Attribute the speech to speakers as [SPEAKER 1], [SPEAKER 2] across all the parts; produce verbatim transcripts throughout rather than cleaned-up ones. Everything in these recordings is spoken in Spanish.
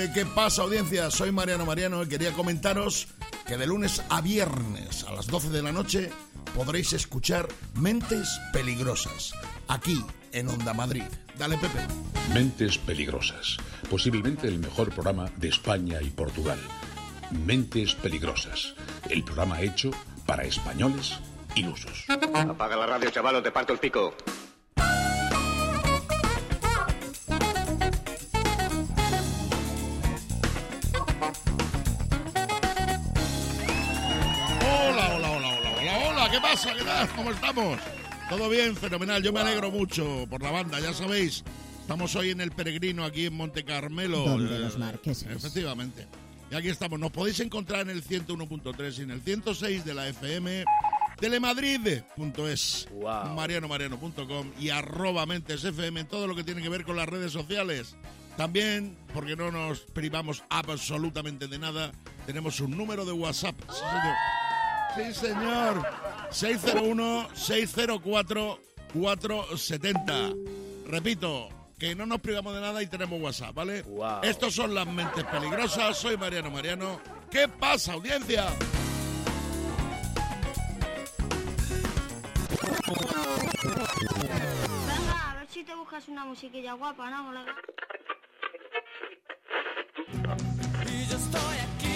[SPEAKER 1] Eh, ¿Qué pasa, audiencia? Soy Mariano Mariano y quería comentaros que de lunes a viernes a las doce de la noche podréis escuchar Mentes Peligrosas, aquí en Onda Madrid. Dale, Pepe.
[SPEAKER 2] Mentes Peligrosas, posiblemente el mejor programa de España y Portugal. Mentes Peligrosas, el programa hecho para españoles ilusos.
[SPEAKER 3] Apaga la radio, chaval, o te parto el pico.
[SPEAKER 1] ¿Qué pasa? ¿Qué tal? ¿Cómo estamos? ¿Todo bien? Fenomenal. Yo me alegro mucho por la banda, ya sabéis. Estamos hoy en El Peregrino, aquí en Monte Carmelo.
[SPEAKER 4] Donde eh, los marqueses.
[SPEAKER 1] Efectivamente. Y aquí estamos. Nos podéis encontrar en el ciento uno punto tres y en el ciento seis de la F M. Telemadrid punto es, wow. mariano mariano punto com y arroba Mentes F M en todo lo que tiene que ver con las redes sociales. También, porque no nos privamos absolutamente de nada, tenemos un número de WhatsApp. Sí, señor. Sí, señor. seis cero uno, seis cero cuatro, cuatro siete cero. Repito, que no nos privamos de nada y tenemos WhatsApp, ¿vale? Wow. Estos son las Mentes Peligrosas. Soy Mariano Mariano. ¿Qué pasa, audiencia?
[SPEAKER 5] Venga, a ver si te buscas una musiquilla guapa, ¿no, colega?
[SPEAKER 6] Y yo estoy aquí.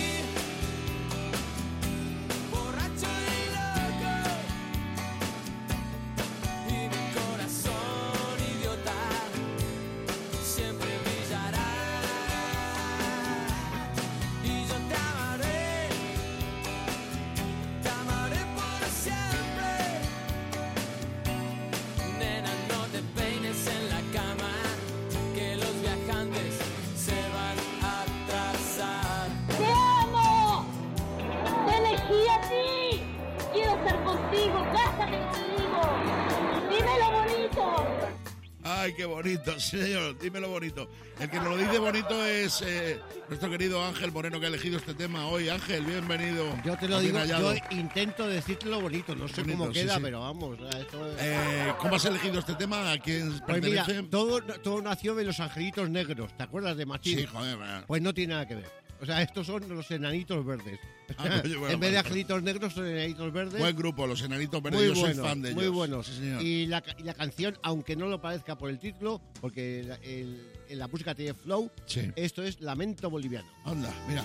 [SPEAKER 1] Ay, qué bonito, señor, dímelo bonito. El que nos lo dice bonito es eh, nuestro querido Ángel Moreno, que ha elegido este tema hoy. Ángel, bienvenido.
[SPEAKER 7] Yo te lo digo, hallado. Yo intento decírtelo bonito, no sé bonito, cómo queda, sí, sí. pero vamos. Esto es...
[SPEAKER 1] eh, ¿Cómo has elegido este tema? ¿A quién
[SPEAKER 7] pues
[SPEAKER 1] pertenece?
[SPEAKER 7] Mira, todo, todo nació de Los Angelitos Negros, ¿te acuerdas de Machín?
[SPEAKER 1] Sí, joder, man.
[SPEAKER 7] Pues no tiene nada que ver. O sea, estos son los Enanitos Verdes.
[SPEAKER 1] Ah, bueno,
[SPEAKER 7] en vez de Angelitos Negros, son Enanitos Verdes.
[SPEAKER 1] Buen grupo, los Enanitos Verdes.
[SPEAKER 7] Muy
[SPEAKER 1] Yo
[SPEAKER 7] bueno,
[SPEAKER 1] soy fan de ellos.
[SPEAKER 7] Muy buenos.
[SPEAKER 1] Sí, señor.
[SPEAKER 7] Y, la, y la canción, aunque no lo parezca por el título, porque la, el, en la música tiene flow,
[SPEAKER 1] sí.
[SPEAKER 7] Esto es Lamento Boliviano.
[SPEAKER 1] Anda, mira.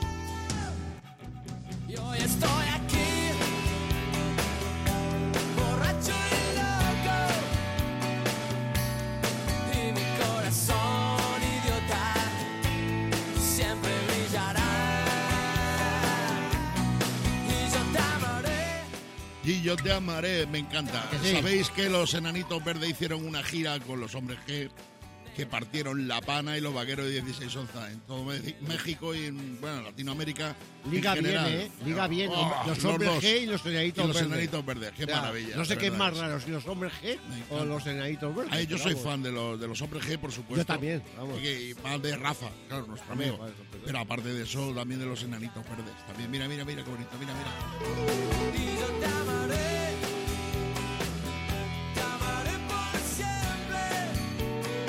[SPEAKER 6] Y hoy estoy aquí. Borracho y loco. Y mi corazón idiota siempre brillará. Y yo te amaré.
[SPEAKER 1] Y yo te amaré, me encanta.
[SPEAKER 7] ¿Que sí?
[SPEAKER 1] Sabéis que los Enanitos Verdes hicieron una gira con los Hombres G, que partieron La Pana y los Vaqueros de dieciséis onzas en todo México y en bueno, Latinoamérica.
[SPEAKER 7] Liga
[SPEAKER 1] en
[SPEAKER 7] bien,
[SPEAKER 1] general.
[SPEAKER 7] ¿eh? Liga bien.
[SPEAKER 1] Oh,
[SPEAKER 7] los
[SPEAKER 1] los
[SPEAKER 7] Hombres
[SPEAKER 1] dos.
[SPEAKER 7] G y los Enanitos
[SPEAKER 1] y los
[SPEAKER 7] Verdes.
[SPEAKER 1] Enanitos Verdes, qué
[SPEAKER 7] o sea,
[SPEAKER 1] maravilla.
[SPEAKER 7] No sé qué es
[SPEAKER 1] verdad.
[SPEAKER 7] más raro, si los Hombres G o los Enanitos Verdes.
[SPEAKER 1] Ay, yo soy
[SPEAKER 7] vamos.
[SPEAKER 1] fan de los, de los Hombres G, por supuesto.
[SPEAKER 7] Yo también, vamos.
[SPEAKER 1] Y, y más de Rafa, claro, nuestro
[SPEAKER 7] También,
[SPEAKER 1] amigo.
[SPEAKER 7] vale, pero...
[SPEAKER 1] Pero aparte de eso, también de los Enanitos Verdes. También, mira, mira, mira, qué bonito, mira, mira.
[SPEAKER 6] Y yo te amaré. Te amaré por siempre.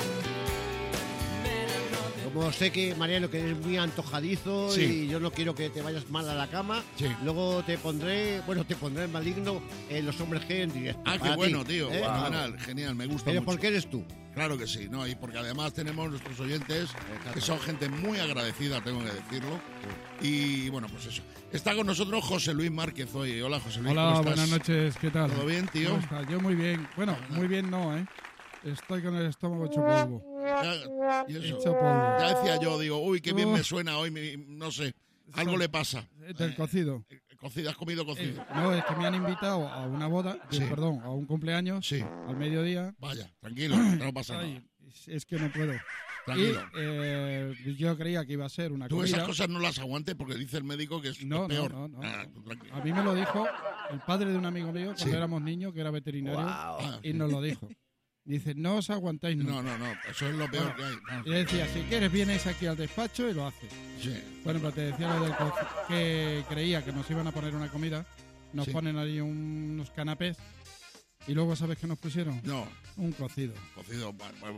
[SPEAKER 6] Nena, no te...
[SPEAKER 7] Como sé que, Mariano, que eres muy antojadizo
[SPEAKER 1] Sí.
[SPEAKER 7] y yo no quiero que te vayas mal a la cama,
[SPEAKER 1] Sí.
[SPEAKER 7] luego te pondré, bueno, te pondré el maligno en Los Hombres G en directo.
[SPEAKER 1] Ah, qué
[SPEAKER 7] para
[SPEAKER 1] bueno,
[SPEAKER 7] ti,
[SPEAKER 1] tío.
[SPEAKER 7] ¿eh?
[SPEAKER 1] Fenomenal, genial, me gusta
[SPEAKER 7] Pero
[SPEAKER 1] mucho.
[SPEAKER 7] porque eres tú.
[SPEAKER 1] Claro que sí, ¿no? Y porque además tenemos nuestros oyentes que son gente muy agradecida, tengo que decirlo. Y bueno, pues eso. Está con nosotros José Luis Márquez hoy. Hola, José Luis.
[SPEAKER 8] Hola,
[SPEAKER 1] ¿cómo estás?
[SPEAKER 8] buenas noches, ¿qué tal?
[SPEAKER 1] ¿Todo bien, tío?
[SPEAKER 8] ¿Cómo estás? Yo muy bien. Bueno, muy bien no, ¿eh? Estoy con el estómago hecho polvo.
[SPEAKER 1] Ya, y eso.
[SPEAKER 8] Hecho polvo.
[SPEAKER 1] Ya decía yo, digo, uy, qué bien
[SPEAKER 8] Uf.
[SPEAKER 1] me suena hoy, mi- no sé, algo
[SPEAKER 8] Son-
[SPEAKER 1] le pasa.
[SPEAKER 8] Del
[SPEAKER 1] Eh,
[SPEAKER 8] cocido.
[SPEAKER 1] eh, cocido, has comido cocido.
[SPEAKER 8] Eh, no, es que me han invitado a una boda, eh,
[SPEAKER 1] Sí.
[SPEAKER 8] perdón, a un cumpleaños,
[SPEAKER 1] Sí.
[SPEAKER 8] al mediodía.
[SPEAKER 1] Vaya, tranquilo, no pasa
[SPEAKER 8] Ay,
[SPEAKER 1] nada.
[SPEAKER 8] es- es que no puedo.
[SPEAKER 1] Tranquilo.
[SPEAKER 8] Y eh, yo creía que iba a ser una
[SPEAKER 1] Tú
[SPEAKER 8] comida.
[SPEAKER 1] esas cosas no las aguantes porque dice el médico que es
[SPEAKER 8] No,
[SPEAKER 1] lo peor.
[SPEAKER 8] no, no, no.
[SPEAKER 1] Ah, tú tranquilo.
[SPEAKER 8] A mí me lo dijo el padre de un amigo mío cuando
[SPEAKER 1] Sí.
[SPEAKER 8] éramos niños, que era veterinario,
[SPEAKER 1] Ah,
[SPEAKER 8] y nos lo dijo. Dice, no os aguantáis nunca.
[SPEAKER 1] no, no, no, eso es lo peor que hay.
[SPEAKER 8] Y le decía, si quieres vienes aquí al despacho y lo haces.
[SPEAKER 1] Sí.
[SPEAKER 8] Bueno, pero te decía lo del co- que creía que nos iban a poner una comida, nos
[SPEAKER 1] Sí.
[SPEAKER 8] ponen ahí un- unos canapés y luego ¿sabes qué nos pusieron?
[SPEAKER 1] No,
[SPEAKER 8] Un cocido.
[SPEAKER 1] cocido, bueno, bueno,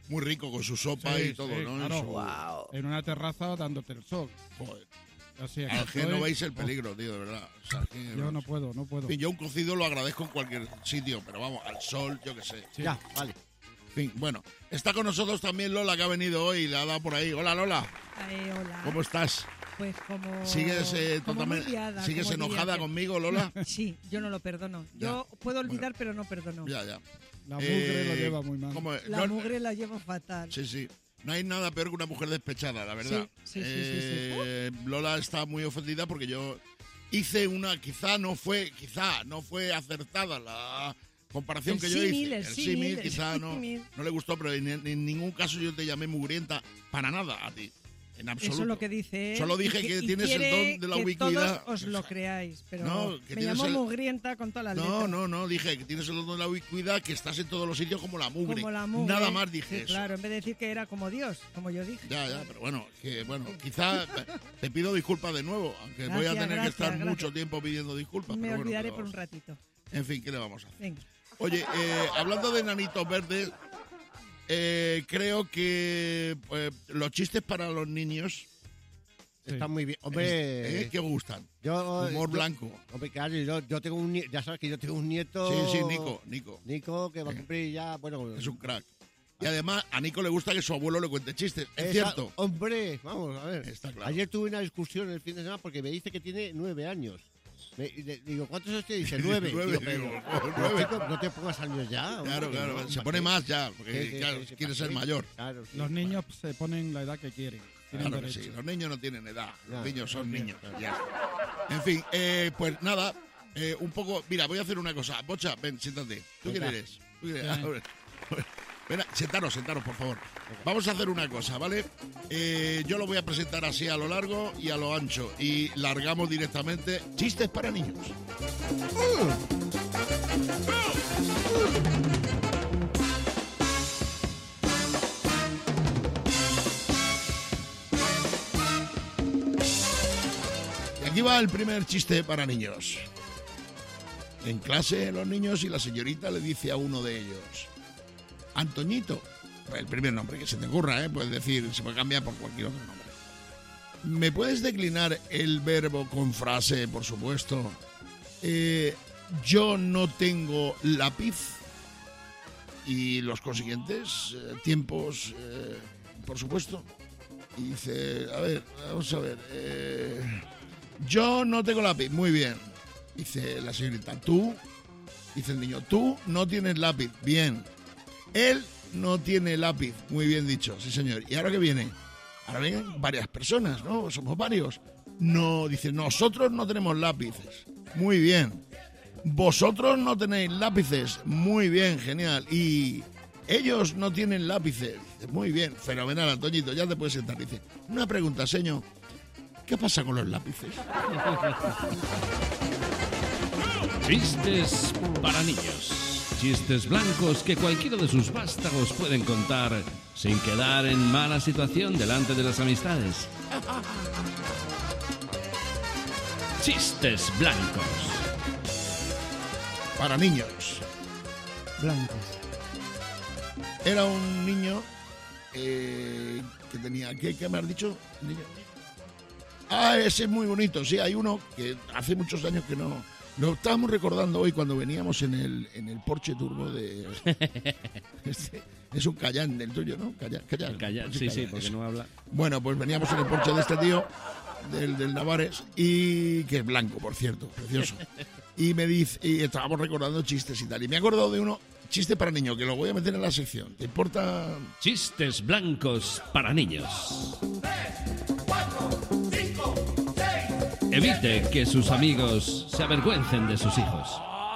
[SPEAKER 1] muy rico con su sopa
[SPEAKER 8] Sí,
[SPEAKER 1] y todo,
[SPEAKER 8] sí,
[SPEAKER 1] ¿no?
[SPEAKER 8] claro.
[SPEAKER 1] Y su-
[SPEAKER 4] Wow.
[SPEAKER 8] En una terraza dándote el sol.
[SPEAKER 1] Joder.
[SPEAKER 8] Así es.
[SPEAKER 1] Al que no
[SPEAKER 8] estoy-
[SPEAKER 1] veis el peligro, tío, de verdad. O sea, que-
[SPEAKER 8] Yo no puedo, no puedo.
[SPEAKER 1] En fin, yo un cocido lo agradezco en cualquier sitio, pero vamos, al sol, yo qué sé.
[SPEAKER 7] Ya, vale.
[SPEAKER 1] En fin, bueno, está con nosotros también Lola, que ha venido hoy y le ha dado por ahí. Hola, Lola,
[SPEAKER 9] Eh, hola.
[SPEAKER 1] ¿cómo estás?
[SPEAKER 9] Pues como.
[SPEAKER 1] ¿Sigues, eh,
[SPEAKER 9] como
[SPEAKER 1] totalmente-
[SPEAKER 9] muy liada,
[SPEAKER 1] ¿sigues
[SPEAKER 9] como diría
[SPEAKER 1] enojada
[SPEAKER 9] que-
[SPEAKER 1] conmigo, Lola?
[SPEAKER 9] Sí, yo no lo perdono. Yo puedo olvidar, pero no perdono.
[SPEAKER 1] Ya, ya.
[SPEAKER 8] La mugre lo
[SPEAKER 1] Eh,
[SPEAKER 8] lleva muy mal.
[SPEAKER 1] ¿cómo?
[SPEAKER 9] La
[SPEAKER 1] No-
[SPEAKER 9] mugre la llevo fatal.
[SPEAKER 1] Sí, sí. No hay nada peor que una mujer despechada, la verdad.
[SPEAKER 9] Sí, sí, sí, sí,
[SPEAKER 1] Eh, Lola está muy ofendida porque yo hice una, quizá no fue, quizá no fue acertada la comparación
[SPEAKER 9] El
[SPEAKER 1] que yo
[SPEAKER 9] símil,
[SPEAKER 1] hice.
[SPEAKER 9] el
[SPEAKER 1] El
[SPEAKER 9] símil,
[SPEAKER 1] símil,
[SPEAKER 9] el
[SPEAKER 1] quizá no,
[SPEAKER 9] símil.
[SPEAKER 1] no le gustó, pero en, en ningún caso yo te llamé mugrienta para nada a ti. En absoluto.
[SPEAKER 9] Eso es lo que dice él.
[SPEAKER 1] Solo dije
[SPEAKER 9] y
[SPEAKER 1] que
[SPEAKER 9] y
[SPEAKER 1] tienes el
[SPEAKER 9] quiere
[SPEAKER 1] don de la
[SPEAKER 9] que
[SPEAKER 1] ubicuidad.
[SPEAKER 9] todos os lo creáis, pero
[SPEAKER 1] No, que
[SPEAKER 9] me
[SPEAKER 1] tienes
[SPEAKER 9] llamó
[SPEAKER 1] el-
[SPEAKER 9] mugrienta con todas las
[SPEAKER 1] No,
[SPEAKER 9] letras.
[SPEAKER 1] no, no, dije que tienes el don de la ubicuidad, que estás en todos los sitios como la mugre.
[SPEAKER 9] Como la mugre.
[SPEAKER 1] Nada más dije
[SPEAKER 9] Sí,
[SPEAKER 1] eso.
[SPEAKER 9] Claro, en vez de decir que era como Dios, como yo dije.
[SPEAKER 1] Ya, ya, pero bueno, que bueno, quizá te pido disculpas de nuevo, aunque voy a
[SPEAKER 9] Gracias,
[SPEAKER 1] tener que
[SPEAKER 9] gracias,
[SPEAKER 1] estar
[SPEAKER 9] gracias.
[SPEAKER 1] mucho tiempo pidiendo disculpas.
[SPEAKER 9] Me
[SPEAKER 1] pero bueno,
[SPEAKER 9] olvidaré
[SPEAKER 1] ¿qué
[SPEAKER 9] por un
[SPEAKER 1] vamos?
[SPEAKER 9] ratito.
[SPEAKER 1] En fin, ¿qué le vamos a hacer?
[SPEAKER 9] Venga.
[SPEAKER 1] Oye, eh, hablando de nanitos verdes, eh, creo que eh, los chistes para los niños
[SPEAKER 7] Está muy bien.
[SPEAKER 1] eh,
[SPEAKER 7] Hombre,
[SPEAKER 1] eh, que gustan.
[SPEAKER 7] yo,
[SPEAKER 1] Humor
[SPEAKER 7] yo-
[SPEAKER 1] blanco.
[SPEAKER 7] Hombre, claro, yo, yo tengo un nie- ya sabes que yo tengo un nieto.
[SPEAKER 1] Sí, sí, Nico, Nico.
[SPEAKER 7] Nico, que va a
[SPEAKER 1] Eh.
[SPEAKER 7] cumplir ya, bueno.
[SPEAKER 1] Es un crack. Y además, a Nico le gusta que su abuelo le cuente chistes. Es
[SPEAKER 7] esa-
[SPEAKER 1] cierto.
[SPEAKER 7] Hombre, vamos a ver.
[SPEAKER 1] Está claro.
[SPEAKER 7] Ayer tuve una discusión el fin de semana porque me dice que tiene nueve años. Me- y le- digo, ¿cuántos años tiene? Dice, nueve.
[SPEAKER 1] Nueve,
[SPEAKER 7] Digo, pero,
[SPEAKER 1] digo,
[SPEAKER 7] pero,
[SPEAKER 1] nueve.
[SPEAKER 7] chico, no te pongas años ya. hombre,
[SPEAKER 1] Claro,
[SPEAKER 7] que
[SPEAKER 1] claro.
[SPEAKER 7] no,
[SPEAKER 1] Se
[SPEAKER 7] ¿para
[SPEAKER 1] pone
[SPEAKER 7] qué?
[SPEAKER 1] más ya, porque
[SPEAKER 7] Sí, sí,
[SPEAKER 1] claro,
[SPEAKER 7] sí, sí,
[SPEAKER 1] quiere
[SPEAKER 7] ¿para
[SPEAKER 1] ser
[SPEAKER 7] qué?
[SPEAKER 1] mayor.
[SPEAKER 7] Claro, sí.
[SPEAKER 8] Los niños se ponen la edad que quieren. Tienen
[SPEAKER 1] Claro que
[SPEAKER 8] derecho.
[SPEAKER 1] sí, los niños no tienen edad, los
[SPEAKER 7] No,
[SPEAKER 1] niños son
[SPEAKER 7] no,
[SPEAKER 1] niños.
[SPEAKER 7] no.
[SPEAKER 1] Ya. En fin, eh, pues nada, eh, un poco. Mira, voy a hacer una cosa. Bocha, ven, siéntate. ¿Tú quién
[SPEAKER 7] Venga.
[SPEAKER 1] eres? ¿Tú quién eres?
[SPEAKER 8] Sí.
[SPEAKER 1] A ver, a ver. Ven, sentaros, sentaros, por favor. Vamos a hacer una cosa, ¿vale? Eh, yo lo voy a presentar así a lo largo y a lo ancho. Y largamos directamente chistes para niños. Y aquí va el primer chiste para niños. En clase, los niños y la señorita le dice a uno de ellos: Antoñito, el primer nombre que se te ocurra, ¿eh? Puedes decir, se puede cambiar por cualquier otro nombre. ¿Me puedes declinar el verbo con frase, por supuesto? Eh, yo no tengo lápiz. Y los consiguientes eh, tiempos, eh, por supuesto. Y dice, a ver, vamos a ver. eh, yo no tengo lápiz. Muy bien. Dice la señorita, tú. Dice el niño, tú no tienes lápiz. Bien. Él no tiene lápiz. Muy bien dicho, sí señor. ¿Y ahora qué viene? Ahora vienen varias personas, ¿no? Somos varios. No, dice, nosotros no tenemos lápices. Muy bien. Vosotros no tenéis lápices. Muy bien, genial. Y ellos no tienen lápices. Dice, muy bien, fenomenal, Antoñito, ya te puedes sentar. Dice, una pregunta, señor. ¿Qué pasa con los lápices?
[SPEAKER 10] Chistes para niños. Chistes blancos que cualquiera de sus vástagos pueden contar sin quedar en mala situación delante de las amistades. Chistes blancos.
[SPEAKER 1] Para niños.
[SPEAKER 7] Blancos.
[SPEAKER 1] Era un niño eh, que tenía... ¿Qué, qué me has dicho? Niño. Ah, ese es muy bonito. Sí, hay uno que hace muchos años que no... Lo estábamos recordando hoy cuando veníamos en el, en el Porsche Turbo de... Este, es un Cayenne del tuyo, ¿no? Cayenne, Cayenne,
[SPEAKER 10] Calla-
[SPEAKER 1] Porsche
[SPEAKER 10] sí, sí,
[SPEAKER 1] Cayenne,
[SPEAKER 10] porque
[SPEAKER 1] eso.
[SPEAKER 10] no habla.
[SPEAKER 1] Bueno, pues veníamos en el Porsche de este tío, del, del Navares, y que es blanco, por cierto, precioso. Y me dice, y estábamos recordando chistes y tal. Y me he acordado de uno, chiste para niños, que lo voy a meter en la sección. ¿Te importa?
[SPEAKER 10] Chistes blancos para niños. Evite que sus amigos se avergüencen de sus hijos.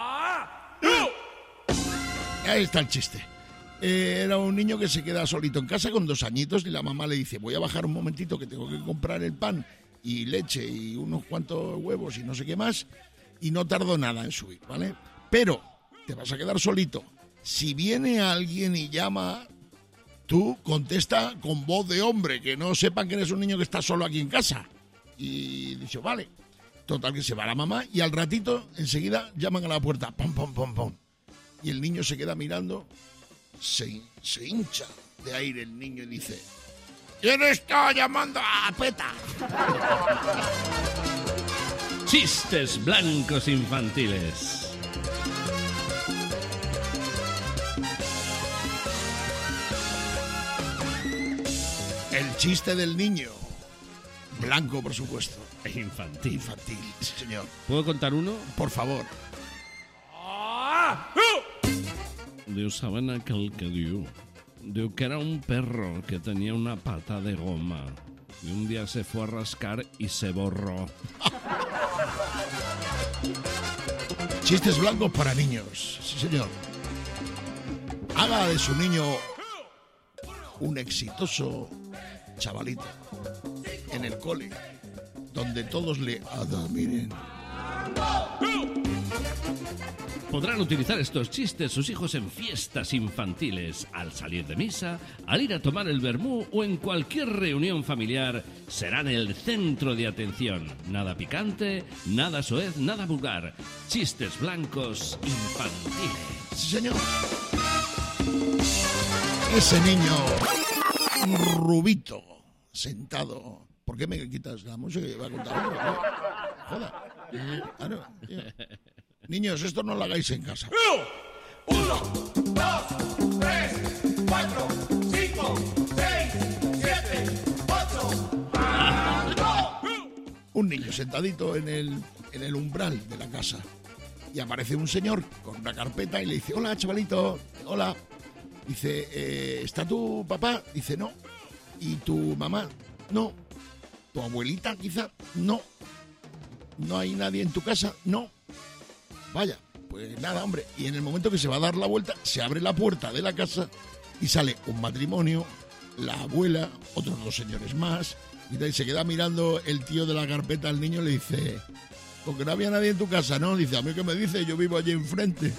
[SPEAKER 1] Ahí está el chiste. Eh, era un niño que se queda solito en casa con dos añitos y la mamá le dice, voy a bajar un momentito que tengo que comprar el pan y leche y unos cuantos huevos y no sé qué más, y no tardo nada en subir, ¿vale? Pero te vas a quedar solito. Si viene alguien y llama, tú contesta con voz de hombre, que no sepan que eres un niño que está solo aquí en casa. Y dice, vale. Total, que se va la mamá y al ratito, enseguida, llaman a la puerta. Pom, pom, pom, pom. Y el niño se queda mirando, se, se hincha de aire el niño y dice: ¿quién está llamando a Peta?
[SPEAKER 10] Chistes blancos infantiles.
[SPEAKER 1] El chiste del niño. Blanco, por supuesto.
[SPEAKER 10] Infantil.
[SPEAKER 1] Infantil, sí, señor.
[SPEAKER 10] ¿Puedo contar uno?
[SPEAKER 1] Por favor.
[SPEAKER 10] Dios saben aquel que dio. Digo que era un perro que tenía una pata de goma. Y un día se fue a rascar y se borró.
[SPEAKER 1] Chistes blancos para niños, sí, señor. Haga de su niño un exitoso chavalito en el cole, donde todos le admiren.
[SPEAKER 10] Podrán utilizar estos chistes sus hijos en fiestas infantiles, al salir de misa, al ir a tomar el vermú o en cualquier reunión familiar. Serán el centro de atención. Nada picante, nada soez, nada vulgar. Chistes blancos infantiles.
[SPEAKER 1] Sí, señor. Ese niño rubito, sentado. ¿Por qué me quitas la música que iba a contar? Joda. Ah, no, tío. Niños, esto no lo hagáis en casa.
[SPEAKER 6] Uno, dos, tres, cuatro, cinco, seis, siete, ocho.
[SPEAKER 1] Un niño sentadito en el, en el umbral de la casa. Y aparece un señor con una carpeta y le dice: hola, chavalito, hola. Dice: eh, ¿está tu papá? Dice: no. ¿Y tu mamá? No. ¿Tu abuelita quizá? No. ¿No hay nadie en tu casa? No. Vaya, pues nada, hombre. Y en el momento que se va a dar la vuelta, se abre la puerta de la casa y sale un matrimonio, la abuela, otros dos señores más. Y se queda mirando el tío de la carpeta al niño y le dice: ¿con que no había nadie en tu casa? No, dice: ¿a mí qué me dice? Yo vivo allí enfrente.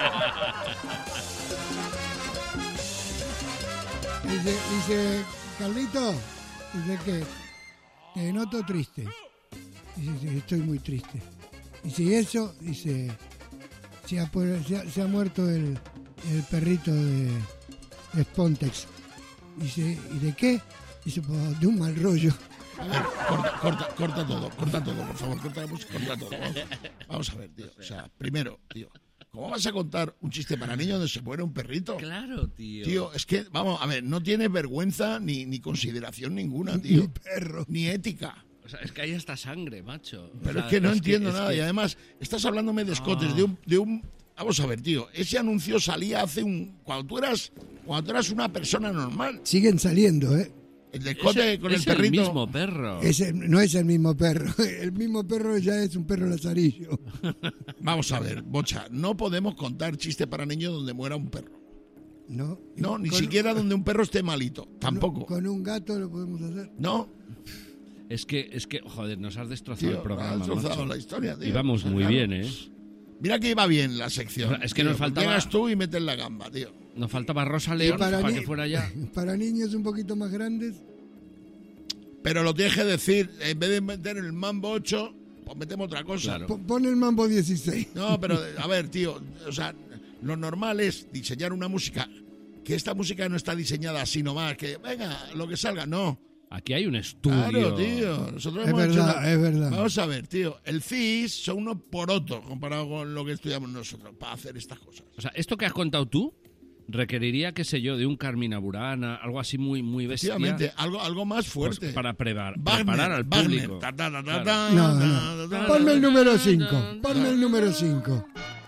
[SPEAKER 4] Dice, dice, Carlito, dice que te noto triste. Dice: estoy muy triste. Dice: eso, dice, se ha, se ha, se ha muerto el, el perrito de, de Spontex. Dice: ¿y de qué? Dice: pues de un mal rollo.
[SPEAKER 1] A ver, corta, corta, corta todo, corta todo, por favor, corta la música, corta todo. Vamos, vamos a ver, tío, o sea, primero, tío, ¿cómo vas a contar un chiste para niños donde se muere un perrito?
[SPEAKER 10] Claro, tío.
[SPEAKER 1] Tío, es que, vamos, a ver, no tiene vergüenza ni, ni consideración ninguna, tío.
[SPEAKER 4] Ni perro.
[SPEAKER 1] Ni ética.
[SPEAKER 10] O sea, es que hay hasta sangre, macho.
[SPEAKER 1] Pero
[SPEAKER 10] O sea,
[SPEAKER 1] es que no
[SPEAKER 10] es
[SPEAKER 1] entiendo
[SPEAKER 10] que,
[SPEAKER 1] nada.
[SPEAKER 10] Es que...
[SPEAKER 1] Y además, estás hablándome de escotes,
[SPEAKER 10] Ah.
[SPEAKER 1] de, un, de un... Vamos a ver, tío, ese anuncio salía hace un... Cuando tú eras, cuando tú eras una persona normal.
[SPEAKER 4] Siguen saliendo, ¿eh?
[SPEAKER 1] El de escote
[SPEAKER 10] es,
[SPEAKER 1] con
[SPEAKER 10] es
[SPEAKER 1] el perrito.
[SPEAKER 10] el mismo perro.
[SPEAKER 4] Es el- no es el mismo perro. El mismo perro ya es un perro lazarillo.
[SPEAKER 1] Vamos a ver, Bocha, no podemos contar chiste para niños donde muera un perro.
[SPEAKER 4] No,
[SPEAKER 1] No, ni
[SPEAKER 4] Con-
[SPEAKER 1] siquiera donde un perro esté malito.
[SPEAKER 4] Con-
[SPEAKER 1] Tampoco.
[SPEAKER 4] Con un gato lo podemos hacer.
[SPEAKER 1] No,
[SPEAKER 10] Es que, es que, joder, nos has destrozado
[SPEAKER 1] tío,
[SPEAKER 10] el programa,
[SPEAKER 1] has destrozado
[SPEAKER 10] macho.
[SPEAKER 1] la historia, tío.
[SPEAKER 10] Y vamos muy
[SPEAKER 1] Claro.
[SPEAKER 10] bien, ¿eh?
[SPEAKER 1] Mira que iba bien la sección.
[SPEAKER 10] O sea, es que
[SPEAKER 1] tío.
[SPEAKER 10] nos faltaba-
[SPEAKER 1] Llegas tú y metes la gamba, tío.
[SPEAKER 10] Nos faltaba Rosa
[SPEAKER 4] Y
[SPEAKER 10] León para,
[SPEAKER 4] ni-
[SPEAKER 10] que fuera ya.
[SPEAKER 4] para niños un poquito más grandes,
[SPEAKER 1] Pero lo tienes que decir, en vez de meter el mambo ocho, pues metemos otra cosa.
[SPEAKER 10] Claro.
[SPEAKER 4] po- pon el mambo dieciséis.
[SPEAKER 1] No, pero a ver, tío, o sea, lo normal es diseñar una música, que esta música no está diseñada así nomás, que venga, lo que salga, no.
[SPEAKER 10] Aquí hay un estudio.
[SPEAKER 1] Claro, tío. Nosotros
[SPEAKER 4] Es
[SPEAKER 1] hemos hecho
[SPEAKER 4] verdad,
[SPEAKER 1] una-
[SPEAKER 4] es verdad.
[SPEAKER 1] Vamos a ver, tío, el C I S son unos porotos comparado con lo que estudiamos nosotros para hacer estas cosas.
[SPEAKER 10] O sea, esto que has contado tú requeriría, qué sé yo, de un Carmina Burana, algo así muy, muy bestia.
[SPEAKER 1] Efectivamente, algo, algo más
[SPEAKER 10] pues,
[SPEAKER 1] fuerte.
[SPEAKER 10] para prevar-
[SPEAKER 1] Wagner,
[SPEAKER 10] preparar al
[SPEAKER 1] Wagner,
[SPEAKER 10] público.
[SPEAKER 1] ta, ta, ta, ta,
[SPEAKER 10] Claro.
[SPEAKER 1] ta,
[SPEAKER 4] No,
[SPEAKER 1] ta,
[SPEAKER 4] no.
[SPEAKER 1] ta, ta,
[SPEAKER 4] Ponme el
[SPEAKER 1] ta.
[SPEAKER 4] número cinco. Ponme el número cinco.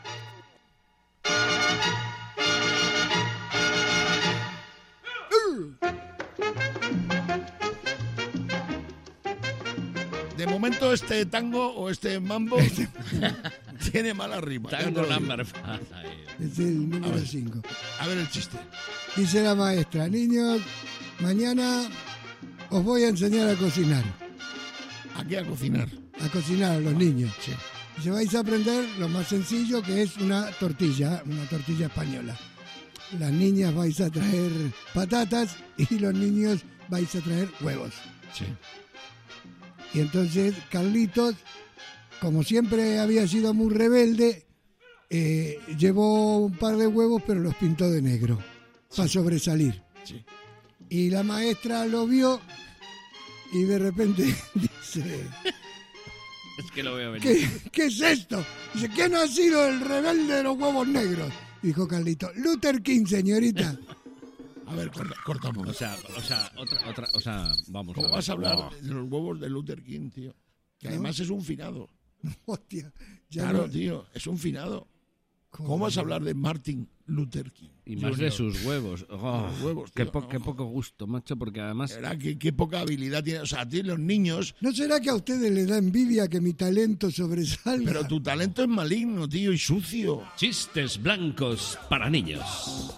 [SPEAKER 1] De momento este tango o este mambo tiene mala rima. ya te
[SPEAKER 10] Tango
[SPEAKER 1] lo digo.
[SPEAKER 10] number five.
[SPEAKER 4] Es el
[SPEAKER 1] A
[SPEAKER 4] número
[SPEAKER 1] ver.
[SPEAKER 4] cinco.
[SPEAKER 1] A ver el chiste.
[SPEAKER 4] Dice la maestra: niños, mañana os voy a enseñar a cocinar.
[SPEAKER 1] ¿A qué a cocinar?
[SPEAKER 4] A cocinar a los niños.
[SPEAKER 1] Sí.
[SPEAKER 4] Dice: vais a aprender lo más sencillo, que es una tortilla, una tortilla española. Las niñas vais a traer patatas y los niños vais a traer huevos.
[SPEAKER 1] Sí.
[SPEAKER 4] Y entonces Carlitos, como siempre había sido muy rebelde, eh, llevó un par de huevos pero los pintó de negro para sobresalir.
[SPEAKER 1] Sí.
[SPEAKER 4] Y la maestra lo vio y de repente dice...
[SPEAKER 10] Es que lo veo venir.
[SPEAKER 4] ¿Qué, ¿Qué es esto? Dice, ¿quién ha sido el rebelde de los huevos negros? Dijo Carlito, Luther King, señorita.
[SPEAKER 1] A ver, corta, cortamos.
[SPEAKER 10] O sea, o sea, otra, otra, o sea, vamos
[SPEAKER 1] ¿Cómo
[SPEAKER 10] a ver.
[SPEAKER 1] vas a hablar
[SPEAKER 10] No.
[SPEAKER 1] de los huevos de Luther King, tío? Que
[SPEAKER 4] ¿No?
[SPEAKER 1] además es un finado.
[SPEAKER 4] Hostia. Ya
[SPEAKER 1] Claro,
[SPEAKER 4] no-
[SPEAKER 1] tío, es un finado.
[SPEAKER 4] ¿Cómo?
[SPEAKER 1] ¿Cómo vas a hablar de Martin Luther King?
[SPEAKER 10] Y más de sus huevos. Oh,
[SPEAKER 1] Los huevos,
[SPEAKER 10] qué,
[SPEAKER 1] tío,
[SPEAKER 10] po-
[SPEAKER 1] no.
[SPEAKER 10] qué poco gusto, macho, porque además...
[SPEAKER 1] ¿Verdad? ¿Qué, qué poca habilidad tiene. O sea, a ti los niños...
[SPEAKER 4] ¿No será que a ustedes les da envidia que mi talento sobresalga?
[SPEAKER 1] Pero tu talento es maligno, tío, y sucio.
[SPEAKER 10] Chistes blancos para niños.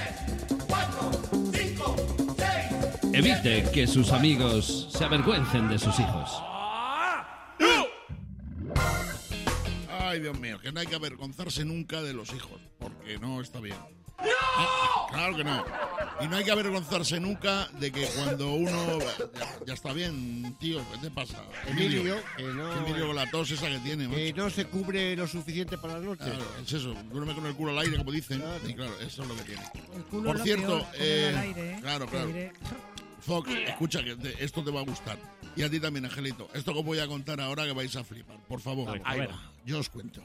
[SPEAKER 10] Evite que sus amigos se avergüencen de sus hijos.
[SPEAKER 1] Ay, Dios mío, que no hay que avergonzarse nunca de los hijos, porque no está bien. Ah, claro que no. Y no hay que avergonzarse nunca de que cuando uno... Ya, ya está bien, tío, ¿qué te pasa?
[SPEAKER 7] Emilio, que no,
[SPEAKER 1] Emilio con la tos esa que tiene,
[SPEAKER 7] que
[SPEAKER 1] macho.
[SPEAKER 7] no se cubre lo suficiente para la noche.
[SPEAKER 1] Claro, es eso, duerme con el culo al aire, como dicen. Y claro, eso es lo que tiene.
[SPEAKER 9] El culo
[SPEAKER 1] Por
[SPEAKER 9] es lo
[SPEAKER 1] cierto,
[SPEAKER 9] peor, ponerlo
[SPEAKER 1] eh,
[SPEAKER 9] al aire, ¿eh?
[SPEAKER 1] claro,
[SPEAKER 9] Te
[SPEAKER 1] claro.
[SPEAKER 9] diré.
[SPEAKER 1] Fox, escucha, que te- esto te va a gustar. Y a ti también, Angelito. Esto que os voy a contar ahora que vais a flipar. Por favor,
[SPEAKER 11] Vale,
[SPEAKER 1] ahí
[SPEAKER 11] a ver.
[SPEAKER 1] va. Yo os cuento.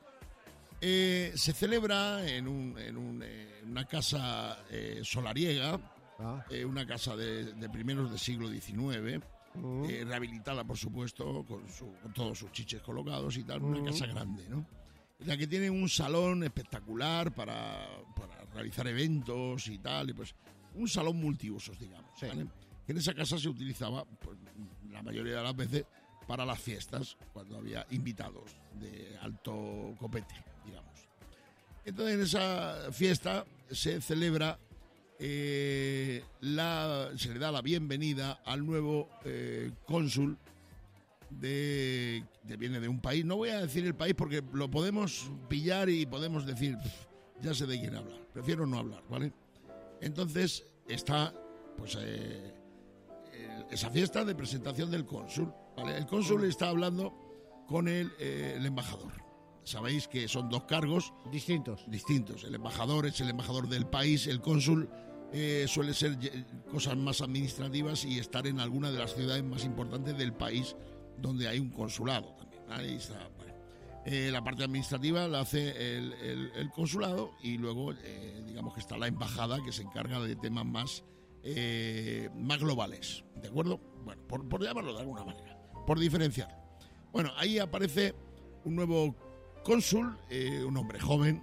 [SPEAKER 1] Eh, se celebra en, un, en, un, eh, en una casa eh, solariega,
[SPEAKER 7] Ah.
[SPEAKER 1] eh, una casa de, de primeros del siglo diecinueve,
[SPEAKER 7] Mm.
[SPEAKER 1] eh, rehabilitada, por supuesto, con, su- con todos sus chiches colocados y tal, una
[SPEAKER 7] Mm.
[SPEAKER 1] casa grande, ¿no? La que tiene un salón espectacular para, para realizar eventos y tal, y pues un salón multiusos, digamos,
[SPEAKER 7] Sí.
[SPEAKER 1] ¿vale? Que en esa casa se utilizaba, pues, la mayoría de las veces, para las fiestas, cuando había invitados de alto copete, digamos. Entonces, en esa fiesta se celebra, eh, la, se le da la bienvenida al nuevo eh, cónsul de, que viene de un país. No voy a decir el país porque lo podemos pillar y podemos decir, "Pff, ya sé de quién hablar". Prefiero no hablar, ¿vale? Entonces está, pues, eh, el- esa fiesta de presentación del cónsul, ¿vale? El cónsul está hablando con el, eh, el embajador. Sabéis que son dos cargos
[SPEAKER 7] Distintos.
[SPEAKER 1] distintos. El embajador es el embajador del país, el cónsul eh, suele ser ye- cosas más administrativas y estar en alguna de las ciudades más importantes del país donde hay un consulado también. Ahí está, vale. Eh, la parte administrativa la hace el, el- el consulado y luego, eh, digamos que está la embajada que se encarga de temas más, eh, más globales. ¿De acuerdo? Bueno, por, por llamarlo de alguna manera, por diferenciar. Bueno, ahí aparece un nuevo cónsul, eh, un hombre joven,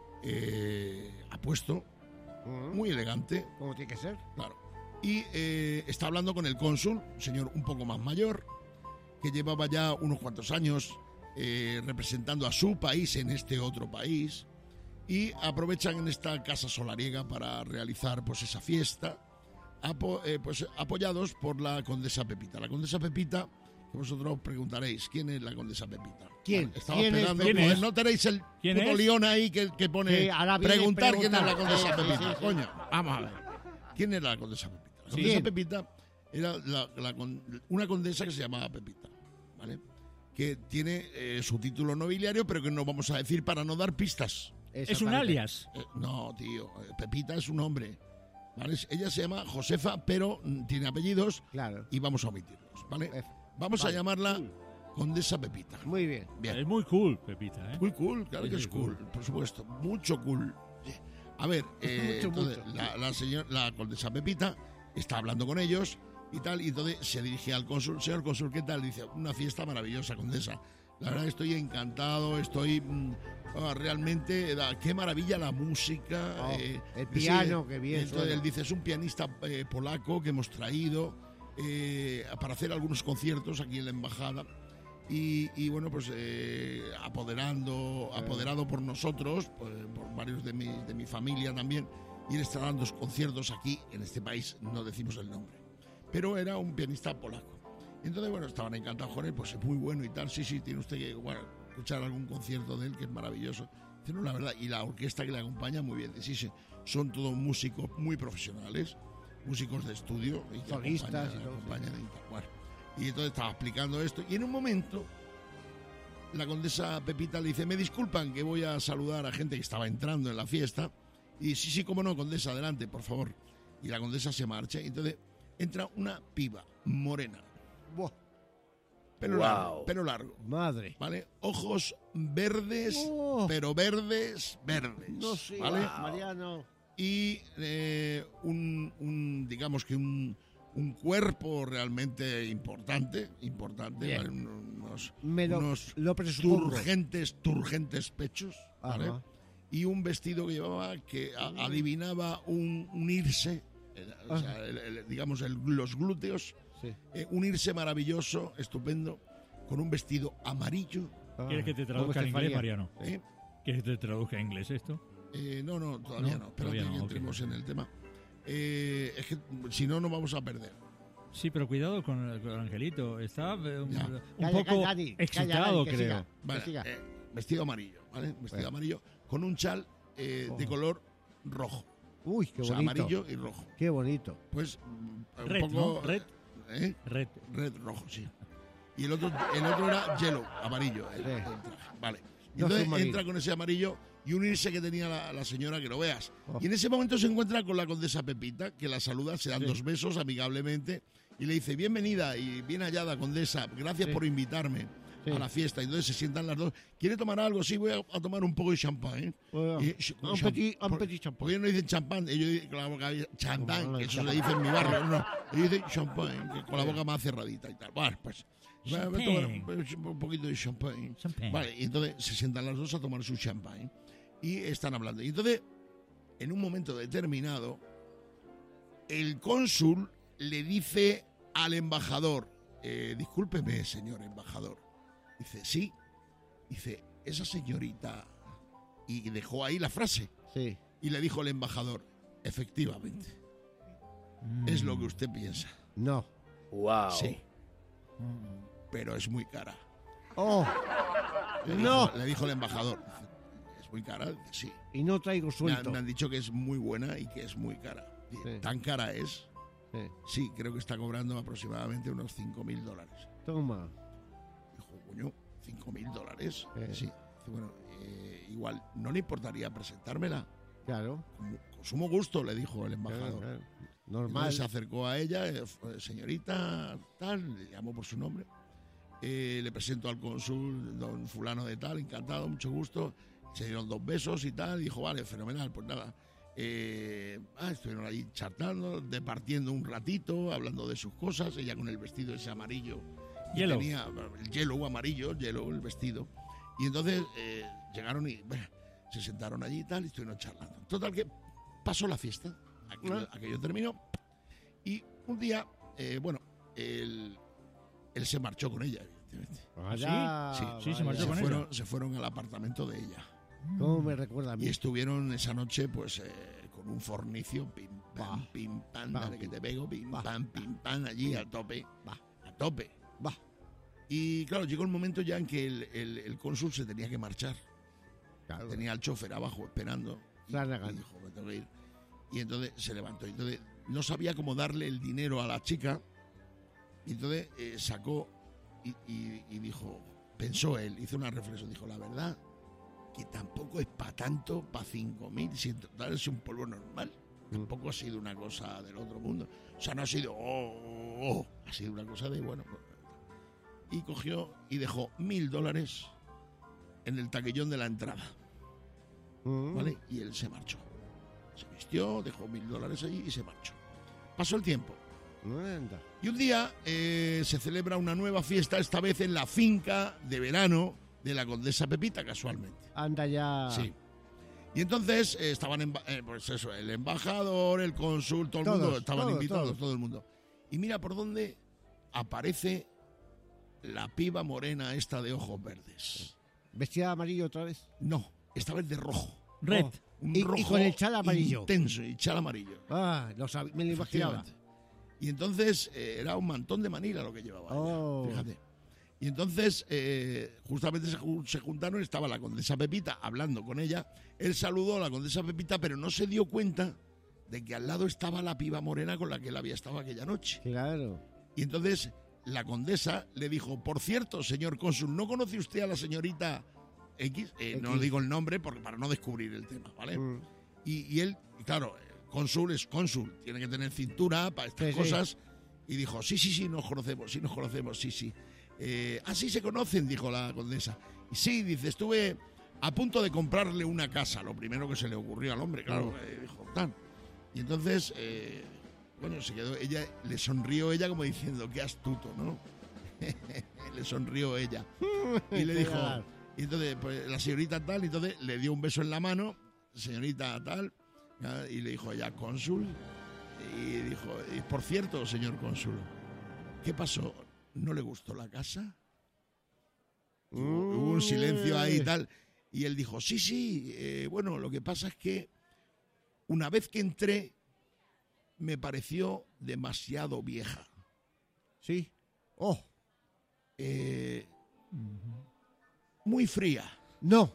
[SPEAKER 1] eh, apuesto,
[SPEAKER 7] Mm.
[SPEAKER 1] muy elegante,
[SPEAKER 7] Como tiene que ser.
[SPEAKER 1] claro. Y eh, está hablando con el cónsul, un señor un poco más mayor, que llevaba ya unos cuantos años eh, representando a su país en este otro país. Y aprovechan en esta casa solariega para realizar, pues, esa fiesta, apo- eh, pues, apoyados por la condesa Pepita. La condesa Pepita, que vosotros preguntaréis, ¿quién es la condesa Pepita?
[SPEAKER 7] ¿Quién?
[SPEAKER 1] Vale, estaba
[SPEAKER 7] ¿Quién es?
[SPEAKER 1] esperando,
[SPEAKER 11] ¿Quién
[SPEAKER 1] pues,
[SPEAKER 11] es?
[SPEAKER 1] no tenéis el
[SPEAKER 11] ¿Quién
[SPEAKER 1] puto
[SPEAKER 11] es?
[SPEAKER 1] león ahí que, que pone
[SPEAKER 7] Sí, ahora viene
[SPEAKER 1] preguntar quién es la
[SPEAKER 7] preguntar.
[SPEAKER 1] condesa
[SPEAKER 7] Sí, sí,
[SPEAKER 1] Pepita.
[SPEAKER 7] sí, sí.
[SPEAKER 1] Coño, vamos a ver. ¿Quién era la condesa Pepita? La
[SPEAKER 11] Sí.
[SPEAKER 1] condesa
[SPEAKER 7] ¿Quién?
[SPEAKER 1] Pepita era la- la con- una condesa que se llamaba Pepita, ¿vale? Que tiene eh, su título nobiliario, pero que no vamos a decir para no dar pistas.
[SPEAKER 11] Es un
[SPEAKER 7] Exactamente.
[SPEAKER 11] alias.
[SPEAKER 1] Eh, no, tío, eh, Pepita es un hombre, ¿vale? Ella se llama Josefa, pero mm, tiene apellidos
[SPEAKER 7] Claro.
[SPEAKER 1] y vamos a omitirlos, ¿vale?
[SPEAKER 7] Eh,
[SPEAKER 1] Vamos a
[SPEAKER 7] vale.
[SPEAKER 1] llamarla Condesa Pepita.
[SPEAKER 7] Muy bien.
[SPEAKER 1] Bien.
[SPEAKER 11] Es muy cool, Pepita, ¿eh?
[SPEAKER 1] Muy cool, claro
[SPEAKER 11] Sí,
[SPEAKER 1] que
[SPEAKER 11] sí,
[SPEAKER 1] es cool, por supuesto, mucho cool. A ver, eh,
[SPEAKER 7] Mucho,
[SPEAKER 1] entonces,
[SPEAKER 7] mucho.
[SPEAKER 1] La, la, señor, la condesa Pepita está hablando con ellos y tal, y entonces se dirige al cónsul. Señor cónsul, ¿qué tal? Dice, una fiesta maravillosa, condesa. La verdad que estoy encantado, estoy mm, ah, realmente, da- qué maravilla la música.
[SPEAKER 7] Oh,
[SPEAKER 1] eh,
[SPEAKER 7] el
[SPEAKER 1] sí,
[SPEAKER 7] piano, qué bien
[SPEAKER 1] Entonces
[SPEAKER 7] suena.
[SPEAKER 1] él dice, es un pianista eh, polaco que hemos traído eh, para hacer algunos conciertos aquí en la embajada. Y, y, bueno, pues eh, apoderando, apoderado por nosotros, por, por varios de mi, de mi familia también, y él está dando conciertos aquí, en este país, no decimos el nombre. Pero era un pianista polaco. Entonces, bueno, estaban encantados con él, pues es muy bueno y tal. Sí, sí, tiene usted que, bueno, escuchar algún concierto de él, que es maravilloso. Dice, no, la verdad, y la orquesta que le acompaña, muy bien. Dice, sí, sí, son todos músicos muy profesionales, músicos de estudio, y que
[SPEAKER 7] Solistas
[SPEAKER 1] acompañan-
[SPEAKER 7] y todo, sí.
[SPEAKER 1] acompañan y tal. Bueno, y entonces estaba explicando esto, y en un momento la condesa Pepita le dice, me disculpan que voy a saludar a gente que estaba entrando en la fiesta. Y sí, sí, cómo no, condesa, adelante, por favor. y la condesa se marcha. Y entonces entra una piba morena.
[SPEAKER 7] Buah.
[SPEAKER 1] Pelo
[SPEAKER 7] Wow.
[SPEAKER 1] largo, pelo largo.
[SPEAKER 7] Madre.
[SPEAKER 1] ¿Vale? Ojos verdes,
[SPEAKER 7] Oh.
[SPEAKER 1] pero verdes, verdes.
[SPEAKER 7] No sé,
[SPEAKER 1] ¿vale?
[SPEAKER 7] Mariano.
[SPEAKER 1] Y eh, un, un, digamos que un, un cuerpo realmente importante, importante,
[SPEAKER 7] Bien.
[SPEAKER 1] ¿vale? unos,
[SPEAKER 7] Me lo-
[SPEAKER 1] unos
[SPEAKER 7] lo presupongo.
[SPEAKER 1] turgentes, turgentes pechos, ¿vale?
[SPEAKER 7] Ajá.
[SPEAKER 1] Y un vestido que llevaba que a- adivinaba un unirse, eh, o sea, el- el- digamos el- los glúteos,
[SPEAKER 7] Sí.
[SPEAKER 1] eh, unirse maravilloso, estupendo, con un vestido amarillo.
[SPEAKER 11] ¿Quieres que te
[SPEAKER 7] ¿Cómo
[SPEAKER 11] traduzca al inglés,
[SPEAKER 7] Estefanía?
[SPEAKER 11] Mariano?
[SPEAKER 1] ¿eh?
[SPEAKER 11] ¿Quieres que te traduzca en inglés esto?
[SPEAKER 1] Eh, no, no, todavía
[SPEAKER 11] No,
[SPEAKER 1] no. Espérate
[SPEAKER 11] todavía no,
[SPEAKER 1] que
[SPEAKER 11] ok.
[SPEAKER 1] entremos en el tema. Eh, es que si no, nos vamos a perder.
[SPEAKER 11] Sí, pero cuidado con, con Angelito. Está eh, un,
[SPEAKER 1] Ya.
[SPEAKER 11] un
[SPEAKER 7] Calla,
[SPEAKER 11] poco
[SPEAKER 7] calla, Dani.
[SPEAKER 11] excitado,
[SPEAKER 7] Calla, Dani, que
[SPEAKER 11] creo.
[SPEAKER 7] siga.
[SPEAKER 1] Vale,
[SPEAKER 7] Que siga.
[SPEAKER 1] eh, vestido amarillo, ¿vale? Vestido
[SPEAKER 7] Bueno.
[SPEAKER 1] amarillo con un chal eh, de
[SPEAKER 7] Oh.
[SPEAKER 1] color rojo.
[SPEAKER 7] Uy, qué
[SPEAKER 1] O sea,
[SPEAKER 7] bonito.
[SPEAKER 1] amarillo y rojo.
[SPEAKER 7] Qué bonito.
[SPEAKER 1] Pues mm, un
[SPEAKER 11] Red,
[SPEAKER 1] poco...
[SPEAKER 11] ¿no? Red.
[SPEAKER 1] ¿eh?
[SPEAKER 11] Red.
[SPEAKER 1] Red, rojo, sí. Y el otro, el otro era yellow, amarillo. el-
[SPEAKER 7] Sí.
[SPEAKER 1] el traje. Vale. Y
[SPEAKER 7] No
[SPEAKER 1] entonces
[SPEAKER 7] submarino.
[SPEAKER 1] entra con ese amarillo y unirse que tenía la, la señora, que lo veas.
[SPEAKER 7] Oh.
[SPEAKER 1] Y en ese momento se encuentra con la condesa Pepita, que la saluda, se dan
[SPEAKER 7] Sí.
[SPEAKER 1] dos besos amigablemente y le dice, bienvenida y bien hallada, condesa, gracias
[SPEAKER 7] Sí.
[SPEAKER 1] por invitarme
[SPEAKER 7] Sí.
[SPEAKER 1] a la fiesta. Y entonces se sientan las dos. ¿Quiere tomar algo? Sí, voy a, a tomar un poco de champán.
[SPEAKER 7] Bueno,
[SPEAKER 1] Y- sh-
[SPEAKER 7] un
[SPEAKER 1] champ-
[SPEAKER 7] petit- un
[SPEAKER 1] por-
[SPEAKER 7] petit champán.
[SPEAKER 1] ¿Por qué no dicen champán? Ellos dicen con la boca abierta, champán,
[SPEAKER 7] Bueno,
[SPEAKER 1] que eso
[SPEAKER 7] champán.
[SPEAKER 1] se dice en mi barrio. No, ellos dicen champán, que con la boca más cerradita y tal. Bueno, pues... voy a tomar un- un poquito de champán.
[SPEAKER 11] Champán.
[SPEAKER 1] Vale, y entonces se sientan las dos a tomar su champán y están hablando. Y entonces, en un momento determinado, el cónsul le dice al embajador, eh, discúlpeme, señor embajador. Dice, sí. Dice, esa señorita... Y dejó ahí la frase.
[SPEAKER 7] Sí.
[SPEAKER 1] Y le dijo el embajador, efectivamente, es lo que usted piensa.
[SPEAKER 7] No.
[SPEAKER 12] Wow.
[SPEAKER 1] Sí. Pero es muy cara.
[SPEAKER 7] Oh.
[SPEAKER 1] Le
[SPEAKER 7] No.
[SPEAKER 1] dijo, le dijo el embajador. Dice, ¿es muy cara? Dice, sí.
[SPEAKER 7] Y no traigo
[SPEAKER 1] Me han,
[SPEAKER 7] suelto.
[SPEAKER 1] me han dicho que es muy buena y que es muy cara. Dice,
[SPEAKER 7] Sí.
[SPEAKER 1] ¿tan cara es?
[SPEAKER 7] Sí.
[SPEAKER 1] Sí, creo que está cobrando aproximadamente unos cinco mil dólares.
[SPEAKER 7] Toma.
[SPEAKER 1] Dijo, coño, ¿cinco mil dólares?
[SPEAKER 7] Sí.
[SPEAKER 1] Sí. Dice, bueno, eh, igual, ¿no le importaría presentármela?
[SPEAKER 7] Claro.
[SPEAKER 1] Con, con sumo gusto, le dijo el embajador.
[SPEAKER 7] Claro, claro.
[SPEAKER 1] Entonces
[SPEAKER 7] Normal.
[SPEAKER 1] se acercó a ella, eh, fue, señorita, tal, le llamó por su nombre. Eh, le presento al cónsul, don fulano de tal, encantado, mucho gusto. Se dieron dos besos y tal, y dijo, vale, fenomenal, pues nada. Eh, ah, estuvieron ahí charlando, departiendo un ratito, hablando de sus cosas, ella con el vestido ese amarillo. Y
[SPEAKER 11] Yellow.
[SPEAKER 1] tenía el yellow amarillo, yellow el vestido. Y entonces eh, llegaron y bueno, se sentaron allí y tal, y estuvieron charlando. Total que pasó la fiesta, aquello, aquello terminó. Y un día, eh, bueno, él, él se marchó con ella, evidentemente.
[SPEAKER 7] Allá,
[SPEAKER 1] Sí,
[SPEAKER 11] Sí, se marchó
[SPEAKER 1] se
[SPEAKER 11] con
[SPEAKER 1] fueron,
[SPEAKER 11] ella.
[SPEAKER 1] se fueron al apartamento de ella.
[SPEAKER 7] ¿Cómo me recuerda a mí?
[SPEAKER 1] Y estuvieron esa noche, pues, eh, con un fornicio, pim, pam,
[SPEAKER 7] Va.
[SPEAKER 1] pim, pam,
[SPEAKER 7] Va.
[SPEAKER 1] dale que te pego, pim,
[SPEAKER 7] Va.
[SPEAKER 1] pam, pim, pam, allí a tope,
[SPEAKER 7] Va.
[SPEAKER 1] a tope.
[SPEAKER 7] Va.
[SPEAKER 1] Y claro, llegó el momento ya en que el, el, el cónsul se tenía que marchar.
[SPEAKER 7] Claro.
[SPEAKER 1] Tenía al chofer abajo esperando. Y,
[SPEAKER 7] Flanagan.
[SPEAKER 1] y dijo, me tengo que ir. Y entonces se levantó. Y entonces no sabía cómo darle el dinero a la chica. Y entonces eh, sacó y, y- y dijo, pensó él, hizo una reflexión, dijo, la verdad, que tampoco es para tanto, para cinco mil, si en total es un polvo normal. Tampoco ha sido una cosa del otro mundo. O sea, no ha sido, oh, oh, oh, ha sido una cosa de, bueno. pues, y cogió y dejó mil dólares en el taquillón de la entrada.
[SPEAKER 7] Mm.
[SPEAKER 1] ¿Vale? Y él se marchó. Se vistió, dejó mil dólares allí y se marchó. Pasó el tiempo.
[SPEAKER 7] Anda.
[SPEAKER 1] Y un día eh, se celebra una nueva fiesta, esta vez en la finca de verano de la condesa Pepita, casualmente.
[SPEAKER 7] Anda ya.
[SPEAKER 1] Sí. Y entonces eh, estaban, emba- eh, pues eso, el embajador, el cónsul, todo el
[SPEAKER 7] Todos,
[SPEAKER 1] mundo, estaban
[SPEAKER 7] todos,
[SPEAKER 1] invitados,
[SPEAKER 7] todos.
[SPEAKER 1] todo el mundo. Y mira por dónde aparece la piba morena esta de ojos verdes.
[SPEAKER 7] ¿Vestida de amarillo otra vez?
[SPEAKER 1] No, esta vez de rojo.
[SPEAKER 11] Red.
[SPEAKER 7] Oh.
[SPEAKER 1] Un
[SPEAKER 7] Y- y
[SPEAKER 1] rojo
[SPEAKER 7] con el chal amarillo.
[SPEAKER 1] intenso, y chal amarillo.
[SPEAKER 7] Ah, lo sab- me lo imaginaba.
[SPEAKER 1] Efectivamente. Y entonces eh, era un mantón de Manila lo que llevaba. ella,
[SPEAKER 7] Oh.
[SPEAKER 1] Fíjate. Y entonces eh, justamente se, ju- se juntaron, estaba la condesa Pepita hablando con ella. Él saludó a la condesa Pepita, pero no se dio cuenta de que al lado estaba la piba morena con la que él había estado aquella noche.
[SPEAKER 7] Claro.
[SPEAKER 1] Y entonces la condesa le dijo, por cierto, señor cónsul, ¿no conoce usted a la señorita X? Eh, no
[SPEAKER 7] X.
[SPEAKER 1] digo el nombre porque para no descubrir el tema, ¿vale?
[SPEAKER 7] Mm.
[SPEAKER 1] Y, y él, claro, cónsul es cónsul, tiene que tener cintura para estas
[SPEAKER 7] Sí, sí.
[SPEAKER 1] cosas. Y dijo, sí, sí, sí, nos conocemos, sí, nos conocemos, sí, sí. Eh, así se conocen, dijo la condesa. Y sí, dice, estuve a punto de comprarle una casa, lo primero que se le ocurrió al hombre, claro, eh, dijo, tan. Y entonces, eh, bueno, se quedó, ella, le sonrió ella como diciendo, qué astuto, ¿no? Le sonrió ella. Y le dijo, y entonces, pues, la señorita tal, y entonces le dio un beso en la mano, señorita tal, y le dijo, ya, cónsul. Y dijo, y por cierto, señor cónsul, ¿qué pasó? ¿No le gustó la casa? Hubo, hubo un silencio ahí y tal. Y él dijo, sí, sí, eh, bueno, lo que pasa es que una vez que entré, me pareció demasiado vieja.
[SPEAKER 7] Sí. Oh.
[SPEAKER 1] Eh, muy fría.
[SPEAKER 7] No.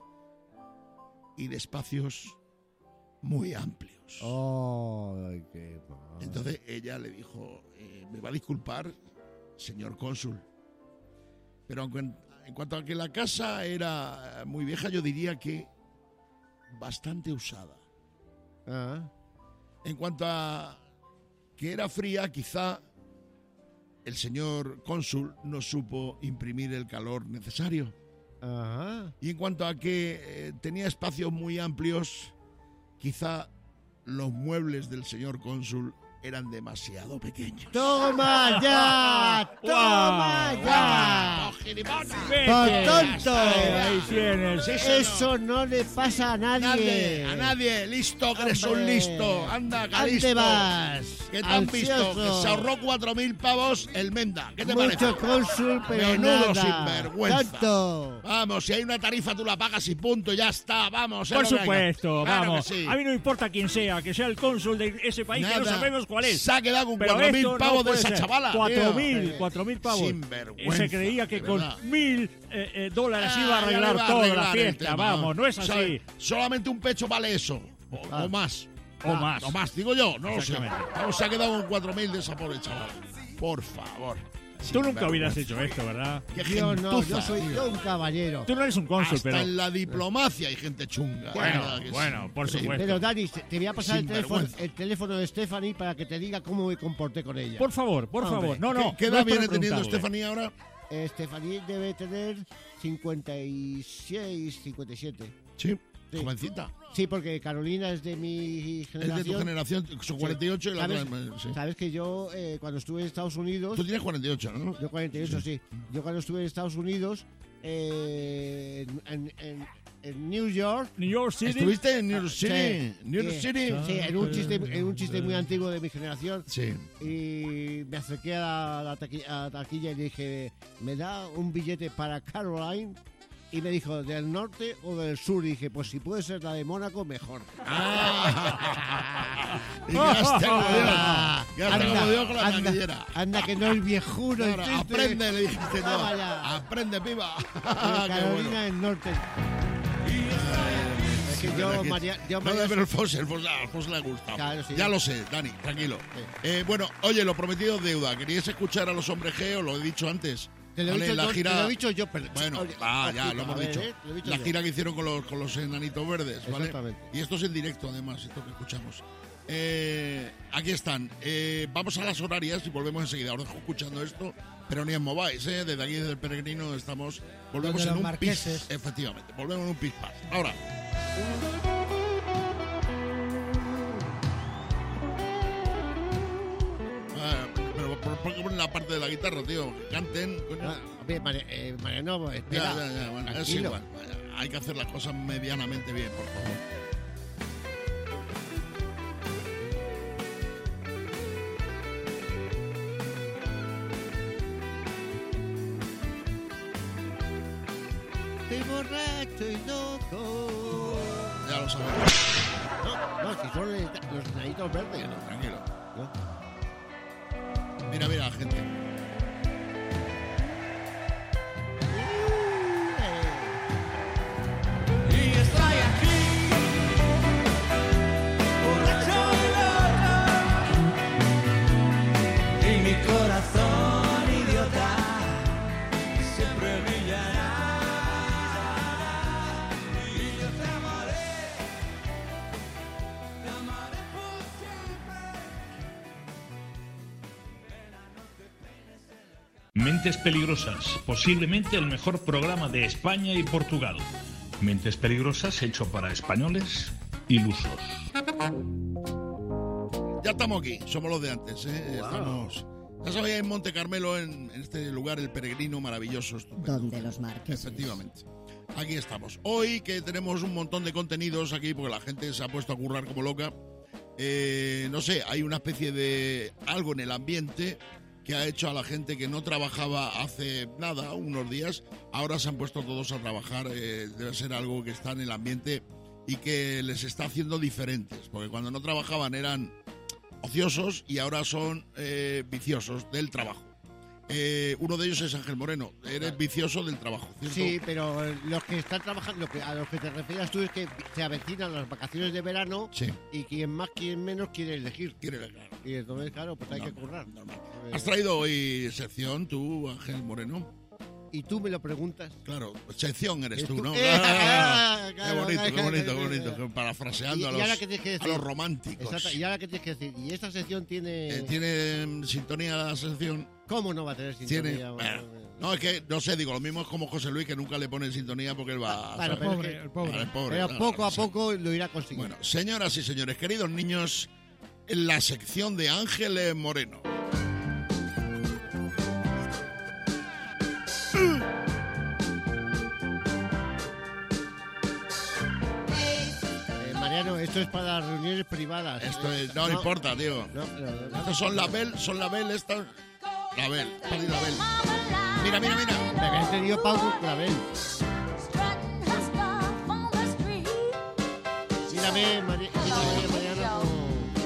[SPEAKER 1] Y de espacios muy amplios.
[SPEAKER 7] Oh, qué mal.
[SPEAKER 1] Entonces ella le dijo, eh, me va a disculpar, señor cónsul, pero aunque en, en cuanto a que la casa era muy vieja, yo diría que bastante usada.
[SPEAKER 7] Ah.
[SPEAKER 1] En cuanto a que era fría, quizá el señor cónsul no supo imprimir el calor necesario.
[SPEAKER 7] Ajá.
[SPEAKER 1] Y en cuanto a que eh, tenía espacios muy amplios, quizá los muebles del señor cónsul eran demasiado pequeños.
[SPEAKER 7] ¡Toma ya! ¡Toma ya! ¡Por tonto!
[SPEAKER 11] Ahí tienes.
[SPEAKER 1] Sí, señor.
[SPEAKER 7] Eso no le pasa a nadie.
[SPEAKER 1] Nadie, a nadie, listo, que eres un
[SPEAKER 7] Hombre.
[SPEAKER 1] listo. Anda, que
[SPEAKER 7] ¿Dónde
[SPEAKER 1] listo.
[SPEAKER 7] vas?
[SPEAKER 1] ¿Qué te han visto?
[SPEAKER 7] Ansioso.
[SPEAKER 1] Que se ahorró cuatro mil pavos el Menda. ¿Qué te
[SPEAKER 7] Mucho
[SPEAKER 1] parece?
[SPEAKER 7] cónsul, pero
[SPEAKER 1] Menudo
[SPEAKER 7] nada.
[SPEAKER 1] sinvergüenza.
[SPEAKER 7] ¡Tonto!
[SPEAKER 1] Vamos, si hay una tarifa tú la pagas y punto, ya está, vamos. es
[SPEAKER 11] Por
[SPEAKER 1] lo que hay.
[SPEAKER 11] supuesto,
[SPEAKER 1] Claro
[SPEAKER 11] vamos.
[SPEAKER 1] que sí.
[SPEAKER 11] A mí no me importa quién sea, que sea el cónsul de ese país, que no
[SPEAKER 1] Nada.
[SPEAKER 11] sabemos cuál es.
[SPEAKER 1] Se ha quedado con
[SPEAKER 11] Pero
[SPEAKER 1] cuatro mil
[SPEAKER 11] esto no
[SPEAKER 1] pavos de
[SPEAKER 11] puede
[SPEAKER 1] esa
[SPEAKER 11] ser.
[SPEAKER 1] chavala.
[SPEAKER 11] Cuatro
[SPEAKER 1] tío.
[SPEAKER 11] mil, cuatro mil pavos.
[SPEAKER 1] Sinvergüenza,
[SPEAKER 11] Se creía que
[SPEAKER 1] de
[SPEAKER 11] con
[SPEAKER 1] verdad.
[SPEAKER 11] mil eh, eh, dólares
[SPEAKER 1] Ah,
[SPEAKER 11] iba a
[SPEAKER 1] ya le
[SPEAKER 11] arreglar
[SPEAKER 1] va a
[SPEAKER 11] toda
[SPEAKER 1] arreglar
[SPEAKER 11] la
[SPEAKER 1] el
[SPEAKER 11] fiesta.
[SPEAKER 1] tema.
[SPEAKER 11] Vamos, no es así.
[SPEAKER 1] ¿Sabe? Solamente un pecho vale eso. O,
[SPEAKER 7] Ah.
[SPEAKER 1] o más.
[SPEAKER 11] O
[SPEAKER 1] Ah,
[SPEAKER 11] más.
[SPEAKER 1] O más, digo yo, no lo sé.
[SPEAKER 11] Exactamente.
[SPEAKER 1] Vamos, se ha quedado con cuatro mil de esa pobre chaval. Por favor.
[SPEAKER 11] Tú nunca
[SPEAKER 1] Sinvergüenza.
[SPEAKER 11] hubieras hecho esto, ¿verdad?
[SPEAKER 1] Qué
[SPEAKER 7] Yo no,
[SPEAKER 1] gentuza,
[SPEAKER 7] yo soy
[SPEAKER 1] tío.
[SPEAKER 7] yo un caballero.
[SPEAKER 11] Tú no eres un cónsul,
[SPEAKER 1] Hasta
[SPEAKER 11] pero...
[SPEAKER 1] en la diplomacia hay gente chunga.
[SPEAKER 11] Bueno,
[SPEAKER 1] ¿verdad que sí?
[SPEAKER 11] bueno, por
[SPEAKER 1] Increíble.
[SPEAKER 11] supuesto.
[SPEAKER 7] Pero Dani, te te voy a pasar el teléfono,
[SPEAKER 1] Sinvergüenza.
[SPEAKER 7] el teléfono de Stephanie para que te diga cómo me comporté con ella.
[SPEAKER 11] Por favor, por
[SPEAKER 7] Hombre,
[SPEAKER 11] favor. No, no.
[SPEAKER 1] ¿Qué, qué
[SPEAKER 11] no
[SPEAKER 1] edad
[SPEAKER 11] es para
[SPEAKER 1] viene teniendo
[SPEAKER 11] preguntarle.
[SPEAKER 1] Stephanie ahora?
[SPEAKER 7] Eh, Stephanie debe tener cincuenta y seis, cincuenta y siete.
[SPEAKER 1] Sí,
[SPEAKER 7] Sí.
[SPEAKER 1] jovencita.
[SPEAKER 7] Sí, porque Carolina es de mi
[SPEAKER 1] Es
[SPEAKER 7] generación.
[SPEAKER 1] de tu generación, son cuarenta y ocho y la
[SPEAKER 7] ¿Sabes,
[SPEAKER 1] otra... sí.
[SPEAKER 7] sabes que yo, eh, cuando estuve en Estados Unidos...
[SPEAKER 1] Tú tienes cuarenta y ocho, ¿no?
[SPEAKER 7] Yo cuarenta y ocho, sí. Yo cuando estuve en Estados Unidos, eh, en, en- en New York...
[SPEAKER 11] New York City.
[SPEAKER 1] ¿Estuviste en New York City?
[SPEAKER 7] Sí,
[SPEAKER 1] New York
[SPEAKER 7] sí,
[SPEAKER 1] City.
[SPEAKER 7] Sí, en un, chiste, en un chiste muy antiguo de mi generación.
[SPEAKER 1] Sí.
[SPEAKER 7] Y me acerqué a la, taqui- a la taquilla y le dije, ¿me da un billete para Caroline? Y me dijo, ¿del norte o del sur? Y dije, pues si puede ser la de Mónaco, mejor.
[SPEAKER 1] Ah. Y quedaste como Dios. Quedaste como Dios con la
[SPEAKER 7] anda,
[SPEAKER 1] taquillera.
[SPEAKER 7] anda, que no es viejuno.
[SPEAKER 1] Claro,
[SPEAKER 7] el triste.
[SPEAKER 1] aprende, le dijiste no.
[SPEAKER 7] Toma ya.
[SPEAKER 1] Aprende, piba.
[SPEAKER 7] Pero
[SPEAKER 1] Qué
[SPEAKER 7] Carolina
[SPEAKER 1] bueno.
[SPEAKER 7] del Norte. Es que yo,
[SPEAKER 1] Aquí-
[SPEAKER 7] María, yo
[SPEAKER 1] No,
[SPEAKER 7] María-
[SPEAKER 1] pero el Fos, el Fos, al Fos le ha gustado.
[SPEAKER 7] Claro, sí.
[SPEAKER 1] Ya lo sé, Dani, tranquilo. Eh, bueno, oye, lo prometido es deuda. ¿Queríais escuchar a los hombres G? Os lo he dicho antes.
[SPEAKER 7] Te lo he
[SPEAKER 1] Vale,
[SPEAKER 7] dicho
[SPEAKER 1] la
[SPEAKER 7] yo,
[SPEAKER 1] gira...
[SPEAKER 7] te lo he dicho yo, pero...
[SPEAKER 1] Bueno,
[SPEAKER 7] Oye,
[SPEAKER 1] ah, ya,
[SPEAKER 7] explica,
[SPEAKER 1] lo hemos
[SPEAKER 7] a ver,
[SPEAKER 1] dicho.
[SPEAKER 7] ¿eh? Lo he dicho
[SPEAKER 1] La
[SPEAKER 7] yo.
[SPEAKER 1] gira que hicieron con los, con los enanitos verdes, ¿vale?
[SPEAKER 7] Exactamente.
[SPEAKER 1] Y esto es en directo, además, esto que escuchamos. Eh, aquí están. Eh, vamos a las horarias y volvemos enseguida. Os dejo escuchando esto, pero ni en mováis, ¿eh? Desde aquí, desde el Peregrino, estamos... Volvemos
[SPEAKER 4] Donde
[SPEAKER 1] en
[SPEAKER 4] los
[SPEAKER 1] un
[SPEAKER 4] marqueses.
[SPEAKER 1] pis... Efectivamente, volvemos en un pis pas. Ahora. Ah, pero ¿por por qué ponen la parte de la guitarra, tío? Que canten, coño.
[SPEAKER 7] Ah, a ver, Mari- eh, Mariano,
[SPEAKER 1] Ya,
[SPEAKER 7] espera.
[SPEAKER 1] ya, ya, bueno, es
[SPEAKER 7] tranquilo.
[SPEAKER 1] igual. Vaya, hay que hacer las cosas medianamente bien, por favor.
[SPEAKER 7] Estoy borracho y loco.
[SPEAKER 1] Ya lo sabemos.
[SPEAKER 7] No, no, si son los los enanitos verdes.
[SPEAKER 1] No, tranquilo.
[SPEAKER 7] ¿no?
[SPEAKER 1] Mira, mira, gente.
[SPEAKER 6] Y estoy aquí, borracho y loco, y mi corazón idiota siempre brillará. Y yo te amaré, te amaré por siempre.
[SPEAKER 12] Mentes Peligrosas, posiblemente el mejor programa de España y Portugal. Mentes Peligrosas hecho para españoles ilusos.
[SPEAKER 1] Ya estamos aquí, somos los de antes, ¿eh? Wow. Estamos, ya sabéis, en Monte Carmelo, en, en este lugar, el peregrino maravilloso. Estupendo.
[SPEAKER 13] Donde los marqueses.
[SPEAKER 1] Efectivamente. Aquí estamos. Hoy que tenemos un montón de contenidos aquí, porque la gente se ha puesto a currar como loca, eh, no sé, hay una especie de algo en el ambiente que ha hecho a la gente que no trabajaba hace nada, unos días, ahora se han puesto todos a trabajar, eh, debe ser algo que está en el ambiente y que les está haciendo diferentes, porque cuando no trabajaban eran ociosos y ahora son eh, viciosos del trabajo. Eh, uno de ellos es Ángel Moreno, eres vicioso del trabajo, ¿cierto?
[SPEAKER 7] Sí, pero los que están trabajando, lo que, a los que te refieras tú es que se avecinan las vacaciones de verano,
[SPEAKER 1] sí,
[SPEAKER 7] y quien más, quien menos quiere elegir.
[SPEAKER 1] Quiere elegir.
[SPEAKER 7] Y entonces, claro, pues hay
[SPEAKER 1] no,
[SPEAKER 7] que currar.
[SPEAKER 1] Normal. ¿Has traído hoy sección tú, Ángel Moreno?
[SPEAKER 7] Y tú me lo preguntas.
[SPEAKER 1] Claro, sección eres tú,
[SPEAKER 7] tú?
[SPEAKER 1] ¿no?
[SPEAKER 7] Eh,
[SPEAKER 1] ah,
[SPEAKER 7] claro,
[SPEAKER 1] qué bonito,
[SPEAKER 7] claro,
[SPEAKER 1] qué bonito,
[SPEAKER 7] claro,
[SPEAKER 1] qué bonito,
[SPEAKER 7] claro.
[SPEAKER 1] parafraseando
[SPEAKER 7] Y,
[SPEAKER 1] a,
[SPEAKER 7] y
[SPEAKER 1] los,
[SPEAKER 7] ahora que tienes que decir,
[SPEAKER 1] a los románticos.
[SPEAKER 7] Exacto, y ahora que tienes que decir, y esta sección tiene...
[SPEAKER 1] Eh, ¿Tiene sintonía la sección?
[SPEAKER 7] ¿Cómo no va a tener sintonía?
[SPEAKER 1] ¿Tiene? Bueno, no, es que, no sé, digo, lo mismo es como José Luis, que nunca le pone sintonía porque él va...
[SPEAKER 7] Claro, pero,
[SPEAKER 8] pobre,
[SPEAKER 7] es que,
[SPEAKER 8] el pobre.
[SPEAKER 1] Vale, el pobre,
[SPEAKER 7] pero
[SPEAKER 1] claro,
[SPEAKER 7] poco a
[SPEAKER 1] sí.
[SPEAKER 7] poco lo irá consiguiendo.
[SPEAKER 1] Bueno, señoras y señores, queridos niños, en la sección de Ángel Moreno.
[SPEAKER 7] Mariano, esto es para las reuniones privadas.
[SPEAKER 1] Esto es, no, no importa, tío.
[SPEAKER 7] No, no, no.
[SPEAKER 1] Estos son la Bel, son la Bel, estas. La Bel, la Bel. Mira, mira, mira.
[SPEAKER 7] Me habéis tenido Pau Clavel. Mírame, Mari- mírame, Mariano.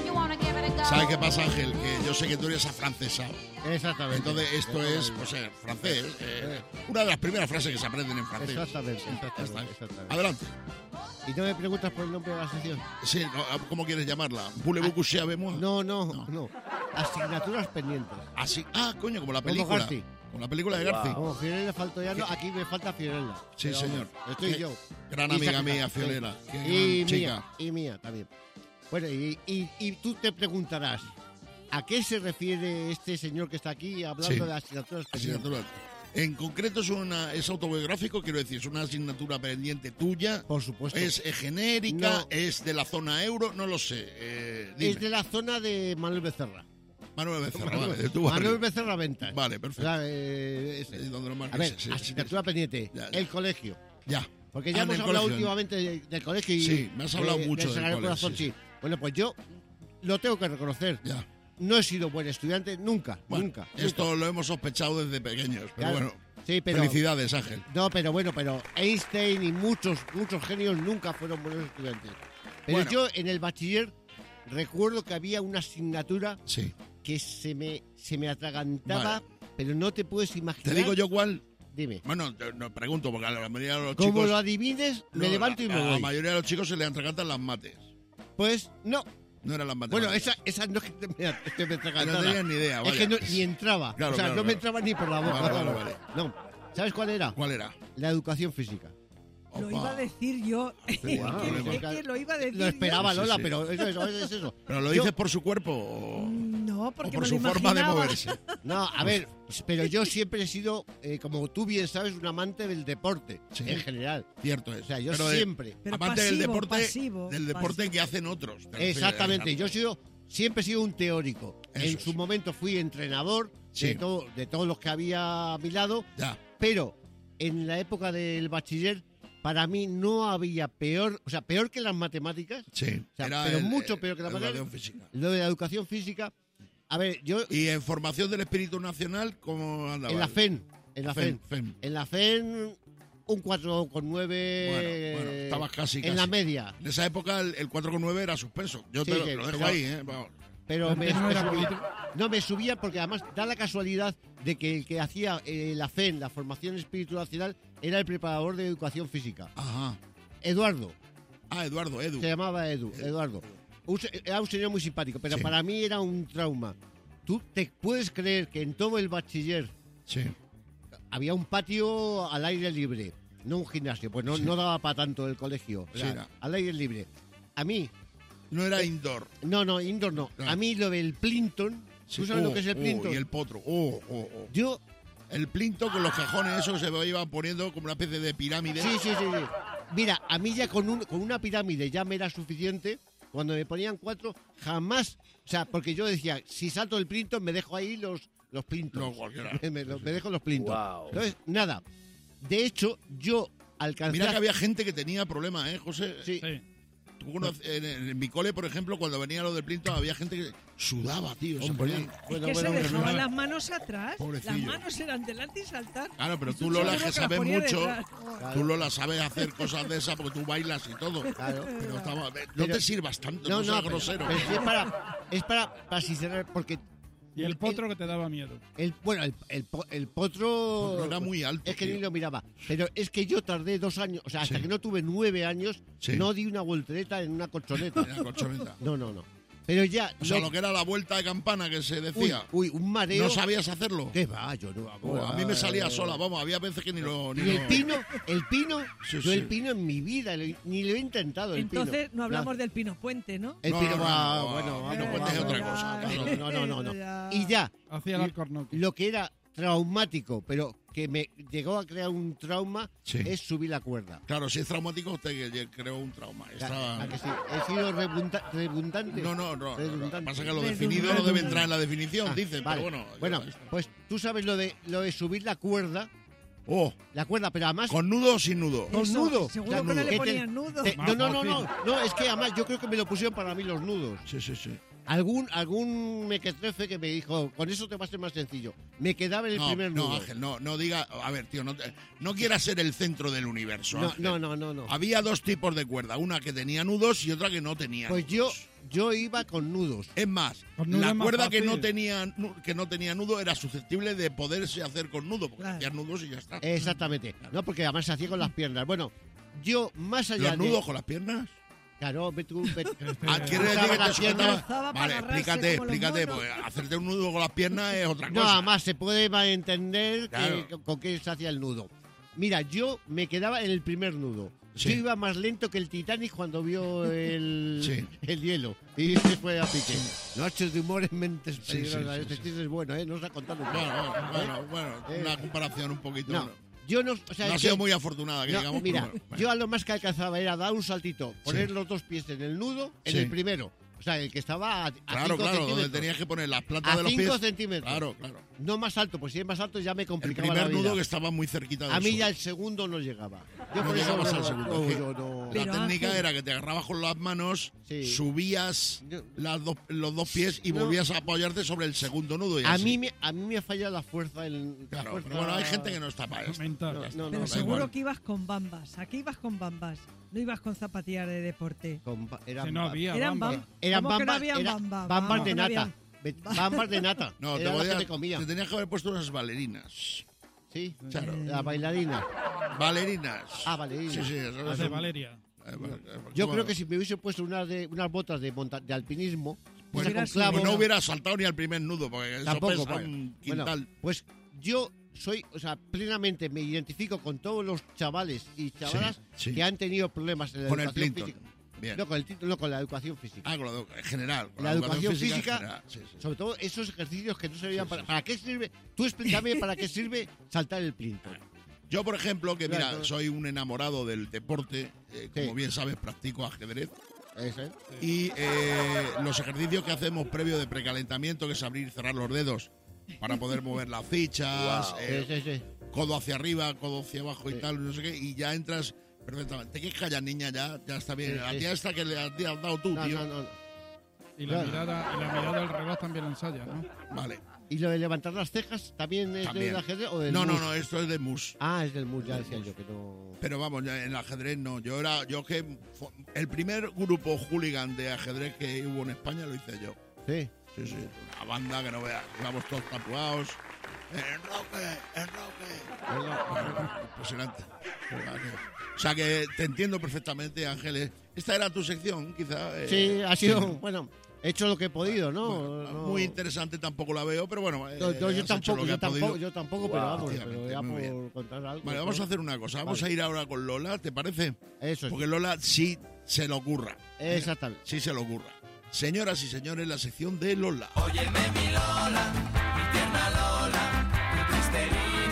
[SPEAKER 1] ¿Sabes qué pasa, Ángel? Que yo sé que tú eres afrancesado.
[SPEAKER 7] Exactamente.
[SPEAKER 1] Entonces, esto es, pues, eh, francés. Eh, una de las primeras frases que se aprenden en francés.
[SPEAKER 7] Exactamente,
[SPEAKER 1] Ya está.
[SPEAKER 7] exactamente, exactamente.
[SPEAKER 1] Adelante.
[SPEAKER 7] ¿Y no me preguntas por el nombre de la sección?
[SPEAKER 1] Sí, no, ¿cómo quieres llamarla? ¿Voulez-vous coucher avec moi?
[SPEAKER 7] No, no, no, no. Asignaturas pendientes.
[SPEAKER 1] Así, ah, coño, como la
[SPEAKER 7] Como
[SPEAKER 1] película.
[SPEAKER 7] Garci.
[SPEAKER 1] Como la película de Garci.
[SPEAKER 7] Como Fiorella faltó ya, no, aquí me falta Fiorella.
[SPEAKER 1] Sí,
[SPEAKER 7] Pero,
[SPEAKER 1] señor.
[SPEAKER 7] Estoy
[SPEAKER 1] Qué
[SPEAKER 7] yo.
[SPEAKER 1] Gran
[SPEAKER 7] Y
[SPEAKER 1] amiga
[SPEAKER 7] Saca-
[SPEAKER 1] mía,
[SPEAKER 7] sí.
[SPEAKER 1] Fiorella. Qué
[SPEAKER 7] Y
[SPEAKER 1] gran chica.
[SPEAKER 7] mía, y mía también. Bueno, y, y, y tú te preguntarás, ¿a qué se refiere este señor que está aquí hablando
[SPEAKER 1] Sí.
[SPEAKER 7] de asignaturas pendientes?
[SPEAKER 1] Asignatura. En concreto es una es autobiográfico, quiero decir, es una asignatura pendiente tuya.
[SPEAKER 7] Por supuesto.
[SPEAKER 1] Es eh, genérica,
[SPEAKER 7] No.
[SPEAKER 1] es de la zona euro, no lo sé. Eh, dime.
[SPEAKER 7] Es de la zona de Manuel Becerra.
[SPEAKER 1] Manuel Becerra, vale, de tu barrio.
[SPEAKER 7] Manuel Becerra Ventas.
[SPEAKER 1] Vale, perfecto.
[SPEAKER 7] O sea, eh, ese.
[SPEAKER 1] Eh, donde los
[SPEAKER 7] A
[SPEAKER 1] marqueses,
[SPEAKER 7] ver,
[SPEAKER 1] sí, sí,
[SPEAKER 7] asignatura
[SPEAKER 1] sí.
[SPEAKER 7] pendiente.
[SPEAKER 1] Ya, ya.
[SPEAKER 7] El colegio.
[SPEAKER 1] Ya.
[SPEAKER 7] Porque
[SPEAKER 1] Ah,
[SPEAKER 7] ya
[SPEAKER 1] en
[SPEAKER 7] hemos
[SPEAKER 1] el
[SPEAKER 7] hablado
[SPEAKER 1] colegio.
[SPEAKER 7] últimamente de- del colegio y...
[SPEAKER 1] Sí, me has hablado
[SPEAKER 7] eh,
[SPEAKER 1] mucho
[SPEAKER 7] del
[SPEAKER 1] del
[SPEAKER 7] Sagrado
[SPEAKER 1] cole,
[SPEAKER 7] Corazón,
[SPEAKER 1] sí,
[SPEAKER 7] sí. Bueno, pues yo lo tengo que reconocer.
[SPEAKER 1] Ya.
[SPEAKER 7] No he sido buen estudiante nunca,
[SPEAKER 1] Bueno,
[SPEAKER 7] nunca.
[SPEAKER 1] esto
[SPEAKER 7] nunca.
[SPEAKER 1] lo hemos sospechado desde pequeños, pero
[SPEAKER 7] Claro.
[SPEAKER 1] bueno.
[SPEAKER 7] Sí, pero-
[SPEAKER 1] Felicidades, Ángel.
[SPEAKER 7] No, pero bueno, pero Einstein y muchos, muchos genios nunca fueron buenos estudiantes. Pero
[SPEAKER 1] Bueno.
[SPEAKER 7] yo en el bachiller recuerdo que había una asignatura
[SPEAKER 1] Sí.
[SPEAKER 7] que se me, se me atragantaba,
[SPEAKER 1] Vale.
[SPEAKER 7] pero no te puedes imaginar.
[SPEAKER 1] ¿Te digo yo cuál?
[SPEAKER 7] Dime.
[SPEAKER 1] Bueno, te- no pregunto, porque a la mayoría de los
[SPEAKER 7] Como
[SPEAKER 1] chicos...
[SPEAKER 7] lo adivines, me
[SPEAKER 1] no,
[SPEAKER 7] levanto y
[SPEAKER 1] a-
[SPEAKER 7] me
[SPEAKER 1] A la
[SPEAKER 7] voy.
[SPEAKER 1] mayoría de los chicos se le atragantan las mates.
[SPEAKER 7] Pues no.
[SPEAKER 1] No eran las
[SPEAKER 7] Bueno,
[SPEAKER 1] matemáticas.
[SPEAKER 7] esa, esa no es que te- me, que me atragantara.
[SPEAKER 1] No tenías ni idea,
[SPEAKER 7] Es
[SPEAKER 1] vaya.
[SPEAKER 7] que no- ni entraba.
[SPEAKER 1] Claro,
[SPEAKER 7] o sea,
[SPEAKER 1] claro,
[SPEAKER 7] no me
[SPEAKER 1] claro.
[SPEAKER 7] entraba ni por la boca.
[SPEAKER 1] Vale, vale, vale.
[SPEAKER 7] No. ¿Sabes cuál era?
[SPEAKER 1] ¿Cuál era?
[SPEAKER 7] La educación física.
[SPEAKER 9] Lo
[SPEAKER 1] Opa.
[SPEAKER 9] iba a decir yo. Es que-
[SPEAKER 1] Wow.
[SPEAKER 9] es que lo iba a decir
[SPEAKER 7] Lo esperaba,
[SPEAKER 9] yo.
[SPEAKER 7] Lola,
[SPEAKER 1] sí.
[SPEAKER 7] pero eso, eso, es eso.
[SPEAKER 1] ¿Pero lo
[SPEAKER 7] Yo-
[SPEAKER 1] dices por su cuerpo o,
[SPEAKER 9] No,
[SPEAKER 1] o
[SPEAKER 9] porque
[SPEAKER 1] por
[SPEAKER 9] me
[SPEAKER 1] su
[SPEAKER 9] lo
[SPEAKER 1] forma de
[SPEAKER 9] imaginaba.
[SPEAKER 1] moverse?
[SPEAKER 7] No, a ver, pero yo siempre he sido, eh, como tú bien sabes, un amante del deporte,
[SPEAKER 1] Sí.
[SPEAKER 7] en general.
[SPEAKER 1] Cierto es.
[SPEAKER 7] O sea, yo
[SPEAKER 1] Pero de-
[SPEAKER 7] siempre.
[SPEAKER 9] Pero
[SPEAKER 1] Aparte del
[SPEAKER 9] pasivo,
[SPEAKER 1] deporte,
[SPEAKER 9] pasivo,
[SPEAKER 1] del deporte
[SPEAKER 9] pasivo.
[SPEAKER 1] que hacen otros. te refieres,
[SPEAKER 7] Exactamente,
[SPEAKER 1] exacto.
[SPEAKER 7] yo he sido, siempre he sido un teórico.
[SPEAKER 1] Eso
[SPEAKER 7] en
[SPEAKER 1] es.
[SPEAKER 7] su momento fui entrenador
[SPEAKER 1] Sí.
[SPEAKER 7] de, todo, de todos los que había a mi lado,
[SPEAKER 1] Ya.
[SPEAKER 7] pero en la época del bachiller, para mí no había peor, o sea, peor que las matemáticas,
[SPEAKER 1] Sí.
[SPEAKER 7] o sea,
[SPEAKER 1] Era
[SPEAKER 7] pero
[SPEAKER 1] el-
[SPEAKER 7] mucho
[SPEAKER 1] el-
[SPEAKER 7] peor que las
[SPEAKER 1] la educación
[SPEAKER 7] matemáticas,
[SPEAKER 1] física.
[SPEAKER 7] lo de la educación física. A ver, yo
[SPEAKER 1] ¿Y en formación del espíritu nacional cómo andaba?
[SPEAKER 7] en la F E N, en la F E N,
[SPEAKER 1] F E N.
[SPEAKER 7] en la F E N un cuatro coma nueve
[SPEAKER 1] Bueno, bueno, estabas casi,
[SPEAKER 7] en
[SPEAKER 1] casi.
[SPEAKER 7] la media.
[SPEAKER 1] En esa época el, el cuatro coma nueve era suspenso. Yo
[SPEAKER 7] Sí,
[SPEAKER 1] te lo,
[SPEAKER 7] que-
[SPEAKER 1] lo dejo
[SPEAKER 7] pero-
[SPEAKER 1] ahí, ¿eh? Vamos.
[SPEAKER 7] Pero me,
[SPEAKER 8] Antes no
[SPEAKER 7] me
[SPEAKER 8] era
[SPEAKER 7] subía.
[SPEAKER 8] político.
[SPEAKER 7] No, me subía porque además da la casualidad de que el que hacía eh, la F E N, la formación espiritual nacional, era el preparador de educación física.
[SPEAKER 1] Ajá.
[SPEAKER 7] Eduardo,
[SPEAKER 1] Ah, Eduardo, Edu.
[SPEAKER 7] se llamaba Edu, Eduardo. Un se- era un señor muy simpático, pero
[SPEAKER 1] Sí.
[SPEAKER 7] para mí era un trauma. ¿Tú te puedes creer que en todo el bachiller
[SPEAKER 1] Sí.
[SPEAKER 7] había un patio al aire libre, no un gimnasio? Pues no,
[SPEAKER 1] Sí.
[SPEAKER 7] no daba para tanto el colegio.
[SPEAKER 1] Sí,
[SPEAKER 7] Era
[SPEAKER 1] era.
[SPEAKER 7] al aire libre. A mí,
[SPEAKER 1] No era indoor.
[SPEAKER 7] no, no, indoor no.
[SPEAKER 1] Ah.
[SPEAKER 7] A mí lo del Plinton,
[SPEAKER 1] Sí.
[SPEAKER 7] ¿tú sabes
[SPEAKER 1] Oh,
[SPEAKER 7] lo que es el
[SPEAKER 1] oh,
[SPEAKER 7] Plinton?
[SPEAKER 1] y el potro. Oh, oh, oh.
[SPEAKER 7] Yo
[SPEAKER 1] El plinto con los cajones, eso se iban poniendo como una especie de pirámide.
[SPEAKER 7] Sí, sí, sí, sí. Mira, a mí ya con, un, con una pirámide ya me era suficiente. Cuando me ponían cuatro, jamás... O sea, porque yo decía, si salto el plinto, me dejo ahí los, los plintos.
[SPEAKER 1] No, cualquiera.
[SPEAKER 7] me, me, me dejo los plintos.
[SPEAKER 13] Wow.
[SPEAKER 7] Entonces, nada. De hecho, yo alcancé...
[SPEAKER 1] Mira
[SPEAKER 7] a-
[SPEAKER 1] que había gente que tenía problemas, ¿eh, José?
[SPEAKER 7] Sí.
[SPEAKER 8] Sí.
[SPEAKER 1] Tú conoces- en, en mi cole, por ejemplo, cuando venía lo del plinto, había gente que sudaba, tío. Se
[SPEAKER 7] Hombre.
[SPEAKER 1] ponían-
[SPEAKER 9] Es
[SPEAKER 7] Bueno,
[SPEAKER 9] que
[SPEAKER 7] bueno,
[SPEAKER 9] se
[SPEAKER 7] bueno,
[SPEAKER 9] dejaban
[SPEAKER 8] bueno.
[SPEAKER 9] las manos atrás.
[SPEAKER 1] Pobrecillo.
[SPEAKER 9] Las manos eran delante y saltar.
[SPEAKER 1] Claro, pero
[SPEAKER 9] Y
[SPEAKER 1] tú, Lola,
[SPEAKER 9] seguro
[SPEAKER 1] que
[SPEAKER 9] las
[SPEAKER 1] sabes
[SPEAKER 9] ponía
[SPEAKER 1] mucho,
[SPEAKER 9] detrás.
[SPEAKER 1] tú, Lola, sabes hacer cosas de esas porque tú bailas y todo.
[SPEAKER 7] Claro.
[SPEAKER 1] Pero estaba- no
[SPEAKER 7] Pero-
[SPEAKER 1] te sirvas tanto,
[SPEAKER 7] No,
[SPEAKER 1] no,
[SPEAKER 7] no,
[SPEAKER 1] seas
[SPEAKER 7] pero-
[SPEAKER 1] grosero.
[SPEAKER 7] pero sí es para, es para, para sincerar, porque...
[SPEAKER 8] Y el potro que te daba miedo.
[SPEAKER 7] El, bueno, el, el, po- el potro...
[SPEAKER 1] Potro era muy alto,
[SPEAKER 7] Es que
[SPEAKER 1] tío.
[SPEAKER 7] ni lo miraba. Pero es que yo tardé dos años, o sea, hasta
[SPEAKER 1] Sí.
[SPEAKER 7] que no tuve nueve años,
[SPEAKER 1] Sí.
[SPEAKER 7] no di una voltereta en una colchoneta.
[SPEAKER 1] En la colchoneta.
[SPEAKER 7] No, no, no. Pero ya...
[SPEAKER 1] O sea,
[SPEAKER 7] no-
[SPEAKER 1] lo que era la vuelta de campana que se
[SPEAKER 7] uy,
[SPEAKER 1] decía.
[SPEAKER 7] uy, un mareo...
[SPEAKER 1] ¿No sabías hacerlo?
[SPEAKER 7] ¿Qué va? Yo no...
[SPEAKER 1] Oh, a mí me salía
[SPEAKER 7] eh,
[SPEAKER 1] sola, vamos, había veces que ni lo... Ni
[SPEAKER 7] Y el
[SPEAKER 1] lo-
[SPEAKER 7] pino, el pino,
[SPEAKER 1] Sí,
[SPEAKER 7] yo
[SPEAKER 1] sí.
[SPEAKER 7] el pino en mi vida, lo- ni lo he intentado, el pino.
[SPEAKER 9] Entonces no hablamos del Pino Puente, ¿no?
[SPEAKER 7] El
[SPEAKER 1] No,
[SPEAKER 7] pino
[SPEAKER 1] no,
[SPEAKER 7] va,
[SPEAKER 1] no, no,
[SPEAKER 7] bueno,
[SPEAKER 1] no,
[SPEAKER 7] vamos,
[SPEAKER 1] no,
[SPEAKER 7] vamos,
[SPEAKER 1] es otra
[SPEAKER 7] vamos.
[SPEAKER 1] cosa,
[SPEAKER 7] No, no, no, no, no.
[SPEAKER 9] Ya.
[SPEAKER 7] Y ya,
[SPEAKER 8] Hacía el alcornoque.
[SPEAKER 7] lo que era traumático, pero que me llegó a crear un trauma,
[SPEAKER 1] Sí.
[SPEAKER 7] es subir la cuerda.
[SPEAKER 1] Claro, si es traumático, te creó un trauma. Estaba-
[SPEAKER 7] ¿A que sí? He sido rebunda- redundante.
[SPEAKER 1] No, no, no. no, no.
[SPEAKER 7] Redundante.
[SPEAKER 1] Pasa que lo
[SPEAKER 9] Redundante.
[SPEAKER 1] definido no debe entrar en la definición,
[SPEAKER 7] Ah,
[SPEAKER 1] dicen,
[SPEAKER 7] vale.
[SPEAKER 1] pero bueno.
[SPEAKER 7] Bueno,
[SPEAKER 1] yo-
[SPEAKER 7] pues tú sabes lo de lo de subir la cuerda,
[SPEAKER 1] Oh,
[SPEAKER 7] la cuerda, pero además
[SPEAKER 1] ¿con nudo o sin nudo?
[SPEAKER 7] con
[SPEAKER 9] Eso,
[SPEAKER 7] nudo.
[SPEAKER 9] seguro
[SPEAKER 7] La
[SPEAKER 9] que no
[SPEAKER 7] nudo.
[SPEAKER 9] le
[SPEAKER 7] te-
[SPEAKER 9] ponían nudo.
[SPEAKER 7] te-
[SPEAKER 8] Más
[SPEAKER 7] no, no, no, no,
[SPEAKER 8] fácil.
[SPEAKER 7] no, es que además yo creo que me lo pusieron para mí los nudos.
[SPEAKER 1] Sí, sí, sí.
[SPEAKER 7] Algún algún mequetrefe que me dijo, con eso te va a ser más sencillo. Me quedaba en el
[SPEAKER 1] No,
[SPEAKER 7] primer nudo.
[SPEAKER 1] no, Ángel, no, no diga... A ver, tío, no, te- no quieras ser el centro del universo,
[SPEAKER 7] No,
[SPEAKER 1] Ángel.
[SPEAKER 7] no, no, no, no.
[SPEAKER 1] Había dos tipos de cuerda, una que tenía nudos y otra que no tenía
[SPEAKER 7] Pues yo
[SPEAKER 1] nudos.
[SPEAKER 7] yo iba con nudos.
[SPEAKER 1] Es más,
[SPEAKER 8] Con nudo
[SPEAKER 1] la
[SPEAKER 8] es más
[SPEAKER 1] cuerda que no,
[SPEAKER 8] fácil.
[SPEAKER 1] tenía, nu- que no tenía nudo era susceptible de poderse hacer con nudo, porque
[SPEAKER 9] Claro.
[SPEAKER 1] hacías nudos y ya está.
[SPEAKER 7] Exactamente. No, porque además se hacía con las piernas. Bueno, yo más allá
[SPEAKER 1] ¿Los
[SPEAKER 7] de...
[SPEAKER 1] nudos con las piernas?
[SPEAKER 7] Claro, ve tú... ve-
[SPEAKER 1] Ah, ¿quiere decir
[SPEAKER 7] Usaba
[SPEAKER 1] que te
[SPEAKER 7] las piernas.
[SPEAKER 1] sujetaba?
[SPEAKER 9] Usaba para
[SPEAKER 1] Vale,
[SPEAKER 9] agarrarse
[SPEAKER 1] explícate,
[SPEAKER 9] como los
[SPEAKER 1] explícate.
[SPEAKER 9] monos.
[SPEAKER 1] Pues hacerte un nudo con las piernas es otra
[SPEAKER 7] No,
[SPEAKER 1] cosa.
[SPEAKER 7] además se puede malentender
[SPEAKER 1] Claro.
[SPEAKER 7] que- con qué se hacía el nudo. Mira, yo me quedaba en el primer nudo.
[SPEAKER 1] Sí.
[SPEAKER 7] Yo iba más lento que el Titanic cuando vio el,
[SPEAKER 1] Sí.
[SPEAKER 7] el hielo. Y se fue a pique. Noches de humor en mentes
[SPEAKER 1] Sí, sí,
[SPEAKER 7] peligrosas.
[SPEAKER 1] sí,
[SPEAKER 7] Este
[SPEAKER 1] sí.
[SPEAKER 7] chiste es bueno, ¿eh? No se ha contado nunca.
[SPEAKER 1] Bueno, bueno, bueno, bueno,
[SPEAKER 7] Eh,
[SPEAKER 1] una comparación un poquito...
[SPEAKER 7] No, yo no... O sea,
[SPEAKER 1] no ha
[SPEAKER 7] yo-
[SPEAKER 1] sido muy afortunada, que
[SPEAKER 7] no,
[SPEAKER 1] digamos.
[SPEAKER 7] mira,
[SPEAKER 1] pero bueno.
[SPEAKER 7] yo a lo más que alcanzaba era dar un saltito, poner
[SPEAKER 1] Sí.
[SPEAKER 7] los dos pies en el nudo, en
[SPEAKER 1] Sí.
[SPEAKER 7] el primero. O sea, el que estaba a, a
[SPEAKER 1] Claro,
[SPEAKER 7] cinco
[SPEAKER 1] claro, donde
[SPEAKER 7] centímetros.
[SPEAKER 1] tenías que poner las plantas
[SPEAKER 7] A
[SPEAKER 1] de los
[SPEAKER 7] cinco
[SPEAKER 1] pies.
[SPEAKER 7] centímetros.
[SPEAKER 1] Claro, claro.
[SPEAKER 7] No más alto, pues si es más alto ya me
[SPEAKER 1] El
[SPEAKER 7] complicaba
[SPEAKER 1] primer
[SPEAKER 7] la vida.
[SPEAKER 1] nudo que estaba muy cerquita del
[SPEAKER 7] A mí
[SPEAKER 1] suelo.
[SPEAKER 7] ya el segundo no llegaba. Yo
[SPEAKER 1] No
[SPEAKER 7] por eso
[SPEAKER 1] llegabas
[SPEAKER 7] no-
[SPEAKER 1] al segundo,
[SPEAKER 7] no,
[SPEAKER 1] es que
[SPEAKER 7] yo no-
[SPEAKER 1] La
[SPEAKER 9] Pero,
[SPEAKER 1] técnica
[SPEAKER 9] Ángel-
[SPEAKER 1] era que te agarrabas con las manos,
[SPEAKER 7] Sí.
[SPEAKER 1] subías
[SPEAKER 7] Yo-
[SPEAKER 1] las dos- los dos pies y
[SPEAKER 7] No.
[SPEAKER 1] volvías a apoyarte sobre el segundo nudo. Y
[SPEAKER 7] A
[SPEAKER 1] así.
[SPEAKER 7] mí, me, a mí me falla la fuerza. El, la
[SPEAKER 1] Claro,
[SPEAKER 7] fuerza-
[SPEAKER 1] pero bueno, hay gente que no está para esto.
[SPEAKER 8] Mental.
[SPEAKER 7] No, no,
[SPEAKER 9] Pero
[SPEAKER 7] no,
[SPEAKER 1] da
[SPEAKER 9] seguro
[SPEAKER 1] igual.
[SPEAKER 9] que ibas con bambas. Aquí ibas con bambas. No ibas con zapatillas de deporte.
[SPEAKER 7] Con ba- eran
[SPEAKER 8] Si no
[SPEAKER 7] ba-
[SPEAKER 8] había
[SPEAKER 9] Eran
[SPEAKER 8] bamba.
[SPEAKER 9] bam-
[SPEAKER 7] Eran
[SPEAKER 9] ¿Cómo que no
[SPEAKER 7] bambas,
[SPEAKER 9] habían
[SPEAKER 7] era-
[SPEAKER 9] bambas?
[SPEAKER 7] bambas
[SPEAKER 9] Vamos,
[SPEAKER 7] de
[SPEAKER 9] que no
[SPEAKER 7] nata.
[SPEAKER 9] habían-
[SPEAKER 7] Be- Bambas de nata.
[SPEAKER 1] No, te,
[SPEAKER 7] Era las
[SPEAKER 1] podías-
[SPEAKER 7] que me comía.
[SPEAKER 1] te tenías que haber puesto unas bailarinas.
[SPEAKER 7] Sí,
[SPEAKER 1] Claro.
[SPEAKER 7] la bailarina.
[SPEAKER 1] Bailarinas.
[SPEAKER 7] Ah, bailarinas.
[SPEAKER 1] Sí, sí, eso
[SPEAKER 8] Las
[SPEAKER 1] es
[SPEAKER 8] de
[SPEAKER 1] un-
[SPEAKER 8] Valeria.
[SPEAKER 1] eh, bueno, eh,
[SPEAKER 7] Yo
[SPEAKER 1] como-
[SPEAKER 7] creo que si me hubiese puesto unas, de, unas botas de, monta- de alpinismo,
[SPEAKER 1] Pues,
[SPEAKER 7] esas con
[SPEAKER 9] hubieras
[SPEAKER 7] clavos,
[SPEAKER 1] pues no hubiera saltado ni al primer nudo, porque eso
[SPEAKER 7] tampoco.
[SPEAKER 1] pesa
[SPEAKER 7] bueno.
[SPEAKER 1] un
[SPEAKER 7] Bueno,
[SPEAKER 1] quintal.
[SPEAKER 7] pues yo soy, o sea, plenamente me identifico con todos los chavales y chavalas
[SPEAKER 1] Sí, sí.
[SPEAKER 7] que han tenido problemas en la
[SPEAKER 1] Con el
[SPEAKER 7] educación
[SPEAKER 1] Plinton.
[SPEAKER 7] física.
[SPEAKER 1] Bien.
[SPEAKER 7] No, con el título, no, con la educación física.
[SPEAKER 1] Ah, con la edu- en general. con
[SPEAKER 7] la educación
[SPEAKER 1] en
[SPEAKER 7] física,
[SPEAKER 1] general, sí, sí.
[SPEAKER 7] sobre todo esos ejercicios que no servían
[SPEAKER 1] Sí,
[SPEAKER 7] para...
[SPEAKER 1] sí,
[SPEAKER 7] ¿Para qué sirve? Tú explícame para qué sirve saltar el Plinton.
[SPEAKER 1] Yo, por ejemplo, que mira,
[SPEAKER 7] Claro.
[SPEAKER 1] soy un enamorado del deporte, eh, como
[SPEAKER 7] Sí.
[SPEAKER 1] bien sabes, practico ajedrez.
[SPEAKER 7] Ese.
[SPEAKER 1] Y eh, los ejercicios que hacemos previo de precalentamiento, que es abrir y cerrar los dedos para poder mover las fichas,
[SPEAKER 13] Wow.
[SPEAKER 1] eh,
[SPEAKER 7] Sí, sí, sí.
[SPEAKER 1] codo hacia arriba, codo hacia abajo y
[SPEAKER 7] Sí.
[SPEAKER 1] tal, no sé qué, y ya entras perfectamente. Te quejas ya, niña, ya, ya está bien.
[SPEAKER 7] Sí,
[SPEAKER 1] La
[SPEAKER 7] sí.
[SPEAKER 1] tía esta que le has dado tú,
[SPEAKER 7] No,
[SPEAKER 1] tío.
[SPEAKER 7] no, no, no.
[SPEAKER 8] Y la,
[SPEAKER 7] Claro.
[SPEAKER 8] mirada, y la mirada del reloj también la ensaya, ¿no?
[SPEAKER 1] Vale.
[SPEAKER 7] ¿Y lo de levantar las cejas también es
[SPEAKER 1] También.
[SPEAKER 7] del ajedrez o del
[SPEAKER 1] No, no,
[SPEAKER 7] mus?
[SPEAKER 1] no, esto es de mus.
[SPEAKER 7] Ah, es del mus, ya decía yo que no...
[SPEAKER 1] Pero vamos, ya en el ajedrez no. Yo era, yo que fu- el primer grupo hooligan de ajedrez que hubo en España lo hice yo.
[SPEAKER 7] Sí.
[SPEAKER 1] Sí, sí, una banda que no veas, íbamos todos tatuados. ¡Enroque! ¡Enroque! Bueno, impresionante. O sea que te entiendo perfectamente, Ángeles. Esta era tu sección, quizá. eh,
[SPEAKER 7] Sí, ha sido, bueno, he hecho lo que he podido, ¿no?
[SPEAKER 1] bueno,
[SPEAKER 7] No-
[SPEAKER 1] muy interesante tampoco la veo, pero bueno. eh,
[SPEAKER 7] No, no, yo
[SPEAKER 1] has hecho
[SPEAKER 7] tampoco,
[SPEAKER 1] lo que
[SPEAKER 7] yo
[SPEAKER 1] has
[SPEAKER 7] tampoco,
[SPEAKER 1] podido.
[SPEAKER 7] yo tampoco, pero vamos, pero
[SPEAKER 1] Efectivamente,
[SPEAKER 7] ya
[SPEAKER 1] muy
[SPEAKER 7] por
[SPEAKER 1] bien.
[SPEAKER 7] contar algo.
[SPEAKER 1] Vale, vamos
[SPEAKER 7] ¿no?
[SPEAKER 1] a hacer una cosa. Vamos
[SPEAKER 7] Vale.
[SPEAKER 1] a ir ahora con Lola, ¿te parece?
[SPEAKER 7] Eso es.
[SPEAKER 1] Porque Lola sí se lo ocurra.
[SPEAKER 7] Exactamente.
[SPEAKER 1] Sí se lo ocurra. Señoras y señores, la sección de Lola.
[SPEAKER 6] Óyeme mi Lola, mi tierna Lola, tu triste herida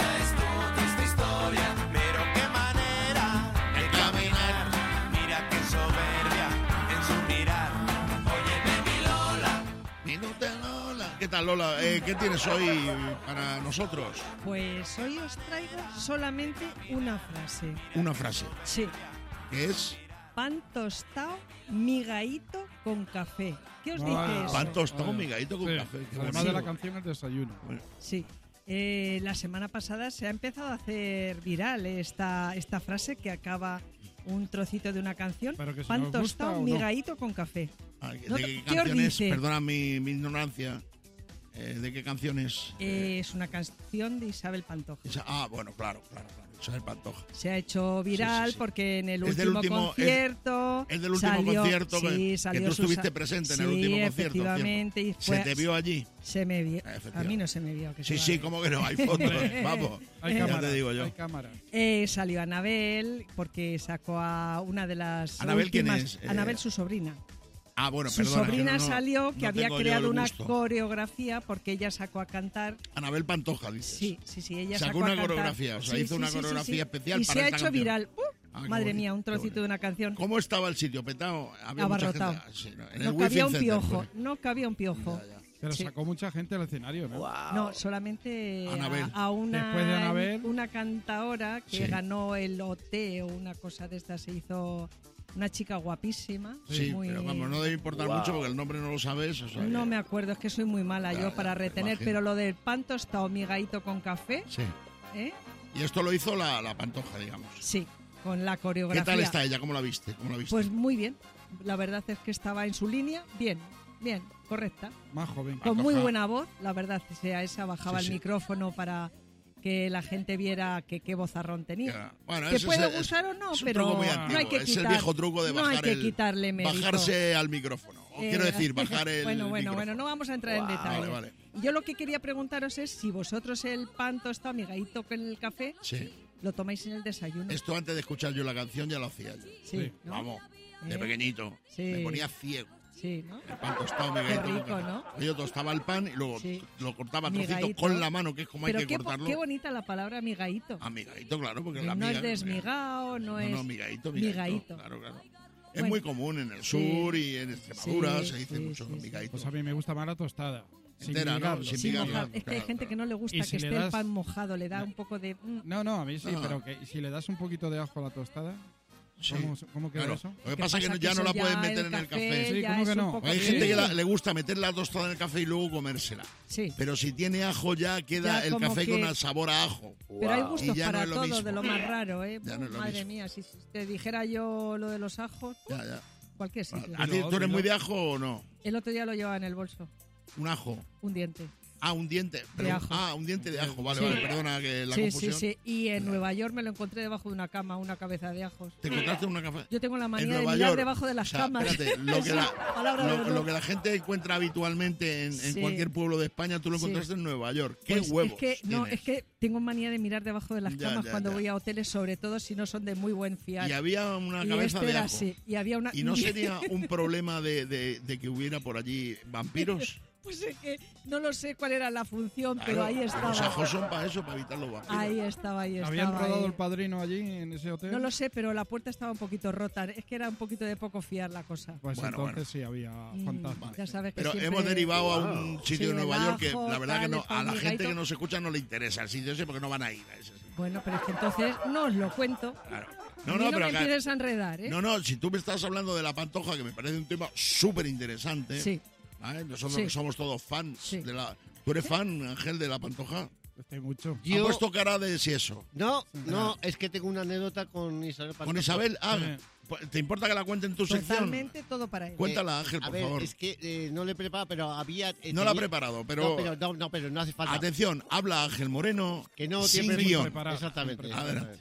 [SPEAKER 1] ¿qué tal, Lola? Eh, ¿Qué tienes hoy para nosotros?
[SPEAKER 9] Pues hoy os traigo solamente una frase.
[SPEAKER 1] Una frase.
[SPEAKER 9] Sí.
[SPEAKER 1] ¿Qué es?
[SPEAKER 9] Pan tostado, migaíto con café. ¿Qué os dice
[SPEAKER 8] Ah,
[SPEAKER 9] eso?
[SPEAKER 1] Pan tostado,
[SPEAKER 8] Ah,
[SPEAKER 1] migaíto con
[SPEAKER 8] sí.
[SPEAKER 1] café. Qué
[SPEAKER 8] Además
[SPEAKER 1] bonito.
[SPEAKER 8] de la canción, el desayuno.
[SPEAKER 9] Sí. Eh, la semana pasada se ha empezado a hacer viral esta, esta frase que acaba un trocito de una canción.
[SPEAKER 8] Pero que si
[SPEAKER 9] Pan
[SPEAKER 8] nos gusta
[SPEAKER 9] tostado,
[SPEAKER 8] o no.
[SPEAKER 9] migaíto con café.
[SPEAKER 1] Ah, ¿De
[SPEAKER 9] No,
[SPEAKER 1] qué
[SPEAKER 9] ¿qué os
[SPEAKER 1] canciones?
[SPEAKER 9] dice?
[SPEAKER 1] Perdona mi, mi ignorancia. Eh, ¿De qué canciones?
[SPEAKER 9] Eh, es una canción de Isabel Pantoja.
[SPEAKER 1] Esa- ah, bueno, claro, claro, claro. Isabel Pantoja.
[SPEAKER 9] Se ha hecho viral
[SPEAKER 1] Sí, sí, sí.
[SPEAKER 9] porque en el
[SPEAKER 1] Es del
[SPEAKER 9] último,
[SPEAKER 1] último-
[SPEAKER 9] concierto.
[SPEAKER 1] Es del último
[SPEAKER 9] salió-
[SPEAKER 1] concierto que,
[SPEAKER 9] sí,
[SPEAKER 1] que
[SPEAKER 9] salió
[SPEAKER 1] tú estuviste
[SPEAKER 9] Susa-
[SPEAKER 1] presente en
[SPEAKER 9] sí,
[SPEAKER 1] el último concierto.
[SPEAKER 9] efectivamente. Y
[SPEAKER 1] ¿cierto?
[SPEAKER 9] fue-
[SPEAKER 1] ¿Se te vio allí?
[SPEAKER 9] Se me vio.
[SPEAKER 1] Efectivamente.
[SPEAKER 9] A mí no se me vio. Que
[SPEAKER 1] Sí,
[SPEAKER 9] se
[SPEAKER 1] sí,
[SPEAKER 9] va.
[SPEAKER 1] ¿cómo que no? Hay fotos. Vamos.
[SPEAKER 8] Hay
[SPEAKER 1] ya
[SPEAKER 8] cámara,
[SPEAKER 1] te digo yo.
[SPEAKER 8] hay cámara.
[SPEAKER 9] Eh, salió Anabel porque sacó a una de las
[SPEAKER 1] ¿Anabel quién
[SPEAKER 9] últimas-
[SPEAKER 1] es? Eh,
[SPEAKER 9] Anabel, su sobrina.
[SPEAKER 1] Ah, bueno,
[SPEAKER 9] Su
[SPEAKER 1] perdona.
[SPEAKER 9] sobrina
[SPEAKER 1] que no- no-
[SPEAKER 9] salió que
[SPEAKER 1] no
[SPEAKER 9] había
[SPEAKER 1] tengo yo
[SPEAKER 9] creado
[SPEAKER 1] el
[SPEAKER 9] una
[SPEAKER 1] gusto.
[SPEAKER 9] coreografía porque ella sacó a cantar.
[SPEAKER 1] Anabel Pantoja, dices.
[SPEAKER 9] Sí, sí, sí, ella
[SPEAKER 1] Sacó
[SPEAKER 9] sacó
[SPEAKER 1] una
[SPEAKER 9] a cantar.
[SPEAKER 1] coreografía, o sea,
[SPEAKER 9] Sí,
[SPEAKER 1] hizo
[SPEAKER 9] sí,
[SPEAKER 1] una
[SPEAKER 9] sí, sí,
[SPEAKER 1] coreografía
[SPEAKER 9] sí.
[SPEAKER 1] especial
[SPEAKER 9] y
[SPEAKER 1] para
[SPEAKER 9] se ha
[SPEAKER 1] esta
[SPEAKER 9] hecho
[SPEAKER 1] canción.
[SPEAKER 9] viral. ¡Uh!
[SPEAKER 1] Ah, qué
[SPEAKER 9] Madre
[SPEAKER 1] bonito,
[SPEAKER 9] mía, un
[SPEAKER 1] qué
[SPEAKER 9] trocito de una canción.
[SPEAKER 1] ¿Cómo estaba el sitio? ¿Petado? Había
[SPEAKER 9] Abarrotado.
[SPEAKER 1] mucha gente. Sí, no, en el
[SPEAKER 9] No
[SPEAKER 1] Wi-Fi
[SPEAKER 9] cabía un
[SPEAKER 1] Center,
[SPEAKER 9] piojo,
[SPEAKER 1] pues.
[SPEAKER 9] no cabía un piojo.
[SPEAKER 8] Pero
[SPEAKER 9] Sí.
[SPEAKER 8] sacó mucha gente al escenario, ¿no?
[SPEAKER 9] No, solamente
[SPEAKER 1] Anabel.
[SPEAKER 9] a, a una,
[SPEAKER 8] Después de Anabel.
[SPEAKER 9] una cantadora que
[SPEAKER 1] Sí.
[SPEAKER 9] ganó el O T o una cosa de estas. Se hizo una chica guapísima.
[SPEAKER 1] Sí,
[SPEAKER 9] muy-
[SPEAKER 1] pero vamos, no debe importar mucho porque el nombre no lo sabes. O sea,
[SPEAKER 9] No
[SPEAKER 1] que-
[SPEAKER 9] me acuerdo, es que soy muy mala
[SPEAKER 1] Ya,
[SPEAKER 9] yo
[SPEAKER 1] ya,
[SPEAKER 9] para
[SPEAKER 1] me
[SPEAKER 9] retener,
[SPEAKER 1] imagino.
[SPEAKER 9] pero lo del pan tostado migaíto con café,
[SPEAKER 1] Sí.
[SPEAKER 9] ¿eh?
[SPEAKER 1] Y esto lo hizo la, la Pantoja, digamos.
[SPEAKER 9] Sí, con la
[SPEAKER 1] ¿Qué
[SPEAKER 9] coreografía.
[SPEAKER 1] tal está ella? ¿Cómo la viste? ¿Cómo la viste?
[SPEAKER 9] Pues muy bien. La verdad es que estaba en su línea, bien, bien, correcta.
[SPEAKER 8] Más joven.
[SPEAKER 9] Con muy
[SPEAKER 1] Pantoja.
[SPEAKER 9] buena voz, la verdad, o sea, esa bajaba
[SPEAKER 1] Sí,
[SPEAKER 9] el
[SPEAKER 1] sí.
[SPEAKER 9] micrófono para que la gente viera que qué vozarrón tenía.
[SPEAKER 1] Ya. Bueno,
[SPEAKER 9] que
[SPEAKER 1] eso
[SPEAKER 9] puede
[SPEAKER 1] es- es-
[SPEAKER 9] gustar o no,
[SPEAKER 1] es un
[SPEAKER 9] pero
[SPEAKER 1] truco muy
[SPEAKER 9] no
[SPEAKER 1] antiguo.
[SPEAKER 9] hay que
[SPEAKER 1] Es
[SPEAKER 9] quitar,
[SPEAKER 1] el viejo truco de
[SPEAKER 9] no hay
[SPEAKER 1] bajar
[SPEAKER 9] que
[SPEAKER 1] el-
[SPEAKER 9] quitarle mérito.
[SPEAKER 1] bajarse al micrófono. O
[SPEAKER 9] Eh,
[SPEAKER 1] quiero decir, bajar el
[SPEAKER 9] bueno, bueno,
[SPEAKER 1] micrófono.
[SPEAKER 9] bueno, no vamos a entrar en detalles.
[SPEAKER 1] Vale, vale.
[SPEAKER 9] Yo lo que quería preguntaros es si vosotros el pan tostado migaíto con el café
[SPEAKER 1] Sí.
[SPEAKER 9] lo tomáis en el desayuno.
[SPEAKER 1] Esto antes de escuchar yo la canción ya lo hacía yo.
[SPEAKER 9] Sí, ¿no?
[SPEAKER 1] Vamos, de
[SPEAKER 9] Eh,
[SPEAKER 1] pequeñito.
[SPEAKER 9] sí.
[SPEAKER 1] Me ponía ciego.
[SPEAKER 9] Sí, ¿no?
[SPEAKER 1] El pan tostado,
[SPEAKER 9] Qué
[SPEAKER 1] migaíto.
[SPEAKER 9] rico,
[SPEAKER 1] con café.
[SPEAKER 9] ¿no?
[SPEAKER 1] Yo tostaba el pan y luego
[SPEAKER 9] Sí.
[SPEAKER 1] lo cortaba a trocitos
[SPEAKER 9] Migaíto.
[SPEAKER 1] con la mano, que es como
[SPEAKER 9] Pero
[SPEAKER 1] hay que
[SPEAKER 9] qué, po-
[SPEAKER 1] cortarlo.
[SPEAKER 9] qué bonita la palabra migaíto.
[SPEAKER 1] Ah, migaíto, claro, porque la
[SPEAKER 9] no
[SPEAKER 1] miga-
[SPEAKER 9] es desmigado, no,
[SPEAKER 1] No,
[SPEAKER 9] es...
[SPEAKER 1] no, migaíto, migaíto.
[SPEAKER 9] migaíto.
[SPEAKER 1] Claro, claro. Es
[SPEAKER 9] Bueno.
[SPEAKER 1] muy común en el
[SPEAKER 9] Sí.
[SPEAKER 1] sur y en Extremadura,
[SPEAKER 9] Sí,
[SPEAKER 1] se dice
[SPEAKER 9] sí,
[SPEAKER 1] mucho
[SPEAKER 9] sí, sí.
[SPEAKER 1] migaíto.
[SPEAKER 8] Pues a mí me gusta más la tostada. Sin
[SPEAKER 1] Entera, ¿no?
[SPEAKER 8] migarlo.
[SPEAKER 1] Sin
[SPEAKER 9] Sí,
[SPEAKER 1] migarlo.
[SPEAKER 9] mojado. Es que hay
[SPEAKER 1] Claro,
[SPEAKER 9] gente que no le gusta
[SPEAKER 8] Y
[SPEAKER 9] que
[SPEAKER 8] si le
[SPEAKER 9] esté el
[SPEAKER 8] das-
[SPEAKER 9] pan mojado, le da un poco de... mm.
[SPEAKER 8] No, no, a mí sí,
[SPEAKER 1] Ah.
[SPEAKER 8] pero que si le das un poquito de ajo a la tostada,
[SPEAKER 1] Sí.
[SPEAKER 8] ¿cómo, cómo queda
[SPEAKER 1] Claro.
[SPEAKER 8] eso?
[SPEAKER 1] Lo que
[SPEAKER 9] ¿Qué
[SPEAKER 1] pasa es que
[SPEAKER 9] pasa?
[SPEAKER 1] ya
[SPEAKER 9] Que
[SPEAKER 1] no
[SPEAKER 9] eso
[SPEAKER 1] la
[SPEAKER 9] ya
[SPEAKER 1] puedes
[SPEAKER 9] el
[SPEAKER 1] meter en el
[SPEAKER 9] café
[SPEAKER 1] café.
[SPEAKER 8] Sí,
[SPEAKER 9] ya
[SPEAKER 8] ¿cómo
[SPEAKER 9] es
[SPEAKER 8] que
[SPEAKER 9] un
[SPEAKER 8] no?
[SPEAKER 9] poco
[SPEAKER 1] Hay
[SPEAKER 9] de-
[SPEAKER 1] gente que la- le gusta meter la tostada en el café y luego comérsela.
[SPEAKER 9] Sí.
[SPEAKER 1] Pero si tiene ajo ya queda
[SPEAKER 9] Ya
[SPEAKER 1] el
[SPEAKER 9] como
[SPEAKER 1] café
[SPEAKER 9] que-
[SPEAKER 1] con el sabor a ajo.
[SPEAKER 9] Pero hay
[SPEAKER 1] Y
[SPEAKER 9] gustos
[SPEAKER 1] ya no
[SPEAKER 9] para
[SPEAKER 1] es lo
[SPEAKER 9] todo,
[SPEAKER 1] mismo.
[SPEAKER 9] de lo más raro, ¿eh?
[SPEAKER 1] Ya no es lo
[SPEAKER 9] Madre
[SPEAKER 1] mismo.
[SPEAKER 9] mía, si te dijera yo lo de los ajos,
[SPEAKER 1] Ya, ya.
[SPEAKER 9] cualquier sitio.
[SPEAKER 1] ¿A ti,
[SPEAKER 8] Dilo,
[SPEAKER 1] ¿Tú eres
[SPEAKER 8] dilo.
[SPEAKER 1] muy de ajo o no?
[SPEAKER 9] El otro día lo llevaba en el bolso,
[SPEAKER 1] Un ajo.
[SPEAKER 9] un diente.
[SPEAKER 1] Ah, un diente. Pero-
[SPEAKER 9] ajo.
[SPEAKER 1] Ah, un diente de ajo. Vale,
[SPEAKER 9] Sí.
[SPEAKER 1] vale, perdona que la
[SPEAKER 9] sí,
[SPEAKER 1] confusión.
[SPEAKER 9] sí, sí. Y en Nueva York me lo encontré debajo de una cama, una cabeza de ajos.
[SPEAKER 1] ¿Te encontraste una café?
[SPEAKER 9] Yo tengo la
[SPEAKER 1] En
[SPEAKER 9] manía de
[SPEAKER 1] Nueva
[SPEAKER 9] mirar
[SPEAKER 1] York.
[SPEAKER 9] debajo de las
[SPEAKER 1] O sea,
[SPEAKER 9] camas.
[SPEAKER 1] espérate, lo, que
[SPEAKER 9] Sí,
[SPEAKER 1] la,
[SPEAKER 9] palabra de
[SPEAKER 1] lo,
[SPEAKER 9] honor.
[SPEAKER 1] lo que la gente encuentra habitualmente en, en
[SPEAKER 9] Sí.
[SPEAKER 1] cualquier pueblo de España, tú lo
[SPEAKER 9] Sí.
[SPEAKER 1] encontraste en Nueva York. ¡Qué
[SPEAKER 9] Pues
[SPEAKER 1] huevos!
[SPEAKER 9] Es que, no,
[SPEAKER 1] tienes!
[SPEAKER 9] es que tengo manía de mirar debajo de las
[SPEAKER 1] Ya,
[SPEAKER 9] camas
[SPEAKER 1] ya,
[SPEAKER 9] cuando
[SPEAKER 1] ya.
[SPEAKER 9] voy a hoteles, sobre todo si no son de muy buen fiar.
[SPEAKER 1] Y había una
[SPEAKER 9] Y
[SPEAKER 1] cabeza
[SPEAKER 9] este
[SPEAKER 1] de
[SPEAKER 9] era
[SPEAKER 1] ajo.
[SPEAKER 9] así, y había una...
[SPEAKER 1] ¿Y no sería un problema de, de- de que hubiera por allí vampiros?
[SPEAKER 9] Pues es que no lo sé cuál era la función, pero
[SPEAKER 1] Claro,
[SPEAKER 9] ahí estaba.
[SPEAKER 1] Los ajos son para eso, para evitar los vampiros.
[SPEAKER 9] Ahí estaba, ahí estaba.
[SPEAKER 8] ¿Habían rodado
[SPEAKER 9] ahí.
[SPEAKER 8] el padrino allí en ese hotel?
[SPEAKER 9] No lo sé, pero la puerta estaba un poquito rota. Es que era un poquito de poco fiar la cosa.
[SPEAKER 8] Pues
[SPEAKER 1] Bueno,
[SPEAKER 8] entonces
[SPEAKER 1] bueno.
[SPEAKER 8] sí había
[SPEAKER 9] Mm,
[SPEAKER 8] fantasmas.
[SPEAKER 9] ya sabes que
[SPEAKER 1] Pero
[SPEAKER 9] siempre-
[SPEAKER 1] hemos derivado a un sitio
[SPEAKER 9] Sí,
[SPEAKER 1] de Nueva
[SPEAKER 9] el
[SPEAKER 1] York que
[SPEAKER 9] ajo,
[SPEAKER 1] la verdad que
[SPEAKER 9] tal,
[SPEAKER 1] no,
[SPEAKER 9] el
[SPEAKER 1] a la gente
[SPEAKER 9] hormigaito.
[SPEAKER 1] que nos escucha no le interesa el sitio ese porque no van a ir a ese sitio.
[SPEAKER 9] Bueno, pero es que entonces no os lo cuento.
[SPEAKER 1] Claro.
[SPEAKER 9] A
[SPEAKER 1] No,
[SPEAKER 9] mí
[SPEAKER 1] no,
[SPEAKER 9] no
[SPEAKER 1] pero
[SPEAKER 9] me
[SPEAKER 1] acá-
[SPEAKER 9] empieces a enredar, ¿eh?
[SPEAKER 1] No, no, si tú me estás hablando de la Pantoja, que me parece un tema súper interesante.
[SPEAKER 9] Sí.
[SPEAKER 1] ¿vale? Nosotros
[SPEAKER 9] Sí.
[SPEAKER 1] que somos todos fans
[SPEAKER 9] Sí.
[SPEAKER 1] de la... ¿Tú eres fan, Ángel, de la Pantoja?
[SPEAKER 8] Estoy mucho.
[SPEAKER 1] Ha puesto cara de si eso.
[SPEAKER 7] No, no, es que tengo una anécdota con Isabel Pantoja.
[SPEAKER 1] ¿Con Isabel? Ah,
[SPEAKER 8] Sí.
[SPEAKER 1] pues, ¿te importa que la cuente en tu sección?
[SPEAKER 9] Totalmente todo para él.
[SPEAKER 1] Cuéntala, Ángel,
[SPEAKER 7] A
[SPEAKER 1] por
[SPEAKER 7] ver,
[SPEAKER 1] favor.
[SPEAKER 7] es que eh, no le he preparado, pero había... eh,
[SPEAKER 1] No la ha
[SPEAKER 7] tenía-
[SPEAKER 1] preparado, pero...
[SPEAKER 7] No, pero no, no, pero no hace falta.
[SPEAKER 1] Atención, habla Ángel Moreno
[SPEAKER 7] Que no
[SPEAKER 1] sin
[SPEAKER 7] siempre
[SPEAKER 1] guión.
[SPEAKER 8] preparado.
[SPEAKER 7] Exactamente.
[SPEAKER 8] Siempre
[SPEAKER 1] Adelante.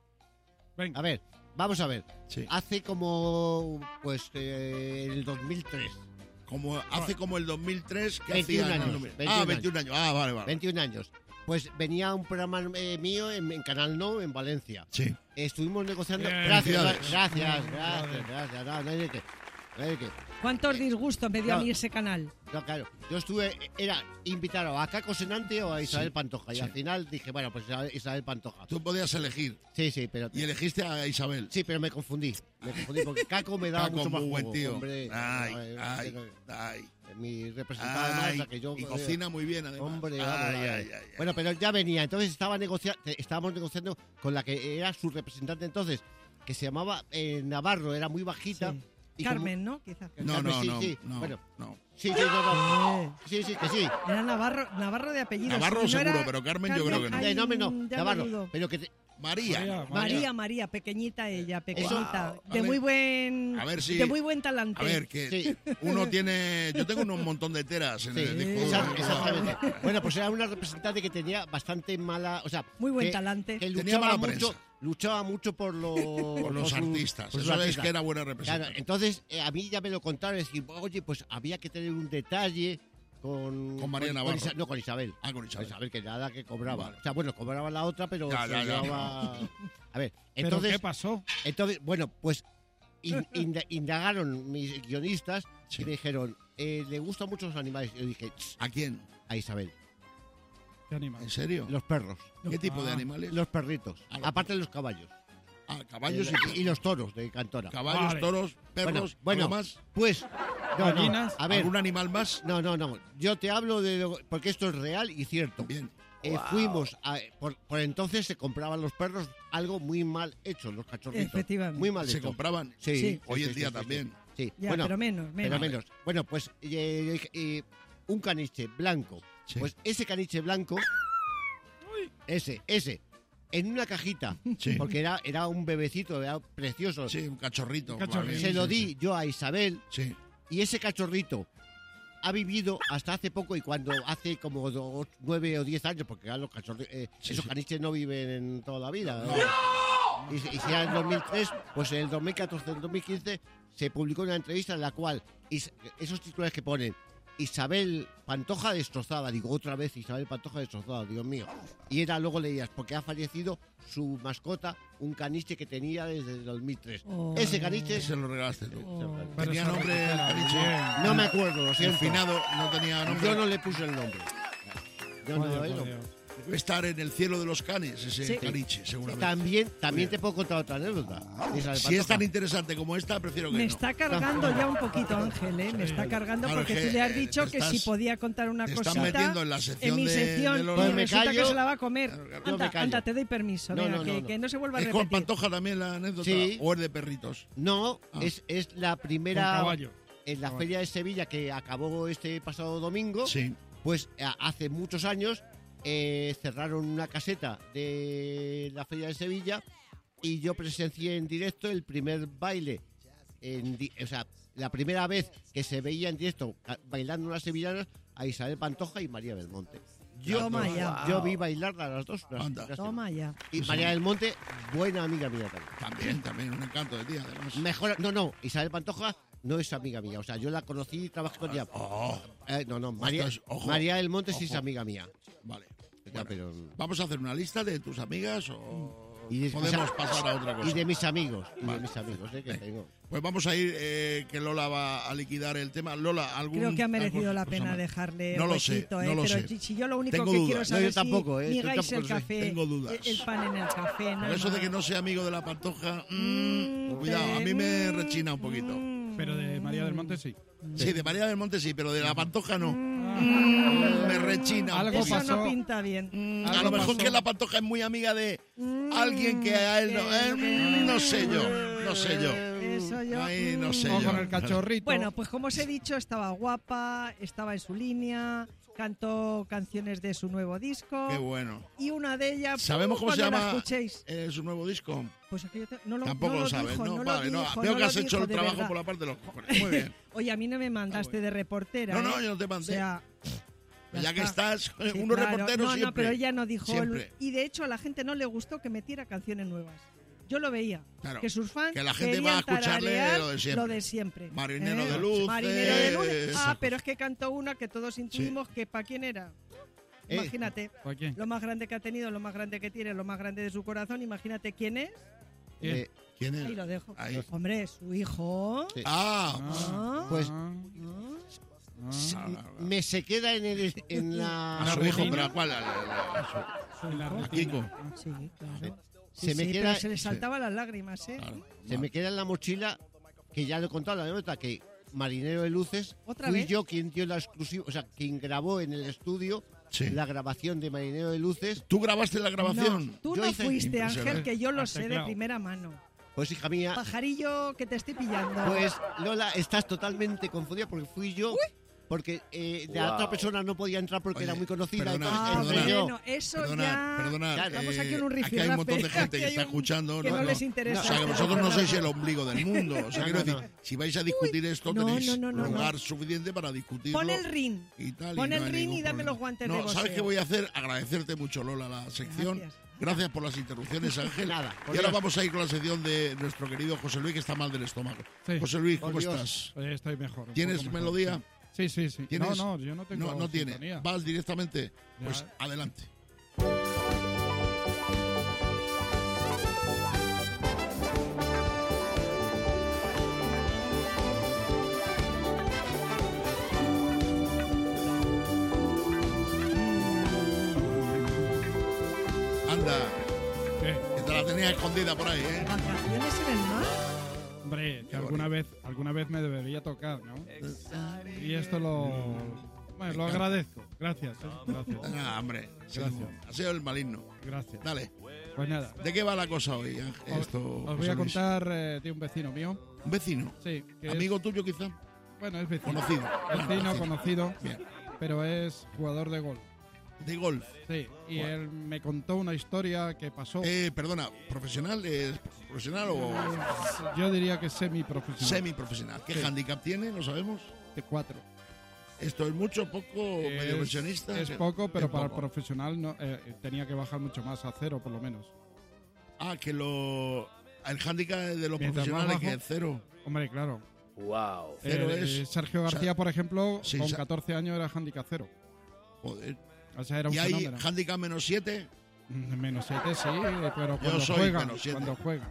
[SPEAKER 8] Venga.
[SPEAKER 7] A ver, vamos a ver.
[SPEAKER 1] Sí.
[SPEAKER 7] Hace como, pues, eh, el dos mil tres.
[SPEAKER 1] Como, hace como el dos mil tres, ¿qué
[SPEAKER 7] veintiún
[SPEAKER 1] hacía?
[SPEAKER 7] años,
[SPEAKER 1] No,
[SPEAKER 7] veintiún
[SPEAKER 1] ah,
[SPEAKER 7] años.
[SPEAKER 1] veintiún años. Ah, vale, vale.
[SPEAKER 7] veintiún años. Pues venía un programa eh, mío en, en Canal No, en Valencia.
[SPEAKER 1] Sí.
[SPEAKER 7] Estuvimos negociando...
[SPEAKER 8] Bien,
[SPEAKER 7] gracias,
[SPEAKER 1] felicidades.
[SPEAKER 7] gracias,
[SPEAKER 8] Bien,
[SPEAKER 7] gracias,
[SPEAKER 8] vale.
[SPEAKER 7] gracias. no, no hay de qué. ¿eh? Que,
[SPEAKER 9] ¿Cuántos disgustos me dio
[SPEAKER 7] no.
[SPEAKER 9] a mí ese canal?
[SPEAKER 7] no, claro. Yo estuve, era invitado a Caco Senante o a Isabel
[SPEAKER 1] Sí,
[SPEAKER 7] Pantoja. Y
[SPEAKER 1] sí.
[SPEAKER 7] al final dije, bueno, pues Isabel, Isabel Pantoja.
[SPEAKER 1] Tú podías elegir.
[SPEAKER 7] Sí, sí, pero...
[SPEAKER 1] Y elegiste a Isabel.
[SPEAKER 7] Sí, pero me confundí. Me confundí porque Caco me daba
[SPEAKER 1] Caco,
[SPEAKER 7] mucho más
[SPEAKER 1] muy buen
[SPEAKER 7] juego,
[SPEAKER 1] tío.
[SPEAKER 7] hombre.
[SPEAKER 1] Ay,
[SPEAKER 7] No, eh,
[SPEAKER 1] ay,
[SPEAKER 7] eh,
[SPEAKER 1] ay.
[SPEAKER 7] Mi representante
[SPEAKER 1] Ay,
[SPEAKER 7] más, que yo...
[SPEAKER 1] y cocina muy bien, además.
[SPEAKER 7] Hombre,
[SPEAKER 1] Ay,
[SPEAKER 7] vamos,
[SPEAKER 1] ay,
[SPEAKER 7] ay.
[SPEAKER 1] ay, ay.
[SPEAKER 7] Bueno, pero ya venía. Entonces estaba negocia estábamos negociando con la que era su representante entonces, que se llamaba eh, Navarro, era muy bajita.
[SPEAKER 9] Sí.
[SPEAKER 7] y
[SPEAKER 9] Carmen, ¿no? Quizá.
[SPEAKER 7] como-
[SPEAKER 1] No,
[SPEAKER 7] Carmen,
[SPEAKER 1] no,
[SPEAKER 7] sí,
[SPEAKER 1] no,
[SPEAKER 7] sí.
[SPEAKER 1] no,
[SPEAKER 7] Bueno,
[SPEAKER 1] no.
[SPEAKER 7] sí, sí, no, no.
[SPEAKER 9] Eh,
[SPEAKER 7] Sí, sí, que sí.
[SPEAKER 9] Era Navarro, Navarro de apellido.
[SPEAKER 1] Navarro
[SPEAKER 9] Si no
[SPEAKER 1] seguro,
[SPEAKER 9] era
[SPEAKER 1] pero Carmen yo creo que no.
[SPEAKER 9] ay,
[SPEAKER 7] Eh, no, me no,
[SPEAKER 9] ya
[SPEAKER 7] Navarro.
[SPEAKER 9] lo dudo.
[SPEAKER 7] Pero que te-
[SPEAKER 1] María.
[SPEAKER 8] María,
[SPEAKER 9] María, María, pequeñita ella, pequeñita,
[SPEAKER 1] Wow,
[SPEAKER 9] de
[SPEAKER 1] vale.
[SPEAKER 9] muy buen,
[SPEAKER 1] A ver si-
[SPEAKER 9] de muy buen talante.
[SPEAKER 1] A ver, que
[SPEAKER 7] Sí.
[SPEAKER 1] uno tiene... Yo tengo un montón de teras en
[SPEAKER 7] Sí,
[SPEAKER 1] el disco.
[SPEAKER 7] exact-
[SPEAKER 1] duro.
[SPEAKER 7] exactamente. Bueno, pues era una representante que tenía bastante mala, o sea,
[SPEAKER 9] Muy buen
[SPEAKER 7] que-
[SPEAKER 9] talante.
[SPEAKER 7] que
[SPEAKER 1] Tenía
[SPEAKER 7] luchaba
[SPEAKER 1] mala
[SPEAKER 7] mucho,
[SPEAKER 1] prensa.
[SPEAKER 7] luchaba mucho por los,
[SPEAKER 1] Por los
[SPEAKER 7] sus-
[SPEAKER 1] artistas.
[SPEAKER 7] por sus
[SPEAKER 1] Eso es
[SPEAKER 7] artistas.
[SPEAKER 1] que era buena
[SPEAKER 7] Claro,
[SPEAKER 1] representante.
[SPEAKER 7] entonces eh, a mí ya me lo contaron, es decir, oye, pues había que tener un detalle con...
[SPEAKER 1] Con María Navarro.
[SPEAKER 7] Isa- no, con Isabel.
[SPEAKER 1] Ah, con Isabel.
[SPEAKER 7] Isabel, que nada que cobraba.
[SPEAKER 1] Vale.
[SPEAKER 7] O sea, bueno, cobraba la otra, pero
[SPEAKER 1] Ya,
[SPEAKER 7] se
[SPEAKER 1] ya, ya,
[SPEAKER 7] llevaba... A ver,
[SPEAKER 8] ¿Pero
[SPEAKER 7] entonces...
[SPEAKER 8] qué pasó?
[SPEAKER 7] Entonces, bueno, pues in- inda- indagaron mis guionistas
[SPEAKER 1] Sí.
[SPEAKER 7] y me dijeron, eh, le gustan mucho los animales. Yo dije, "Ch,
[SPEAKER 1] ¿A quién?
[SPEAKER 7] a Isabel,
[SPEAKER 8] ¿Qué animal?
[SPEAKER 1] ¿En serio?
[SPEAKER 7] los perros,
[SPEAKER 1] ¿Qué tipo de
[SPEAKER 8] Ah.
[SPEAKER 1] animales?
[SPEAKER 7] los perritos,
[SPEAKER 1] Ah, los
[SPEAKER 7] aparte de los caballos.
[SPEAKER 1] Ah, caballos
[SPEAKER 7] Eh,
[SPEAKER 1] y...
[SPEAKER 7] y los toros de Cantora.
[SPEAKER 1] Caballos,
[SPEAKER 8] Vale.
[SPEAKER 1] toros, perros,
[SPEAKER 7] bueno,
[SPEAKER 1] ¿algo más?
[SPEAKER 7] Pues, no, no,
[SPEAKER 8] Gallinas.
[SPEAKER 7] a ver,
[SPEAKER 1] ¿Algún animal más?
[SPEAKER 7] no, no, no, yo te hablo de, lo- porque esto es real y cierto.
[SPEAKER 1] Bien.
[SPEAKER 7] Eh, fuimos, a, por, por entonces se compraban los perros algo muy mal hecho, los cachorritos.
[SPEAKER 9] Efectivamente.
[SPEAKER 7] Muy mal
[SPEAKER 1] Se
[SPEAKER 7] hecho.
[SPEAKER 1] compraban.
[SPEAKER 7] Sí,
[SPEAKER 9] Sí.
[SPEAKER 1] Hoy
[SPEAKER 7] sí,
[SPEAKER 1] en
[SPEAKER 7] sí,
[SPEAKER 1] día
[SPEAKER 7] sí,
[SPEAKER 1] también.
[SPEAKER 7] Sí, sí.
[SPEAKER 9] Ya,
[SPEAKER 7] bueno,
[SPEAKER 9] pero menos, menos.
[SPEAKER 7] pero menos. Bueno, pues eh, eh, un caniche blanco.
[SPEAKER 1] Sí.
[SPEAKER 7] Pues ese caniche blanco, ese, ese, en una cajita,
[SPEAKER 1] Sí.
[SPEAKER 7] porque era, era un bebecito, era precioso.
[SPEAKER 1] Sí, un cachorrito.
[SPEAKER 8] Un cachorrito.
[SPEAKER 7] Se lo
[SPEAKER 1] sí,
[SPEAKER 7] di
[SPEAKER 1] sí.
[SPEAKER 7] yo a Isabel
[SPEAKER 1] Sí.
[SPEAKER 7] y ese cachorrito ha vivido hasta hace poco y cuando hace como dos, nueve o diez años, porque claro, los cachorri- eh,
[SPEAKER 1] Sí,
[SPEAKER 7] esos
[SPEAKER 1] sí.
[SPEAKER 7] caniches no viven en toda la vida. ¿eh? Y, y si era en dos mil tres, pues en el dos mil catorce, en el dos mil quince se publicó una entrevista en la cual is- esos titulares que ponen Isabel Pantoja destrozada, digo otra vez Isabel Pantoja destrozada, Dios mío. Y era luego leías, porque ha fallecido su mascota, un caniche que tenía desde el dos mil tres.
[SPEAKER 9] Oh.
[SPEAKER 7] Ese caniche,
[SPEAKER 1] Se lo regalaste tú.
[SPEAKER 9] Oh.
[SPEAKER 8] Pero
[SPEAKER 1] Tenía
[SPEAKER 8] se
[SPEAKER 1] nombre el
[SPEAKER 8] recupera
[SPEAKER 1] caniche.
[SPEAKER 8] bien.
[SPEAKER 7] no me acuerdo, lo
[SPEAKER 1] El
[SPEAKER 7] siento.
[SPEAKER 1] finado no tenía nombre.
[SPEAKER 7] Yo no le puse el nombre. Yo no,
[SPEAKER 8] Joder,
[SPEAKER 7] él no.
[SPEAKER 8] joder.
[SPEAKER 1] Debe estar en el cielo de los canes, ese
[SPEAKER 9] Sí.
[SPEAKER 1] caniche, seguramente.
[SPEAKER 7] También, también
[SPEAKER 1] Bien.
[SPEAKER 7] te puedo contar otra anécdota. de Isabel
[SPEAKER 1] Si es
[SPEAKER 7] Pantoja.
[SPEAKER 1] tan interesante como esta, prefiero que
[SPEAKER 9] Me
[SPEAKER 1] no.
[SPEAKER 9] está cargando ya un poquito, Ángel, ¿eh? Me está cargando
[SPEAKER 1] Claro,
[SPEAKER 9] porque
[SPEAKER 1] es que,
[SPEAKER 9] tú le has
[SPEAKER 1] eh,
[SPEAKER 9] dicho
[SPEAKER 1] te
[SPEAKER 9] que
[SPEAKER 1] estás-
[SPEAKER 9] si podía contar una
[SPEAKER 1] te estás
[SPEAKER 9] cosita
[SPEAKER 1] metiendo en la sección
[SPEAKER 9] mi
[SPEAKER 1] de-
[SPEAKER 9] sección
[SPEAKER 1] de los-
[SPEAKER 9] y
[SPEAKER 7] Pues me
[SPEAKER 9] resulta
[SPEAKER 7] callo.
[SPEAKER 9] que se la va a comer.
[SPEAKER 1] Claro, claro.
[SPEAKER 7] Yo
[SPEAKER 9] Anda,
[SPEAKER 7] me callo.
[SPEAKER 9] anda, te doy permiso,
[SPEAKER 7] No,
[SPEAKER 9] venga,
[SPEAKER 7] no,
[SPEAKER 9] que,
[SPEAKER 7] no, no.
[SPEAKER 9] que no se vuelva a
[SPEAKER 1] ¿Es con
[SPEAKER 9] repetir.
[SPEAKER 1] Pantoja también la anécdota?
[SPEAKER 7] Sí.
[SPEAKER 1] ¿O es de perritos?
[SPEAKER 7] No,
[SPEAKER 1] Ah.
[SPEAKER 7] es, es la
[SPEAKER 8] Con
[SPEAKER 7] primera
[SPEAKER 8] caballo.
[SPEAKER 7] en la
[SPEAKER 8] Caballo.
[SPEAKER 7] Feria de Sevilla que acabó este pasado domingo.
[SPEAKER 1] Sí.
[SPEAKER 7] Pues a- hace muchos años eh, cerraron una caseta de la Feria de Sevilla y yo presencié en directo el primer baile. En di- o sea, la primera vez que se veía en directo a- bailando las sevillanas a Isabel Pantoja y María Belmonte. Yo,
[SPEAKER 9] Toma ya.
[SPEAKER 7] yo vi bailar a las dos. las-
[SPEAKER 1] Anda.
[SPEAKER 7] las-
[SPEAKER 9] Toma ya.
[SPEAKER 7] Y María Belmonte, buena amiga mía también.
[SPEAKER 1] También, también, un encanto de ti, además.
[SPEAKER 7] Mejor, no, no, Isabel Pantoja no es amiga mía. O sea, yo la conocí y trabajé con ella.
[SPEAKER 1] Oh,
[SPEAKER 7] Eh, no, no, María,
[SPEAKER 1] Esto es- ojo,
[SPEAKER 7] María del Monte sí es
[SPEAKER 1] ojo.
[SPEAKER 7] amiga mía.
[SPEAKER 1] vale.
[SPEAKER 7] Ya,
[SPEAKER 1] Bueno,
[SPEAKER 7] pero,
[SPEAKER 1] ¿Vamos a hacer una lista de tus amigas o
[SPEAKER 7] y de-
[SPEAKER 1] podemos
[SPEAKER 7] o sea,
[SPEAKER 1] pasar a otra cosa?
[SPEAKER 7] Y de mis amigos. Y
[SPEAKER 1] Vale.
[SPEAKER 7] de mis amigos, eh, que
[SPEAKER 1] Venga.
[SPEAKER 7] tengo.
[SPEAKER 1] Pues vamos a ir, eh, que Lola va a liquidar el tema. Lola, ¿algún
[SPEAKER 9] Creo que ha merecido
[SPEAKER 1] algo-
[SPEAKER 9] la
[SPEAKER 1] cosa
[SPEAKER 9] pena
[SPEAKER 1] más?
[SPEAKER 9] dejarle
[SPEAKER 1] No lo sé,
[SPEAKER 9] huequito, ¿eh?
[SPEAKER 1] no lo
[SPEAKER 9] Pero
[SPEAKER 1] sé.
[SPEAKER 9] si- si yo lo único
[SPEAKER 1] Tengo
[SPEAKER 9] que
[SPEAKER 1] dudas.
[SPEAKER 9] quiero
[SPEAKER 1] No,
[SPEAKER 9] saber
[SPEAKER 7] yo
[SPEAKER 9] es
[SPEAKER 7] tampoco,
[SPEAKER 9] si
[SPEAKER 7] ¿eh? Yo
[SPEAKER 9] miráis
[SPEAKER 7] tampoco
[SPEAKER 9] el
[SPEAKER 7] lo sé.
[SPEAKER 9] café,
[SPEAKER 1] Tengo dudas.
[SPEAKER 9] el el pan en el café, nada
[SPEAKER 1] Pero eso de
[SPEAKER 9] más.
[SPEAKER 1] que no sea amigo de la Pantoja, mm,
[SPEAKER 9] Mm,
[SPEAKER 1] cuidado, a mí me
[SPEAKER 9] mm,
[SPEAKER 1] rechina un poquito.
[SPEAKER 9] mm.
[SPEAKER 8] Pero de María del Monte sí.
[SPEAKER 1] Sí, de María del Monte sí, pero de la Pantoja no.
[SPEAKER 9] Mm,
[SPEAKER 1] Mm, me rechina. un
[SPEAKER 8] Algo
[SPEAKER 9] Eso
[SPEAKER 1] poco.
[SPEAKER 8] pasó.
[SPEAKER 9] no pinta bien.
[SPEAKER 1] Mm, a
[SPEAKER 8] algo
[SPEAKER 1] lo mejor
[SPEAKER 8] pasó.
[SPEAKER 1] que la Pantoja es muy amiga de
[SPEAKER 9] Mm,
[SPEAKER 1] alguien que a él no.
[SPEAKER 9] que-
[SPEAKER 1] eh, mm, no sé yo, no sé yo.
[SPEAKER 9] Eso yo.
[SPEAKER 1] Ay, no
[SPEAKER 9] mm.
[SPEAKER 1] sé
[SPEAKER 8] O
[SPEAKER 1] yo.
[SPEAKER 8] con el cachorrito.
[SPEAKER 9] Bueno, pues como os he dicho, estaba guapa, estaba en su línea, cantó canciones de su nuevo disco.
[SPEAKER 1] Qué bueno.
[SPEAKER 9] Y una de ellas,
[SPEAKER 1] ¿Sabemos
[SPEAKER 9] ¡pum!,
[SPEAKER 1] cómo se
[SPEAKER 9] cuando la
[SPEAKER 1] llama
[SPEAKER 9] escuchéis.
[SPEAKER 1] eh, su nuevo disco?
[SPEAKER 9] Pues es que yo te- no lo,
[SPEAKER 1] Tampoco
[SPEAKER 9] no
[SPEAKER 1] lo
[SPEAKER 9] lo
[SPEAKER 1] sabes,
[SPEAKER 9] dijo,
[SPEAKER 1] ¿no?
[SPEAKER 9] no
[SPEAKER 1] Vale,
[SPEAKER 9] lo
[SPEAKER 1] no.
[SPEAKER 9] dijo,
[SPEAKER 1] Veo
[SPEAKER 9] no
[SPEAKER 1] que
[SPEAKER 9] lo
[SPEAKER 1] has hecho
[SPEAKER 9] dijo,
[SPEAKER 1] el
[SPEAKER 9] de
[SPEAKER 1] trabajo
[SPEAKER 9] verdad.
[SPEAKER 1] por la parte de los cojones. Muy bien.
[SPEAKER 9] Oye, a mí no me mandaste de reportera.
[SPEAKER 1] No, no,
[SPEAKER 9] ¿eh?
[SPEAKER 1] yo no te
[SPEAKER 9] O
[SPEAKER 1] mandé.
[SPEAKER 9] sea,
[SPEAKER 1] Ya, que
[SPEAKER 9] está.
[SPEAKER 1] estás,
[SPEAKER 9] Sí,
[SPEAKER 1] unos
[SPEAKER 9] claro.
[SPEAKER 1] reporteros
[SPEAKER 9] No, no,
[SPEAKER 1] siempre.
[SPEAKER 9] pero ella no dijo.
[SPEAKER 1] Siempre.
[SPEAKER 9] Y de hecho a la gente no le gustó que metiera canciones nuevas. Yo lo veía.
[SPEAKER 1] Claro,
[SPEAKER 9] que sus fans
[SPEAKER 1] que la gente
[SPEAKER 9] querían
[SPEAKER 1] va a escucharle
[SPEAKER 9] tararear
[SPEAKER 1] lo de siempre.
[SPEAKER 9] lo de siempre.
[SPEAKER 1] Marinero
[SPEAKER 9] ¿eh?
[SPEAKER 1] de luces.
[SPEAKER 9] Marinero de luces. Ah,
[SPEAKER 1] Esas
[SPEAKER 9] pero es que cantó una que todos intuimos que ¿para quién era?
[SPEAKER 7] Eh,
[SPEAKER 9] Imagínate.
[SPEAKER 8] ¿Para quién?
[SPEAKER 9] Lo más grande que ha tenido, lo más grande que tiene, lo más grande de su corazón. Imagínate quién es.
[SPEAKER 7] Eh,
[SPEAKER 1] ¿Quién es?
[SPEAKER 9] Ahí lo dejo.
[SPEAKER 1] Ahí.
[SPEAKER 9] Hombre, su hijo.
[SPEAKER 7] Sí.
[SPEAKER 1] Ah,
[SPEAKER 9] Ah.
[SPEAKER 7] Pues
[SPEAKER 8] Ah,
[SPEAKER 7] sí,
[SPEAKER 8] ah,
[SPEAKER 7] me se queda en, el, en la...
[SPEAKER 1] a su hijo,
[SPEAKER 8] rutina.
[SPEAKER 1] pero ¿a cuál? A la- a
[SPEAKER 8] en la
[SPEAKER 1] su- a
[SPEAKER 8] rutina.
[SPEAKER 1] Kiko.
[SPEAKER 9] Sí, claro.
[SPEAKER 7] Se
[SPEAKER 9] Sí,
[SPEAKER 7] me
[SPEAKER 9] sí,
[SPEAKER 7] queda-
[SPEAKER 9] pero se le saltaban las lágrimas, ¿eh?
[SPEAKER 1] Claro.
[SPEAKER 7] Se me queda en la mochila, que ya lo he contado la anécdota, que Marinero de Luces,
[SPEAKER 9] ¿Otra
[SPEAKER 7] fui
[SPEAKER 9] vez?
[SPEAKER 7] yo quien dio la exclusiva, o sea, quien grabó en el estudio
[SPEAKER 1] Sí.
[SPEAKER 7] la grabación de Marinero de Luces.
[SPEAKER 1] ¿Tú grabaste la grabación?
[SPEAKER 9] No, tú
[SPEAKER 7] Yo
[SPEAKER 9] no
[SPEAKER 7] hice-
[SPEAKER 9] fuiste,
[SPEAKER 1] Impresionante.
[SPEAKER 9] Ángel, que yo lo
[SPEAKER 8] Has
[SPEAKER 9] sé de
[SPEAKER 8] teclado.
[SPEAKER 9] primera mano.
[SPEAKER 7] Pues hija mía,
[SPEAKER 9] Pajarillo que te estoy pillando.
[SPEAKER 7] pues Lola, estás totalmente confundida porque fui yo, porque eh, de la otra persona no podía entrar porque
[SPEAKER 1] Oye,
[SPEAKER 7] era muy conocida.
[SPEAKER 1] perdona,
[SPEAKER 7] entonces
[SPEAKER 9] Ah,
[SPEAKER 7] entré
[SPEAKER 1] perdona.
[SPEAKER 7] yo.
[SPEAKER 9] bueno, eso
[SPEAKER 1] Perdona,
[SPEAKER 9] ya...
[SPEAKER 1] perdona.
[SPEAKER 7] Claro,
[SPEAKER 9] Estamos
[SPEAKER 1] eh,
[SPEAKER 9] aquí en un
[SPEAKER 1] aquí hay un montón de
[SPEAKER 9] rifirrafe,
[SPEAKER 1] gente que
[SPEAKER 9] aquí
[SPEAKER 1] está
[SPEAKER 9] hay un-
[SPEAKER 1] escuchando.
[SPEAKER 9] que no les interesa.
[SPEAKER 1] O sea, que
[SPEAKER 9] este
[SPEAKER 1] vosotros no
[SPEAKER 9] programa.
[SPEAKER 1] sois el ombligo del mundo. O sea,
[SPEAKER 7] No,
[SPEAKER 1] quiero
[SPEAKER 7] no,
[SPEAKER 1] decir,
[SPEAKER 7] no.
[SPEAKER 1] si vais a discutir esto,
[SPEAKER 9] No,
[SPEAKER 1] tenéis
[SPEAKER 9] no, no, no,
[SPEAKER 1] lugar
[SPEAKER 9] no.
[SPEAKER 1] suficiente para discutirlo.
[SPEAKER 9] Pon el ring.
[SPEAKER 1] Y tal, y
[SPEAKER 9] Pon
[SPEAKER 1] no
[SPEAKER 9] el
[SPEAKER 1] hay
[SPEAKER 9] ring
[SPEAKER 1] ningún
[SPEAKER 9] y dame
[SPEAKER 1] problema.
[SPEAKER 9] los guantes
[SPEAKER 1] no,
[SPEAKER 9] de
[SPEAKER 1] ¿sabes
[SPEAKER 9] boxeo.
[SPEAKER 1] qué voy a hacer? Agradecerte mucho, Lola, la sección.
[SPEAKER 9] Gracias.
[SPEAKER 1] Gracias por las interrupciones, Ángel.
[SPEAKER 7] Nada, por
[SPEAKER 1] y ahora
[SPEAKER 7] Dios.
[SPEAKER 1] vamos a ir con la sección de nuestro querido José Luis, que está mal del estómago.
[SPEAKER 8] Sí.
[SPEAKER 1] José Luis,
[SPEAKER 7] Por
[SPEAKER 1] ¿cómo
[SPEAKER 7] Dios.
[SPEAKER 1] estás?
[SPEAKER 8] Eh, estoy mejor. un
[SPEAKER 1] ¿Tienes
[SPEAKER 8] poco mejor,
[SPEAKER 1] melodía?
[SPEAKER 8] Sí, sí, sí.
[SPEAKER 1] ¿Tienes?
[SPEAKER 8] No, no, yo no tengo
[SPEAKER 1] No, no tiene.
[SPEAKER 8] sintonía.
[SPEAKER 1] ¿Vas directamente?
[SPEAKER 8] Ya.
[SPEAKER 1] Pues adelante. Anda,
[SPEAKER 8] ¿Qué?
[SPEAKER 1] que te la tenía escondida por ahí, ¿eh?
[SPEAKER 9] ¿Vacaciones en el mar?
[SPEAKER 8] Hombre, que alguna vez, alguna vez me debería tocar, ¿no? Y esto lo, bueno, lo agradezco. Gracias, ¿eh? Gracias.
[SPEAKER 1] Ah, hombre,
[SPEAKER 8] Gracias.
[SPEAKER 1] ha sido el maligno.
[SPEAKER 8] Gracias.
[SPEAKER 1] Dale,
[SPEAKER 8] Pues nada,
[SPEAKER 1] ¿de qué va la cosa hoy, Ángel?
[SPEAKER 8] os,
[SPEAKER 1] Esto,
[SPEAKER 8] os voy
[SPEAKER 1] José
[SPEAKER 8] a
[SPEAKER 1] Luis?
[SPEAKER 8] contar eh, de un vecino mío.
[SPEAKER 1] ¿Un vecino?
[SPEAKER 8] Sí, que
[SPEAKER 1] ¿Amigo tuyo quizá?
[SPEAKER 8] es, bueno, es vecino.
[SPEAKER 1] Conocido. Bueno,
[SPEAKER 8] Vecino,
[SPEAKER 1] vecino.
[SPEAKER 8] conocido,
[SPEAKER 1] Bien.
[SPEAKER 8] pero es jugador de golf.
[SPEAKER 1] De golf.
[SPEAKER 8] Sí, y
[SPEAKER 1] Joder.
[SPEAKER 8] él me contó una historia que pasó.
[SPEAKER 1] Eh, perdona, ¿profesional? ¿Es profesional o
[SPEAKER 8] Yo diría que semi-profesional.
[SPEAKER 1] semiprofesional? ¿Qué
[SPEAKER 8] Sí.
[SPEAKER 1] handicap tiene? ¿Lo sabemos?
[SPEAKER 8] De cuatro.
[SPEAKER 1] ¿Esto es mucho, poco, medio
[SPEAKER 8] Es-
[SPEAKER 1] pensionista?
[SPEAKER 8] Es
[SPEAKER 1] ¿Qué?
[SPEAKER 8] poco, pero
[SPEAKER 1] Es
[SPEAKER 8] para
[SPEAKER 1] poco.
[SPEAKER 8] el profesional no, eh, tenía que bajar mucho más, a cero por lo menos.
[SPEAKER 1] Ah, que lo... El handicap de los
[SPEAKER 8] Mientras más
[SPEAKER 1] profesionales que
[SPEAKER 8] bajo-
[SPEAKER 1] es cero.
[SPEAKER 8] Hombre, claro.
[SPEAKER 3] Wow.
[SPEAKER 1] Cero
[SPEAKER 8] Eh,
[SPEAKER 1] es-
[SPEAKER 8] Sergio
[SPEAKER 1] o sea,
[SPEAKER 8] García, por ejemplo,
[SPEAKER 1] sí,
[SPEAKER 8] con
[SPEAKER 1] sa-
[SPEAKER 8] catorce años era handicap cero.
[SPEAKER 1] Joder.
[SPEAKER 8] O sea, era un
[SPEAKER 1] ¿Y hay
[SPEAKER 8] fenómeno.
[SPEAKER 1] handicap menos siete?
[SPEAKER 8] Mm, Menos siete, sí, pero cuando
[SPEAKER 1] soy
[SPEAKER 8] juegan,
[SPEAKER 1] menos siete.
[SPEAKER 8] cuando juegan.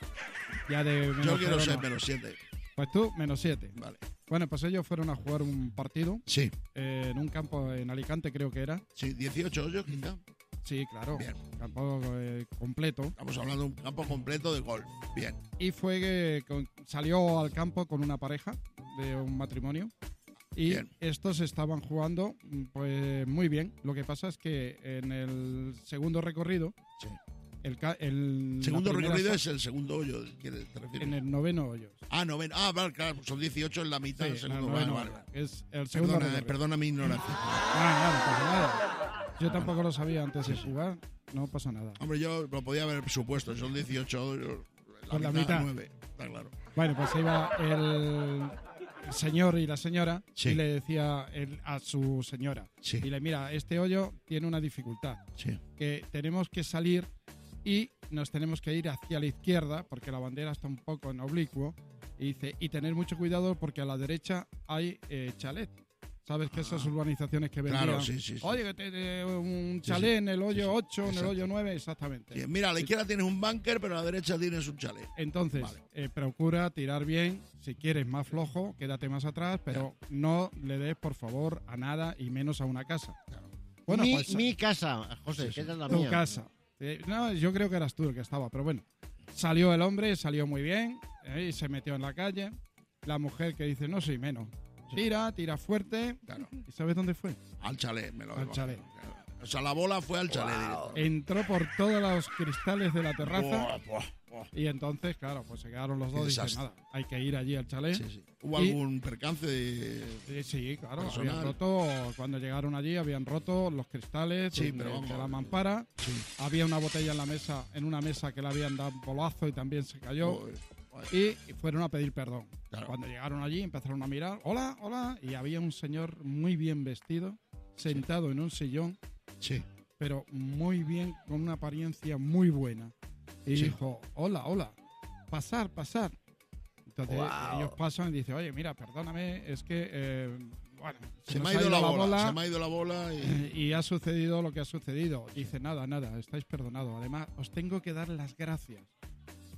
[SPEAKER 8] Ya de menos
[SPEAKER 1] Yo quiero
[SPEAKER 8] cero
[SPEAKER 1] ser
[SPEAKER 8] no.
[SPEAKER 1] menos siete.
[SPEAKER 8] Pues tú, menos siete.
[SPEAKER 1] Vale.
[SPEAKER 8] Bueno, pues ellos fueron a jugar un partido
[SPEAKER 1] Sí,
[SPEAKER 8] eh, en un campo en Alicante, creo que era.
[SPEAKER 1] sí, dieciocho hoyos quizá.
[SPEAKER 8] Sí, claro.
[SPEAKER 1] Bien.
[SPEAKER 8] Campo eh, completo.
[SPEAKER 1] Estamos hablando de un campo completo de golf. Bien.
[SPEAKER 8] Y fue que con- salió al campo con una pareja de un matrimonio. Y
[SPEAKER 1] Bien.
[SPEAKER 8] estos estaban jugando mm, pues muy bien. Lo que pasa es que en el segundo recorrido,
[SPEAKER 1] Sí.
[SPEAKER 8] el, ca- el la
[SPEAKER 1] Segundo
[SPEAKER 8] primera
[SPEAKER 1] recorrido
[SPEAKER 8] sa-
[SPEAKER 1] es el segundo hoyo, ¿quieres- ¿te refieres?
[SPEAKER 8] en el noveno hoyo.
[SPEAKER 1] Ah, noveno. Ah, vale, claro, son dieciocho en la mitad del
[SPEAKER 8] Sí, en el
[SPEAKER 1] segundo. Vale,
[SPEAKER 8] noveno
[SPEAKER 1] vale,
[SPEAKER 8] hoyo.
[SPEAKER 1] vale.
[SPEAKER 8] Es el segundo
[SPEAKER 1] Perdona, eh,
[SPEAKER 8] recorrido.
[SPEAKER 1] perdona mi ignorancia.
[SPEAKER 8] Ah, nada, no pasa nada. Yo tampoco lo sabía antes de jugar. No pasa nada.
[SPEAKER 1] Hombre, yo lo podía haber supuesto, son dieciocho hoyos, la
[SPEAKER 8] Pues la
[SPEAKER 1] mitad,
[SPEAKER 8] mitad.
[SPEAKER 1] nueve, está claro.
[SPEAKER 8] Bueno, pues iba el, el señor y la señora
[SPEAKER 1] Sí.
[SPEAKER 8] y le decía él a su señora.
[SPEAKER 1] Sí.
[SPEAKER 8] Y le mira, este hoyo tiene una dificultad.
[SPEAKER 1] Sí.
[SPEAKER 8] Que tenemos que salir y nos tenemos que ir hacia la izquierda porque la bandera está un poco en oblicuo. Y dice, y tener mucho cuidado porque a la derecha hay eh, chalet. ¿Sabes que esas urbanizaciones que vendían?
[SPEAKER 1] Claro, sí, sí, sí.
[SPEAKER 8] Oye, que te, te- un
[SPEAKER 1] Sí,
[SPEAKER 8] chalet
[SPEAKER 1] sí.
[SPEAKER 8] en el hoyo
[SPEAKER 1] Sí, sí.
[SPEAKER 8] ocho, en el
[SPEAKER 1] Exacto.
[SPEAKER 8] hoyo nueve, exactamente.
[SPEAKER 1] Bien, mira, a la izquierda tienes un bunker, pero a la derecha tienes un chalet.
[SPEAKER 8] Entonces,
[SPEAKER 1] Vale.
[SPEAKER 8] eh, procura tirar bien. Si quieres más flojo, quédate más atrás, pero no le des, por favor, a nada y menos a una casa. Bueno,
[SPEAKER 7] mi,
[SPEAKER 8] pues,
[SPEAKER 7] mi casa, José,
[SPEAKER 1] Sí, sí.
[SPEAKER 7] que esa es la
[SPEAKER 8] tu
[SPEAKER 7] mía.
[SPEAKER 8] casa. Eh, no, yo creo que eras tú el que estaba, pero bueno. Salió el hombre, salió muy bien, eh, y se metió en la calle. La mujer que dice, no soy menos. Tira, tira fuerte.
[SPEAKER 1] Claro.
[SPEAKER 8] ¿Y sabes dónde fue?
[SPEAKER 1] Al chalet, me lo
[SPEAKER 8] Al
[SPEAKER 1] digo.
[SPEAKER 8] chalet.
[SPEAKER 1] O sea, la bola fue al chalet directo.
[SPEAKER 8] Entró por todos los cristales de la terraza.
[SPEAKER 1] Buah, buah, buah.
[SPEAKER 8] Y entonces, claro, pues se quedaron los
[SPEAKER 1] Qué
[SPEAKER 8] dos y dicen,
[SPEAKER 1] desastre.
[SPEAKER 8] nada, hay que ir allí al chalet.
[SPEAKER 1] Sí, sí. ¿Hubo
[SPEAKER 8] Y-
[SPEAKER 1] algún percance de...?
[SPEAKER 8] Sí, sí, claro,
[SPEAKER 1] Personal.
[SPEAKER 8] habían roto, cuando llegaron allí habían roto los cristales
[SPEAKER 1] Sí,
[SPEAKER 8] de,
[SPEAKER 1] pero vamos
[SPEAKER 8] de
[SPEAKER 1] a
[SPEAKER 8] la
[SPEAKER 1] ver.
[SPEAKER 8] mampara.
[SPEAKER 1] Sí.
[SPEAKER 8] Había una botella en la mesa, en una mesa que le habían dado un bolazo y también se cayó.
[SPEAKER 1] Joder, joder.
[SPEAKER 8] Y, y fueron a pedir perdón.
[SPEAKER 1] Claro.
[SPEAKER 8] Cuando llegaron allí empezaron a mirar, hola, hola, y había un señor muy bien vestido, sentado en un sillón,
[SPEAKER 1] Sí.
[SPEAKER 8] pero muy bien, con una apariencia muy buena. Y
[SPEAKER 1] Sí.
[SPEAKER 8] dijo, hola, hola, pasar, pasar. Entonces
[SPEAKER 3] Wow.
[SPEAKER 8] ellos pasan y dicen, oye, mira, perdóname, es que, eh, bueno,
[SPEAKER 1] Se
[SPEAKER 8] nos
[SPEAKER 1] me ha ido la bola, se me ha ido la bola y...
[SPEAKER 8] eh, y ha sucedido lo que ha sucedido. Dice, nada, nada, estáis perdonados. Además, os tengo que dar las gracias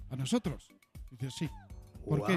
[SPEAKER 8] ¿A nosotros? Dice, sí. ¿Por
[SPEAKER 13] Wow.
[SPEAKER 8] qué?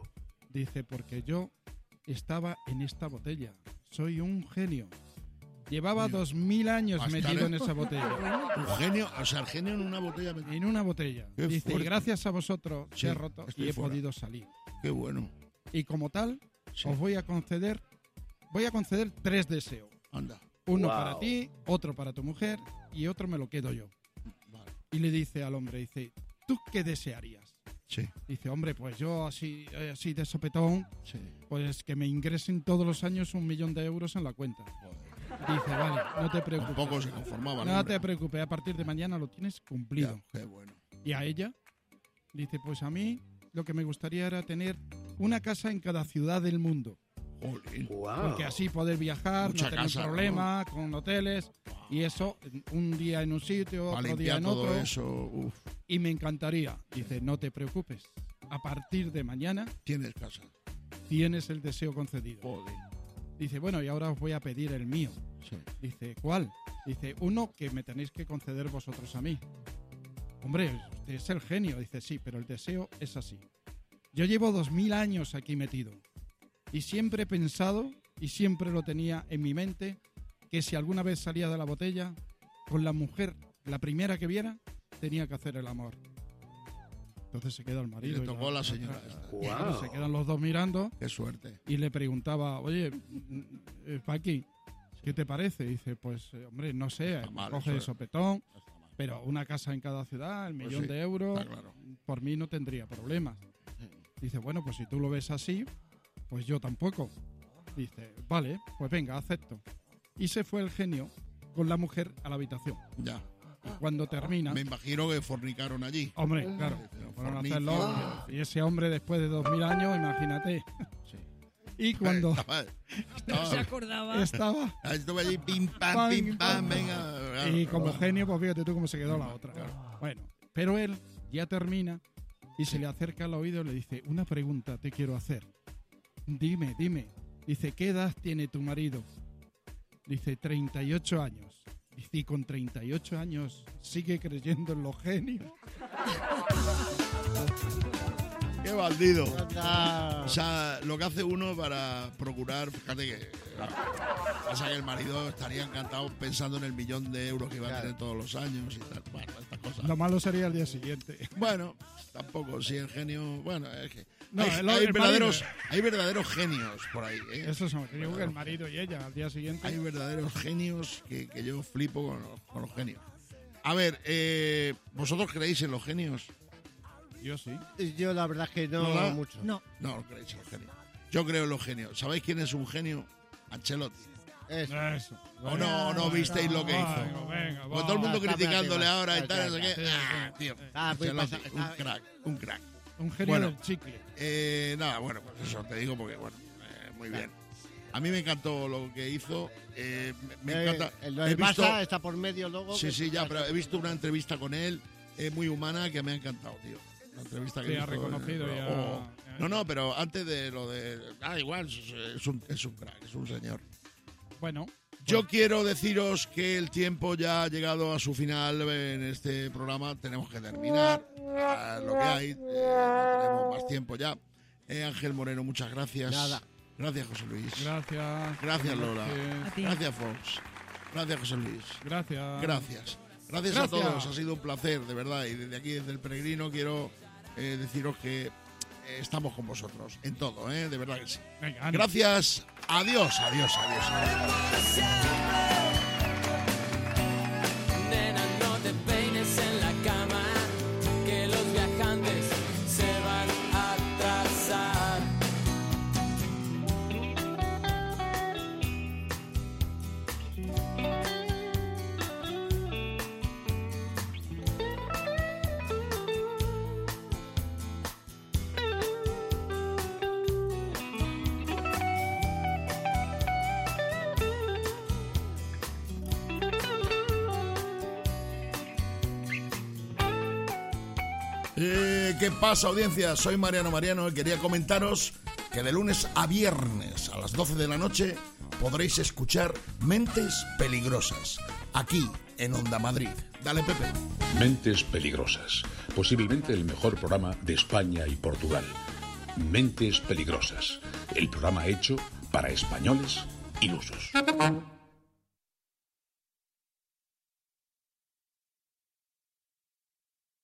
[SPEAKER 8] Dice, porque yo estaba en esta botella. Soy un genio. Llevaba dos mil años
[SPEAKER 1] Hasta
[SPEAKER 8] metido
[SPEAKER 1] le-
[SPEAKER 8] en esa botella.
[SPEAKER 1] Un genio, o sea, el genio en una botella.
[SPEAKER 8] En una botella.
[SPEAKER 1] Qué
[SPEAKER 8] Dice, y
[SPEAKER 1] fuerte.
[SPEAKER 8] gracias a vosotros
[SPEAKER 1] Sí,
[SPEAKER 8] se ha roto
[SPEAKER 1] estoy
[SPEAKER 8] y he
[SPEAKER 1] fuera.
[SPEAKER 8] podido salir.
[SPEAKER 1] Qué bueno.
[SPEAKER 8] Y como tal,
[SPEAKER 1] Sí.
[SPEAKER 8] os voy a conceder, voy a conceder tres deseos.
[SPEAKER 1] Anda.
[SPEAKER 8] Uno
[SPEAKER 13] Wow.
[SPEAKER 8] para ti, otro para tu mujer y otro me lo quedo yo.
[SPEAKER 1] Vale.
[SPEAKER 8] Y le dice al hombre, dice, ¿tú qué desearías?
[SPEAKER 1] Sí.
[SPEAKER 8] Dice, hombre, pues yo así, eh, así de sopetón,
[SPEAKER 1] Sí.
[SPEAKER 8] pues que me ingresen todos los años un millón de euros en la cuenta. Dice, vale, no te preocupes.
[SPEAKER 1] Tampoco se conformaba. el
[SPEAKER 8] No
[SPEAKER 1] hombre.
[SPEAKER 8] te preocupes, a partir de mañana lo tienes cumplido.
[SPEAKER 1] Ya, qué bueno.
[SPEAKER 8] Y a ella, dice, pues a mí lo que me gustaría era tener una casa en cada ciudad del mundo.
[SPEAKER 1] Jolín.
[SPEAKER 13] Wow.
[SPEAKER 8] Porque así poder viajar,
[SPEAKER 1] Mucha
[SPEAKER 8] no tener
[SPEAKER 1] casa,
[SPEAKER 8] problema con hoteles y eso, un día en un sitio,
[SPEAKER 1] Para
[SPEAKER 8] otro día
[SPEAKER 1] limpiar
[SPEAKER 8] en
[SPEAKER 1] todo
[SPEAKER 8] otro.
[SPEAKER 1] eso, uf,
[SPEAKER 8] Y me encantaría. Dice, no te preocupes. A partir de mañana
[SPEAKER 1] tienes casa.
[SPEAKER 8] tienes el deseo concedido.
[SPEAKER 1] Joder.
[SPEAKER 8] Dice, bueno, y ahora os voy a pedir el mío.
[SPEAKER 1] Sí.
[SPEAKER 8] Dice, ¿cuál? Dice, uno que me tenéis que conceder vosotros a mí. Hombre, usted es el genio. Dice, sí, pero el deseo es así. Yo llevo dos mil años aquí metido. Y siempre he pensado, y siempre lo tenía en mi mente, que si alguna vez salía de la botella, con la mujer, la primera que viera, tenía que hacer el amor. Entonces se queda el
[SPEAKER 1] Y
[SPEAKER 8] marido.
[SPEAKER 1] le
[SPEAKER 8] y
[SPEAKER 1] tocó
[SPEAKER 8] la-
[SPEAKER 1] la señora esta.
[SPEAKER 8] Claro,
[SPEAKER 13] Wow.
[SPEAKER 8] se quedan los dos mirando
[SPEAKER 1] Qué suerte.
[SPEAKER 8] y le preguntaba, oye, mm, eh, Paqui, ¿qué te parece? Dice, pues, eh, hombre, no sé,
[SPEAKER 1] Está mal,
[SPEAKER 8] coge
[SPEAKER 1] eso
[SPEAKER 8] de
[SPEAKER 1] es.
[SPEAKER 8] sopetón, pero una casa en cada ciudad, el
[SPEAKER 1] Pues
[SPEAKER 8] millón
[SPEAKER 1] sí,
[SPEAKER 8] de euros,
[SPEAKER 1] está claro.
[SPEAKER 8] por mí no tendría problemas. Dice, bueno, pues si tú lo ves así, pues yo tampoco. Dice, vale, pues venga, acepto. Y se fue el genio con la mujer a la habitación.
[SPEAKER 1] Ya.
[SPEAKER 8] Y cuando termina,
[SPEAKER 1] Me imagino que fornicaron allí.
[SPEAKER 8] hombre, claro, fueron a
[SPEAKER 1] Fornicio.
[SPEAKER 8] hacerlo. Y ese hombre después de dos mil años, imagínate. Y cuando
[SPEAKER 1] Estaba,
[SPEAKER 9] No se
[SPEAKER 1] estaba,
[SPEAKER 9] acordaba.
[SPEAKER 8] estaba
[SPEAKER 1] estuve allí, pim, pam,
[SPEAKER 8] Pam,
[SPEAKER 1] pim, pam,
[SPEAKER 8] pam.
[SPEAKER 1] venga.
[SPEAKER 8] y como genio, pues fíjate tú cómo se quedó la otra. Bueno, pero él ya termina y se le acerca al oído y le dice, una pregunta te quiero hacer. Dime, dime. Dice, ¿qué edad tiene tu marido? Dice, treinta y ocho años. Dice, y con treinta y ocho años sigue creyendo en los genios.
[SPEAKER 1] Qué bandido.
[SPEAKER 7] Anda.
[SPEAKER 1] O sea, lo que hace uno para procurar, fíjate que pasa que el marido estaría encantado pensando en el millón de euros que iba a
[SPEAKER 7] Claro.
[SPEAKER 1] tener todos los años y tal. Bueno, estas cosas.
[SPEAKER 8] Lo malo sería el día siguiente.
[SPEAKER 1] Bueno, tampoco, si el genio, bueno, es que
[SPEAKER 8] No,
[SPEAKER 1] hay,
[SPEAKER 8] el-
[SPEAKER 1] hay
[SPEAKER 8] el
[SPEAKER 1] verdaderos,
[SPEAKER 8] marido.
[SPEAKER 1] hay verdaderos genios por ahí, ¿eh?
[SPEAKER 8] Eso son, yo digo que el marido y ella al día siguiente.
[SPEAKER 1] Hay verdaderos genios que, que yo flipo con los, con los genios. A ver, eh, ¿vosotros creéis en los genios?
[SPEAKER 8] Yo sí.
[SPEAKER 7] Yo la verdad que no
[SPEAKER 1] ¿Lola?
[SPEAKER 7] mucho.
[SPEAKER 9] No.
[SPEAKER 1] No, no creéis en los genios. Yo creo en los genios. ¿Sabéis quién es un genio? Ancelotti.
[SPEAKER 7] Eso.
[SPEAKER 8] Eso.
[SPEAKER 1] ¿O no, no visteis lo que hizo?
[SPEAKER 8] Venga, venga,
[SPEAKER 1] Pues todo el mundo
[SPEAKER 7] Está
[SPEAKER 1] criticándole
[SPEAKER 7] bien,
[SPEAKER 1] ahora y
[SPEAKER 7] está
[SPEAKER 1] tal, no sé
[SPEAKER 7] bien,
[SPEAKER 1] qué.
[SPEAKER 8] sí,
[SPEAKER 1] Ah,
[SPEAKER 8] sí.
[SPEAKER 1] tío,
[SPEAKER 7] Ah, pues
[SPEAKER 1] Ancelotti,
[SPEAKER 7] pasa-
[SPEAKER 1] un
[SPEAKER 7] está-
[SPEAKER 1] crack, un crack.
[SPEAKER 8] Un genio
[SPEAKER 1] Bueno.
[SPEAKER 8] del chicle.
[SPEAKER 1] Eh, nada, bueno, pues eso te digo porque, bueno, eh, muy bien. A mí me encantó lo que hizo. eh, me, me
[SPEAKER 7] Eh,
[SPEAKER 1] encanta.
[SPEAKER 7] El,
[SPEAKER 1] He
[SPEAKER 7] el
[SPEAKER 1] visto-
[SPEAKER 7] Barça está por medio luego.
[SPEAKER 1] Sí,
[SPEAKER 7] que-
[SPEAKER 1] sí, ya, pero he visto una entrevista con él eh, muy humana que me ha encantado, tío. Una entrevista que
[SPEAKER 8] Sí,
[SPEAKER 1] hizo,
[SPEAKER 8] ha reconocido
[SPEAKER 1] eh,
[SPEAKER 8] ya-
[SPEAKER 1] oh. No, no, pero antes de lo de. Ah, igual, es, es un, es un crack, es un señor.
[SPEAKER 8] Bueno,
[SPEAKER 1] Yo quiero deciros que el tiempo ya ha llegado a su final en este programa. Tenemos que terminar ah, lo que hay. eh, no tenemos más tiempo ya. Eh, Ángel Moreno, muchas gracias.
[SPEAKER 7] Nada.
[SPEAKER 1] Gracias, José Luis.
[SPEAKER 8] gracias.
[SPEAKER 1] Gracias, Lola.
[SPEAKER 9] A ti.
[SPEAKER 1] Gracias, Fox. Gracias, José Luis.
[SPEAKER 8] Gracias.
[SPEAKER 1] Gracias. Gracias a
[SPEAKER 8] Gracias.
[SPEAKER 1] todos. Ha sido un placer, de verdad. Y desde aquí, desde el Peregrino, quiero eh, deciros que eh, estamos con vosotros en todo, ¿eh? De verdad que sí.
[SPEAKER 8] Venga, ánimo.
[SPEAKER 1] Gracias. Adiós, adiós, adiós.
[SPEAKER 6] Nena, no te peines en la cama, que los viajantes se van a atrasar.
[SPEAKER 1] Eh, ¿Qué pasa, audiencia? Soy Mariano Mariano y quería comentaros que de lunes a viernes a las doce de la noche podréis escuchar Mentes Peligrosas, aquí en Onda Madrid. Dale, Pepe.
[SPEAKER 2] Mentes peligrosas. Posiblemente el mejor programa de España y Portugal. Mentes peligrosas. El programa hecho para españoles ilusos.